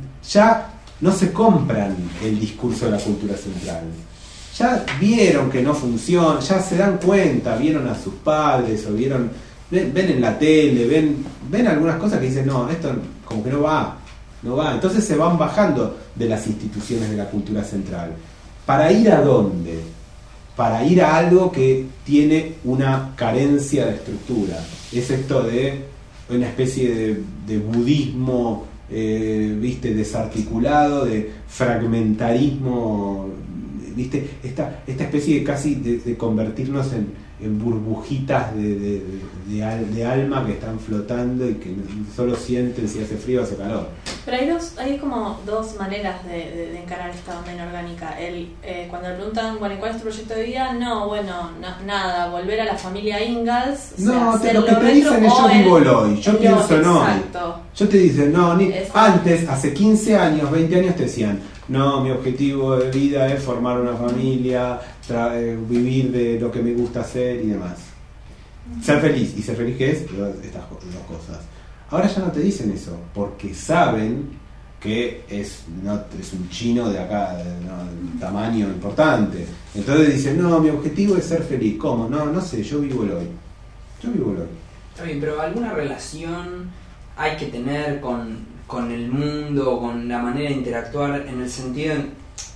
ya no se compran el discurso de la cultura central. Ya vieron que no funciona, ya se dan cuenta, vieron a sus padres o vieron, ven, ven en la tele, ven, ven algunas cosas que dicen, no, esto como que no va, no va. Entonces se van bajando de las instituciones de la cultura central. ¿Para ir a dónde? Para ir a algo que tiene una carencia de estructura. Es esto de una especie de, de budismo, eh, viste, desarticulado, de fragmentarismo, viste, esta, esta especie de casi de, de convertirnos en, en burbujitas de, de, de, al, de alma que están flotando y que solo sienten si hace frío o hace calor. Pero hay dos, hay como dos maneras de, de, de encarar esta onda inorgánica. El, eh, cuando le preguntan, bueno, ¿cuál es tu proyecto de vida? No, bueno, no, nada, volver a la familia Ingalls. O no, sea, te, lo que te dicen es yo vivo el hoy, yo pienso en hoy. Yo te dicen, no, ni, antes, hace quince años, veinte años te decían, no, mi objetivo de vida es formar una familia, tra- eh, vivir de lo que me gusta hacer y demás. Uh-huh. Ser feliz. ¿Y ser feliz qué es? Estas dos cosas. Ahora ya no te dicen eso, porque saben que es, no, es un chino de acá, de, no, de tamaño importante. Entonces dicen, no, mi objetivo es ser feliz. ¿Cómo? No, no sé, yo vivo el hoy. Yo vivo el hoy. Está bien, pero ¿alguna relación hay que tener con, con el mundo, con la manera de interactuar, en el sentido en,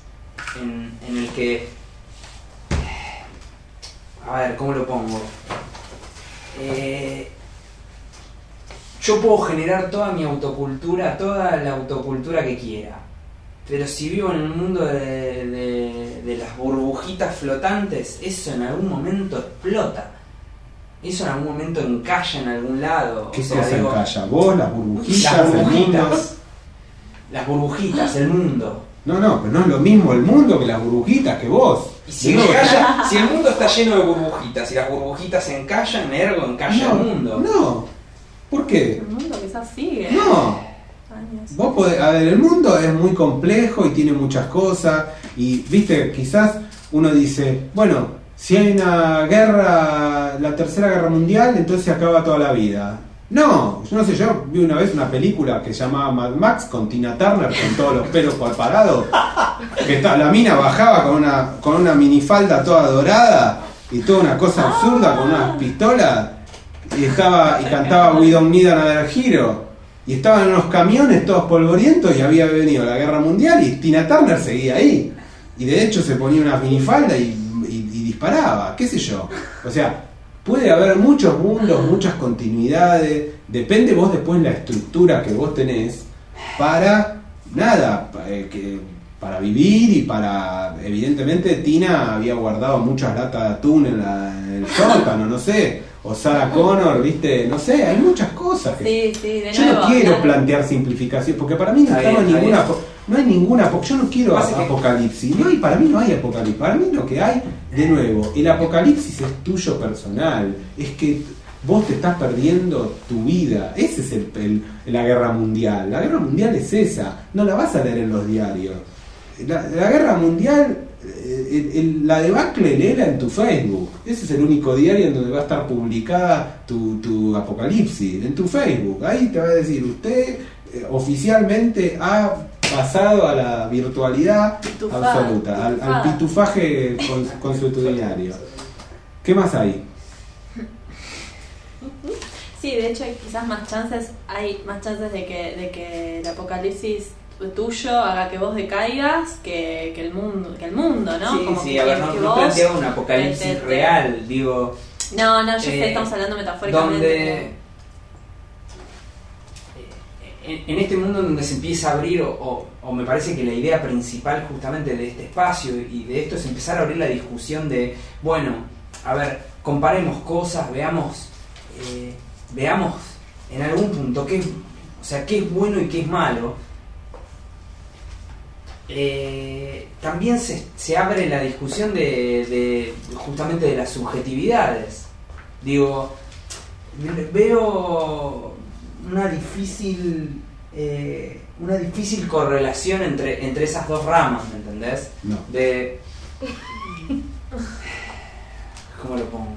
en, en el que... A ver, ¿cómo lo pongo? Eh... Yo puedo generar toda mi autocultura, toda la autocultura que quiera. Pero si vivo en el mundo de, de, de las burbujitas flotantes, eso en algún momento explota. Eso en algún momento encalla en algún lado. ¿Qué o sea, cosa digo, encalla? ¿Vos? ¿Las burbujitas? Las ¿El mundo? burbujitas. Las burbujitas, el mundo. No, no, pero no es lo mismo el mundo que las burbujitas, que vos. Y si, encalla, si el mundo está lleno de burbujitas y las burbujitas encallan, ergo encalla no, el mundo. No. ¿Por qué? El mundo quizás sigue. No. Vos podés, a ver, el mundo es muy complejo y tiene muchas cosas. Y, viste, quizás uno dice, bueno, si hay una guerra, la tercera guerra mundial, entonces se acaba toda la vida. No, yo no sé, yo vi una vez una película que se llamaba Mad Max con Tina Turner con todos los pelos parados. Que está, la mina bajaba con una, con una minifalda toda dorada y toda una cosa absurda con unas pistolas. Y estaba y cantaba We Don't Need Another Hero y estaban en unos camiones todos polvorientos y había venido la guerra mundial y Tina Turner seguía ahí y de hecho se ponía una minifalda y, y, y disparaba, qué sé yo, o sea, puede haber muchos mundos, muchas continuidades, depende vos después la estructura que vos tenés para nada, eh, que, para vivir y para, evidentemente Tina había guardado muchas latas de atún en, la, en el sótano, no sé, o Sarah Connor, ¿viste? No sé, hay muchas cosas. Que... Sí, sí, de yo nuevo, no quiero claro. plantear simplificación, porque para mí no Está estamos bien, está ninguna... bien. No hay ninguna... Yo no quiero Pasa que- apocalipsis. No hay, para mí no hay apocalipsis. Para mí lo que hay, de nuevo, el apocalipsis es tuyo personal. Es que vos te estás perdiendo tu vida. Ese es el, el- la guerra mundial. La guerra mundial es esa. No la vas a leer en los diarios. La, la guerra mundial, eh, el- el- la debacle, léela en tu Facebook. Ese es el único diario en donde va a estar publicada tu, tu apocalipsis. En tu Facebook. Ahí te va a decir, usted eh, oficialmente ha pasado a la virtualidad Pitufada, absoluta, al, al pitufada. pitufaje cons- consuetudinario. ¿Qué más hay? Sí, de hecho hay quizás más chances, hay más chances de que, de que el apocalipsis tuyo haga que vos decaigas que, que el mundo, que el mundo, ¿no? Sí, Como sí, que, a ver, que no, no vos planteaba un apocalipsis te- te- te- real, digo, No, no, yo sé, Eh, estamos hablando metafóricamente. donde en, en este mundo donde se empieza a abrir, o, o, o me parece que la idea principal justamente de este espacio y de esto es empezar a abrir la discusión de, bueno, a ver, comparemos cosas, veamos, eh, veamos en algún punto qué, o sea, qué es bueno y qué es malo. Eh, también se, se abre la discusión de, de justamente de las subjetividades. Digo, veo una difícil eh, una difícil correlación entre, entre esas dos ramas, ¿me entendés? No. De ¿cómo lo pongo?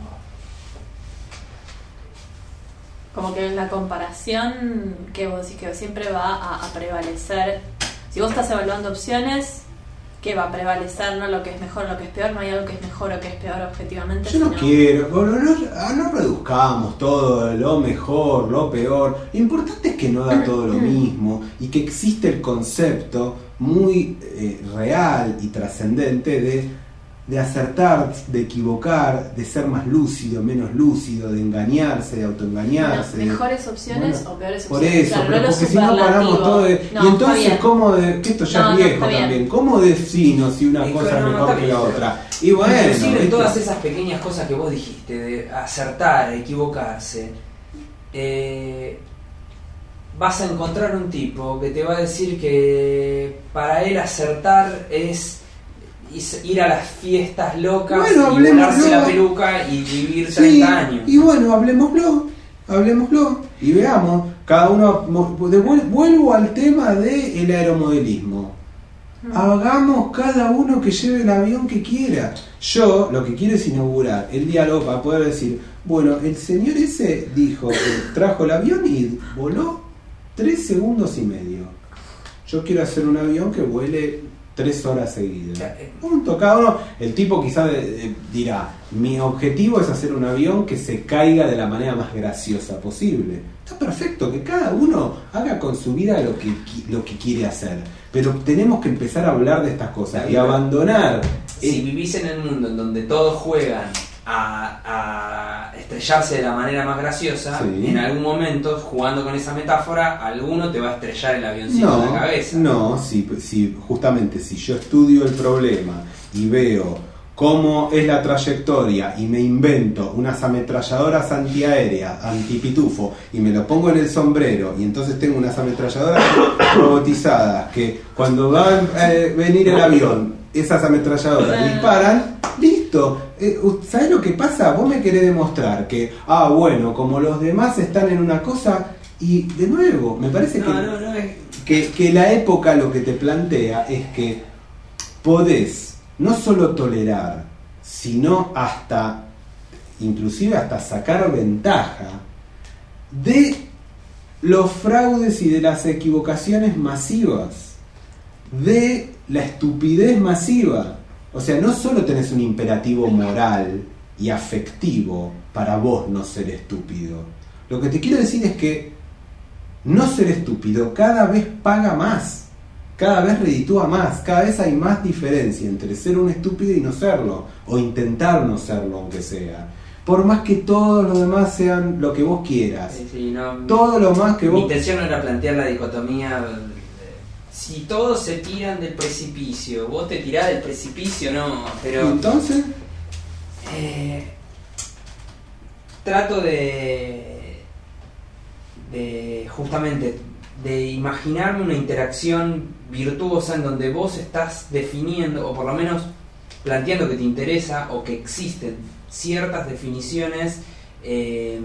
Como que la comparación que vos decís que siempre va a, a prevalecer. Si vos estás evaluando opciones, ¿qué va a prevalecer? No lo que es mejor, lo que es peor. No hay algo que es mejor o que es peor objetivamente. Yo no sino- quiero, no, no, no reduzcamos todo, lo mejor, lo peor. Lo importante es que no da todo lo mismo y que existe el concepto muy eh, real y trascendente de, de acertar, de equivocar, de ser más lúcido, menos lúcido, de engañarse, de autoengañarse. Bueno, mejores opciones Bueno, o peores Por opciones. eso, Claro, pero no lo porque si no paramos superlativo. todo de... No, y está entonces, bien. ¿cómo de, que esto ya No, es no, viejo está bien. también, ¿cómo defino si una Y cosa es claro, no, mejor está que la bien. otra? Y bueno, Inclusive ¿viste? todas esas pequeñas cosas que vos dijiste, de acertar, equivocarse, eh, vas a encontrar un tipo que te va a decir que para él acertar es ir a las fiestas locas Bueno, y hablemoslo. volarse la peluca y vivir Sí, treinta años. y bueno, hablemoslo, hablemoslo y veamos, cada uno, de vuel- vuelvo al tema del aeromodelismo. Hagamos cada uno que lleve el avión que quiera. Yo lo que quiero es inaugurar el diálogo para poder decir, bueno, el señor ese dijo, que trajo el avión y voló tres segundos y medio. Yo quiero hacer un avión que vuele tres horas seguidas. Punto, cada uno. El tipo quizás dirá, mi objetivo es hacer un avión que se caiga de la manera más graciosa posible. Está perfecto, que cada uno haga con su vida lo que, qui- lo que quiere hacer. Pero tenemos que empezar a hablar de estas cosas y abandonar. Si eh, vivís en el mundo en donde todos juegan a, a estrellarse de la manera más graciosa, Sí. en algún momento, jugando con esa metáfora, alguno te va a estrellar el avioncito no, en la cabeza. no, si, si justamente si yo estudio el problema y veo cómo es la trayectoria y me invento unas ametralladoras antiaéreas, antipitufo, y me lo pongo en el sombrero y entonces tengo unas ametralladoras robotizadas que cuando va a eh, venir el avión, esas ametralladoras disparan, listo. Eh, ¿Sabes lo que pasa? Vos me querés demostrar que, ah, bueno, como los demás están en una cosa, y de nuevo, me parece No, que, no, no, es- que, que la época lo que te plantea es que podés no solo tolerar, sino hasta, inclusive hasta sacar ventaja de los fraudes y de las equivocaciones masivas, de la estupidez masiva. O sea, no solo tenés un imperativo moral y afectivo para vos no ser estúpido. Lo que te quiero decir es que no ser estúpido cada vez paga más. Cada vez reditúa más, cada vez hay más diferencia entre ser un estúpido y no serlo, o intentar no serlo aunque sea. Por más que todos los demás sean lo que vos quieras, sí, sí, no, todo lo más que mi vos... intención no era plantear la dicotomía de- si todos se tiran del precipicio, vos te tirás del precipicio, no, pero Entonces, eh, trato de, de justamente de imaginarme una interacción virtuosa en donde vos estás definiendo, o por lo menos planteando que te interesa o que existen ciertas definiciones eh,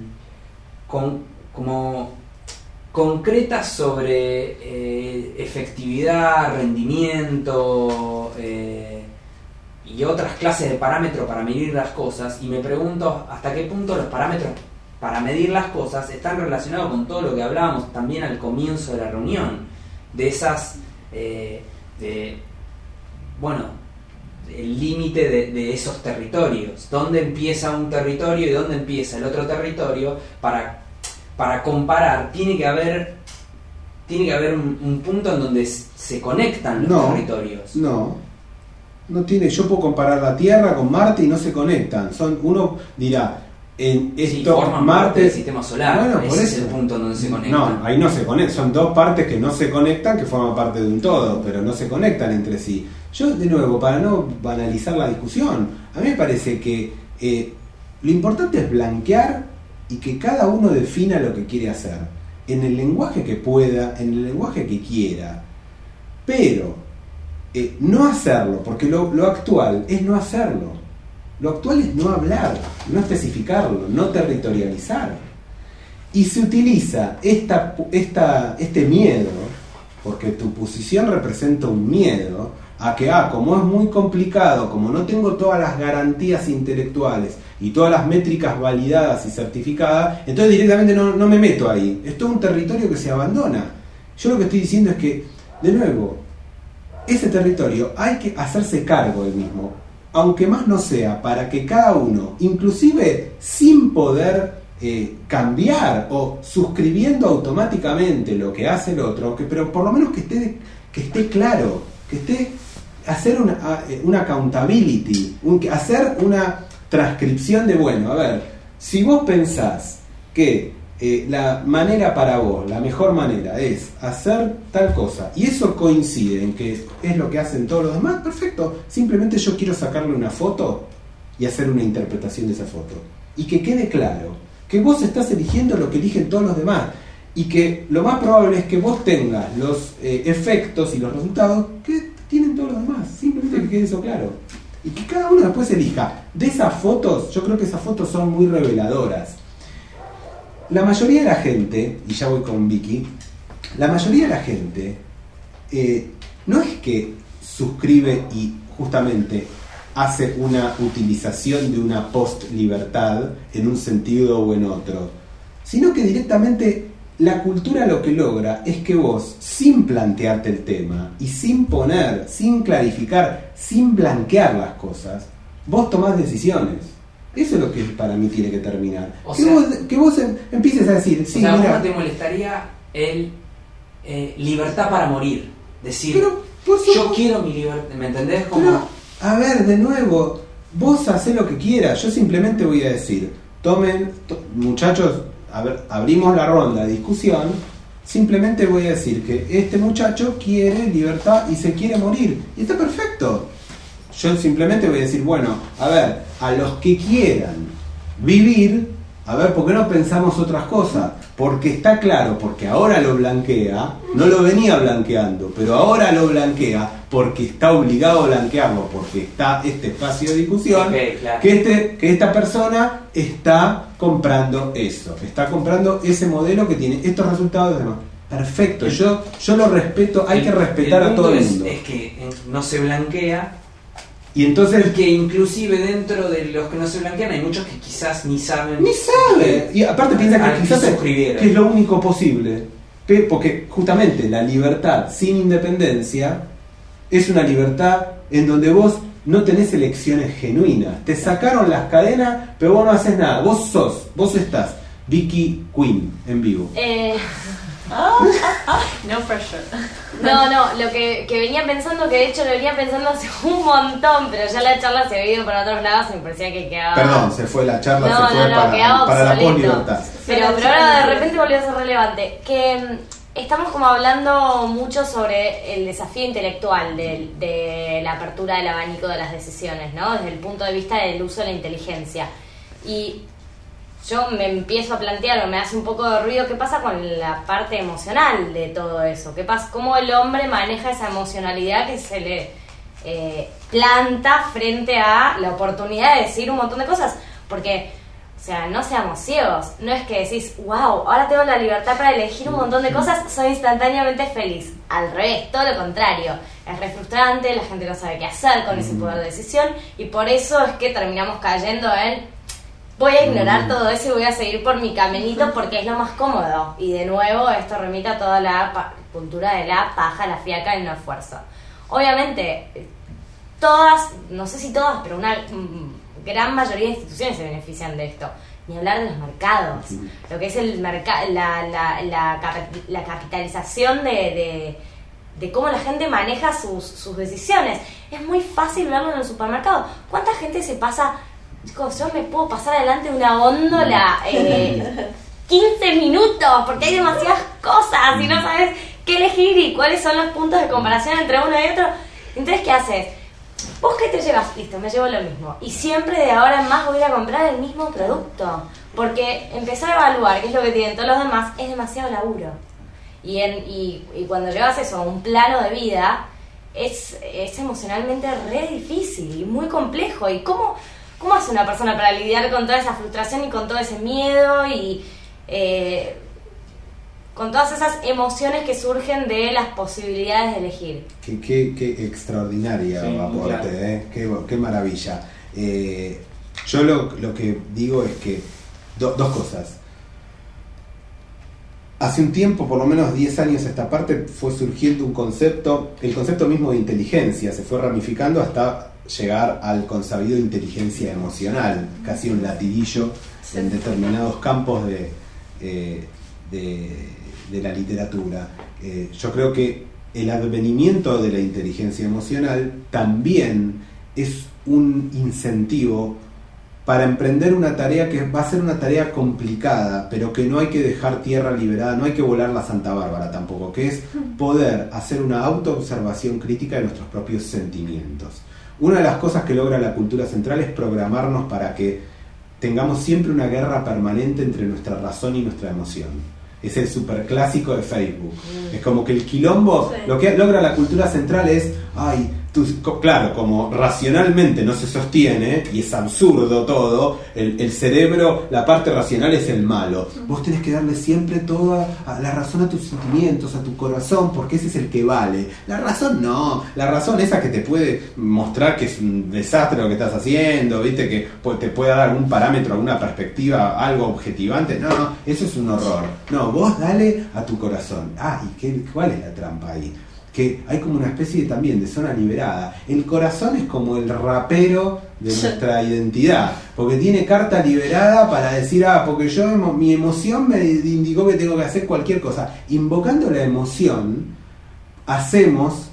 con, como concretas sobre eh, efectividad, rendimiento eh, y otras clases de parámetros para medir las cosas, y me pregunto hasta qué punto los parámetros para medir las cosas están relacionados con todo lo que hablábamos también al comienzo de la reunión, de esas eh, de, bueno, el límite de, de esos territorios, dónde empieza un territorio y dónde empieza el otro territorio. Para, para comparar tiene que haber tiene que haber un, un punto en donde se conectan los no, territorios. No, no tiene. Yo puedo comparar la Tierra con Marte y no se conectan. Son, uno dirá, en esto sí, forman Marte parte del sistema solar. Bueno, por ese eso es el punto en donde se conectan. No, ahí no se conectan. Son dos partes que no se conectan, que forman parte de un todo, pero no se conectan entre sí. Yo, de nuevo, para no banalizar la discusión, a mí me parece que eh, lo importante es blanquear y que cada uno defina lo que quiere hacer en el lenguaje que pueda, en el lenguaje que quiera, pero eh, no hacerlo, porque lo, lo actual es no hacerlo. Lo actual es no hablar, no especificarlo, no territorializar. Y se utiliza esta, esta, este miedo, porque tu posición representa un miedo, a que, ah, como es muy complicado, como no tengo todas las garantías intelectuales y todas las métricas validadas y certificadas, entonces directamente no, no me meto ahí. Es todo un territorio que se abandona. Yo lo que estoy diciendo es que, de nuevo, ese territorio hay que hacerse cargo del mismo, aunque más no sea, para que cada uno, inclusive sin poder eh, cambiar o suscribiendo automáticamente lo que hace el otro, que, pero por lo menos que esté, que esté claro, que esté, hacer una, una accountability, un, hacer una transcripción de, bueno, a ver, si vos pensás que eh, la manera para vos, la mejor manera es hacer tal cosa, y eso coincide en que es lo que hacen todos los demás, perfecto, simplemente yo quiero sacarle una foto y hacer una interpretación de esa foto, y que quede claro que vos estás eligiendo lo que eligen todos los demás, y que lo más probable es que vos tengas los eh, efectos y los resultados que tienen todos los demás, simplemente que quede eso claro, y que cada uno después elija. De esas fotos, yo creo que esas fotos son muy reveladoras. La mayoría de la gente, y ya voy con Vicky, la mayoría de la gente eh, no es que suscribe y justamente hace una utilización de una post-libertad en un sentido o en otro, sino que directamente la cultura lo que logra es que vos, sin plantearte el tema y sin poner, sin clarificar, sin blanquear las cosas, vos tomás decisiones. Eso es lo que para mí tiene que terminar. O que, sea, vos, que vos empieces a decir, sí, o sea, mira, ¿cómo te molestaría el eh, libertad para morir? Decir, pero, por yo supuesto, quiero mi libertad, ¿me entendés? Como... pero, a ver, de nuevo, vos hacés lo que quieras, yo simplemente voy a decir, tomen, to- muchachos, a ver, abrimos la ronda de discusión, simplemente voy a decir que este muchacho quiere libertad y se quiere morir, y está perfecto. Yo simplemente voy a decir, bueno, a ver, a los que quieran vivir, a ver, ¿por qué no pensamos otras cosas? Porque está claro, porque ahora lo blanquea, no lo venía blanqueando, pero ahora lo blanquea porque está obligado a blanquearlo, porque está este espacio de discusión, Okay, claro. que, este, que esta persona está comprando eso, está comprando ese modelo que tiene estos resultados y demás. Perfecto, yo, yo lo respeto, hay El- que respetar el a todo el punto mundo. es, es que eh, no se blanquea. Y entonces Y que inclusive dentro de los que no se blanquean hay muchos que quizás ni saben. ni sabe. Y aparte piensa al que quizás es, suscribieron. que es lo único posible. Pe- Porque justamente la libertad sin independencia es una libertad en donde vos no tenés elecciones genuinas. Te sacaron las cadenas, pero vos no haces nada. Vos sos, vos estás. Vicky Queen en vivo. Eh, No pressure. no, no, lo que, que venía pensando, que de hecho lo venía pensando hace un montón, pero ya la charla se había ido para otros lados y me parecía que quedaba... Perdón, se fue la charla, No, se fue no, no, para, quedaba para la obsoleto. poslibertad. Pero, pero ahora de repente volvió a ser relevante. Que mm, estamos como hablando mucho sobre el desafío intelectual de, de la apertura del abanico de las decisiones, ¿no? Desde el punto de vista del uso de la inteligencia. Y yo me empiezo a plantear o me hace un poco de ruido qué pasa con la parte emocional de todo eso, qué pasa, cómo el hombre maneja esa emocionalidad que se le eh, planta frente a la oportunidad de decir un montón de cosas, porque, o sea, no seamos ciegos, no es que decís, wow, ahora tengo la libertad para elegir un montón de cosas, soy instantáneamente feliz. Al revés, todo lo contrario, es re frustrante, la gente no sabe qué hacer con ese poder de decisión, y por eso es que terminamos cayendo en voy a ignorar todo eso y voy a seguir por mi caminito porque es lo más cómodo. Y de nuevo esto remite a toda la pa- cultura de la paja, la fiaca y no esfuerzo. Obviamente, todas, no sé si todas, pero una mm, gran mayoría de instituciones se benefician de esto. Ni hablar de los mercados, lo que es el mercado, la, la, la, cap- la capitalización de, de, de cómo la gente maneja sus, sus decisiones. Es muy fácil verlo en el supermercado. ¿Cuánta gente se pasa? Chicos, yo me puedo pasar adelante de una góndola eh, quince minutos porque hay demasiadas cosas y no sabes qué elegir y cuáles son los puntos de comparación entre uno y otro. Entonces, ¿qué haces? ¿Vos qué te llevas? Listo, me llevo lo mismo. Y siempre de ahora en más voy a ir a comprar el mismo producto. Porque empezar a evaluar qué es lo que tienen todos los demás es demasiado laburo. Y, en, y, y cuando llevas eso a un plano de vida, es, es emocionalmente re difícil y muy complejo. ¿Y cómo, cómo hace una persona para lidiar con toda esa frustración y con todo ese miedo y eh, con todas esas emociones que surgen de las posibilidades de elegir? Qué, qué, qué extraordinaria Sí, aporte, claro. ¿eh? qué, qué maravilla. Eh, yo lo, lo que digo es que do, dos cosas. Hace un tiempo, por lo menos diez años a esta parte, fue surgiendo un concepto, el concepto mismo de inteligencia, se fue ramificando hasta llegar al consabido de inteligencia emocional, casi un latiguillo en determinados campos de, eh, de, de la literatura. Eh, yo creo que el advenimiento de la inteligencia emocional también es un incentivo para emprender una tarea que va a ser una tarea complicada, pero que no hay que dejar tierra liberada, no hay que volar la Santa Bárbara tampoco, que es poder hacer una autoobservación crítica de nuestros propios sentimientos. Una de las cosas que logra la cultura central es programarnos para que tengamos siempre una guerra permanente entre nuestra razón y nuestra emoción. Es el superclásico de Facebook. Es como que el quilombo, Sí. lo que logra la cultura central es, ay, tú, claro, como racionalmente no se sostiene y es absurdo todo, el, el cerebro, la parte racional es el malo. Vos tenés que darle siempre toda la razón a tus sentimientos, a tu corazón, porque ese es el que vale. La razón no, la razón esa que te puede mostrar que es un desastre lo que estás haciendo, viste, que te pueda dar algún parámetro, alguna perspectiva, algo objetivante. No, eso es un horror. No, vos dale a tu corazón. Ah, ¿y qué, cuál es la trampa ahí? Que hay como una especie de, también de zona liberada. El corazón es como el rapero de nuestra identidad, porque tiene carta liberada para decir, ah, porque yo, mi emoción me indicó que tengo que hacer cualquier cosa. Invocando la emoción, hacemos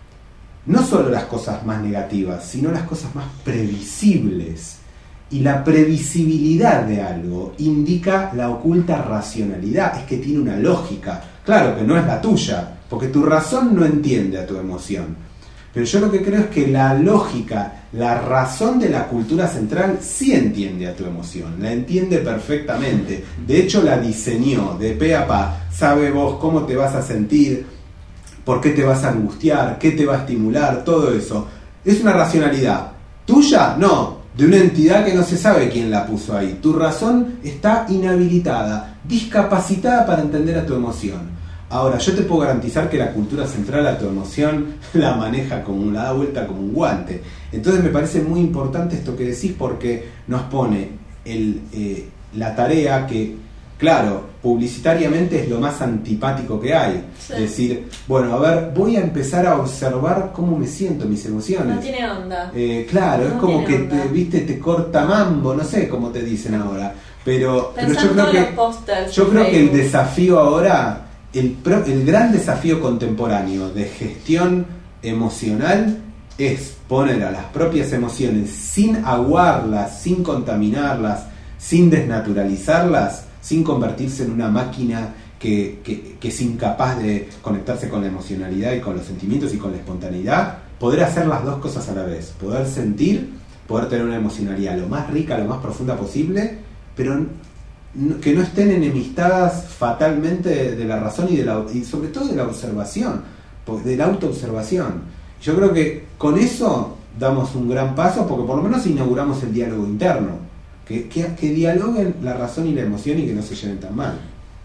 no solo las cosas más negativas, sino las cosas más previsibles. Y la previsibilidad de algo indica la oculta racionalidad, es que tiene una lógica. Claro que no es la tuya, porque tu razón no entiende a tu emoción. Pero yo lo que creo es que la lógica, la razón de la cultura central sí entiende a tu emoción, la entiende perfectamente. De hecho la diseñó de pe a pa, sabe vos cómo te vas a sentir, por qué te vas a angustiar, qué te va a estimular, todo eso. Es una racionalidad. ¿Tuya? No. De una entidad que no se sabe quién la puso ahí. Tu razón está inhabilitada, discapacitada para entender a tu emoción. Ahora, yo te puedo garantizar que la cultura central a tu emoción la maneja como, la da vuelta como un guante. Entonces me parece muy importante esto que decís, porque nos pone el, eh, la tarea que, claro, publicitariamente es lo más antipático que hay. Sí. Es decir, bueno, a ver, voy a empezar a observar cómo me siento, mis emociones. No tiene onda. Eh, claro, No es como que tiene te, onda. viste, te corta mambo, no sé cómo te dicen ahora. Pero, pero Pensá yo en creo todos que los pósters yo de creo que el Facebook. desafío ahora, el, pro, el gran desafío contemporáneo de gestión emocional es poner a las propias emociones sin aguarlas, sin contaminarlas, sin desnaturalizarlas, sin convertirse en una máquina que, que, que es incapaz de conectarse con la emocionalidad y con los sentimientos y con la espontaneidad, poder hacer las dos cosas a la vez, poder sentir, poder tener una emocionalidad lo más rica, lo más profunda posible, pero no, que no estén enemistadas fatalmente de, de la razón y, de la, y sobre todo de la observación, de la autoobservación. Yo creo que con eso damos un gran paso, porque por lo menos inauguramos el diálogo interno, que, que, que dialoguen la razón y la emoción y que no se lleven tan mal.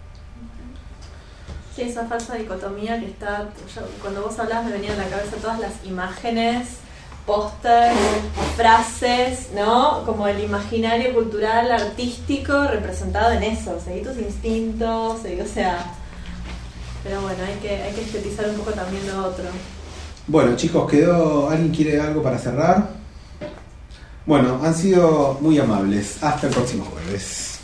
Sí, esa falsa dicotomía que está, yo, cuando vos hablabas me venían a la cabeza todas las imágenes, pósters, frases, ¿no? Como el imaginario cultural, artístico representado en eso, seguí tus instintos, seguí, o sea, pero bueno, hay que, hay que estetizar un poco también lo otro. Bueno, chicos, ¿quedó? ¿Alguien quiere algo para cerrar? Bueno, han sido muy amables. Hasta el próximo jueves.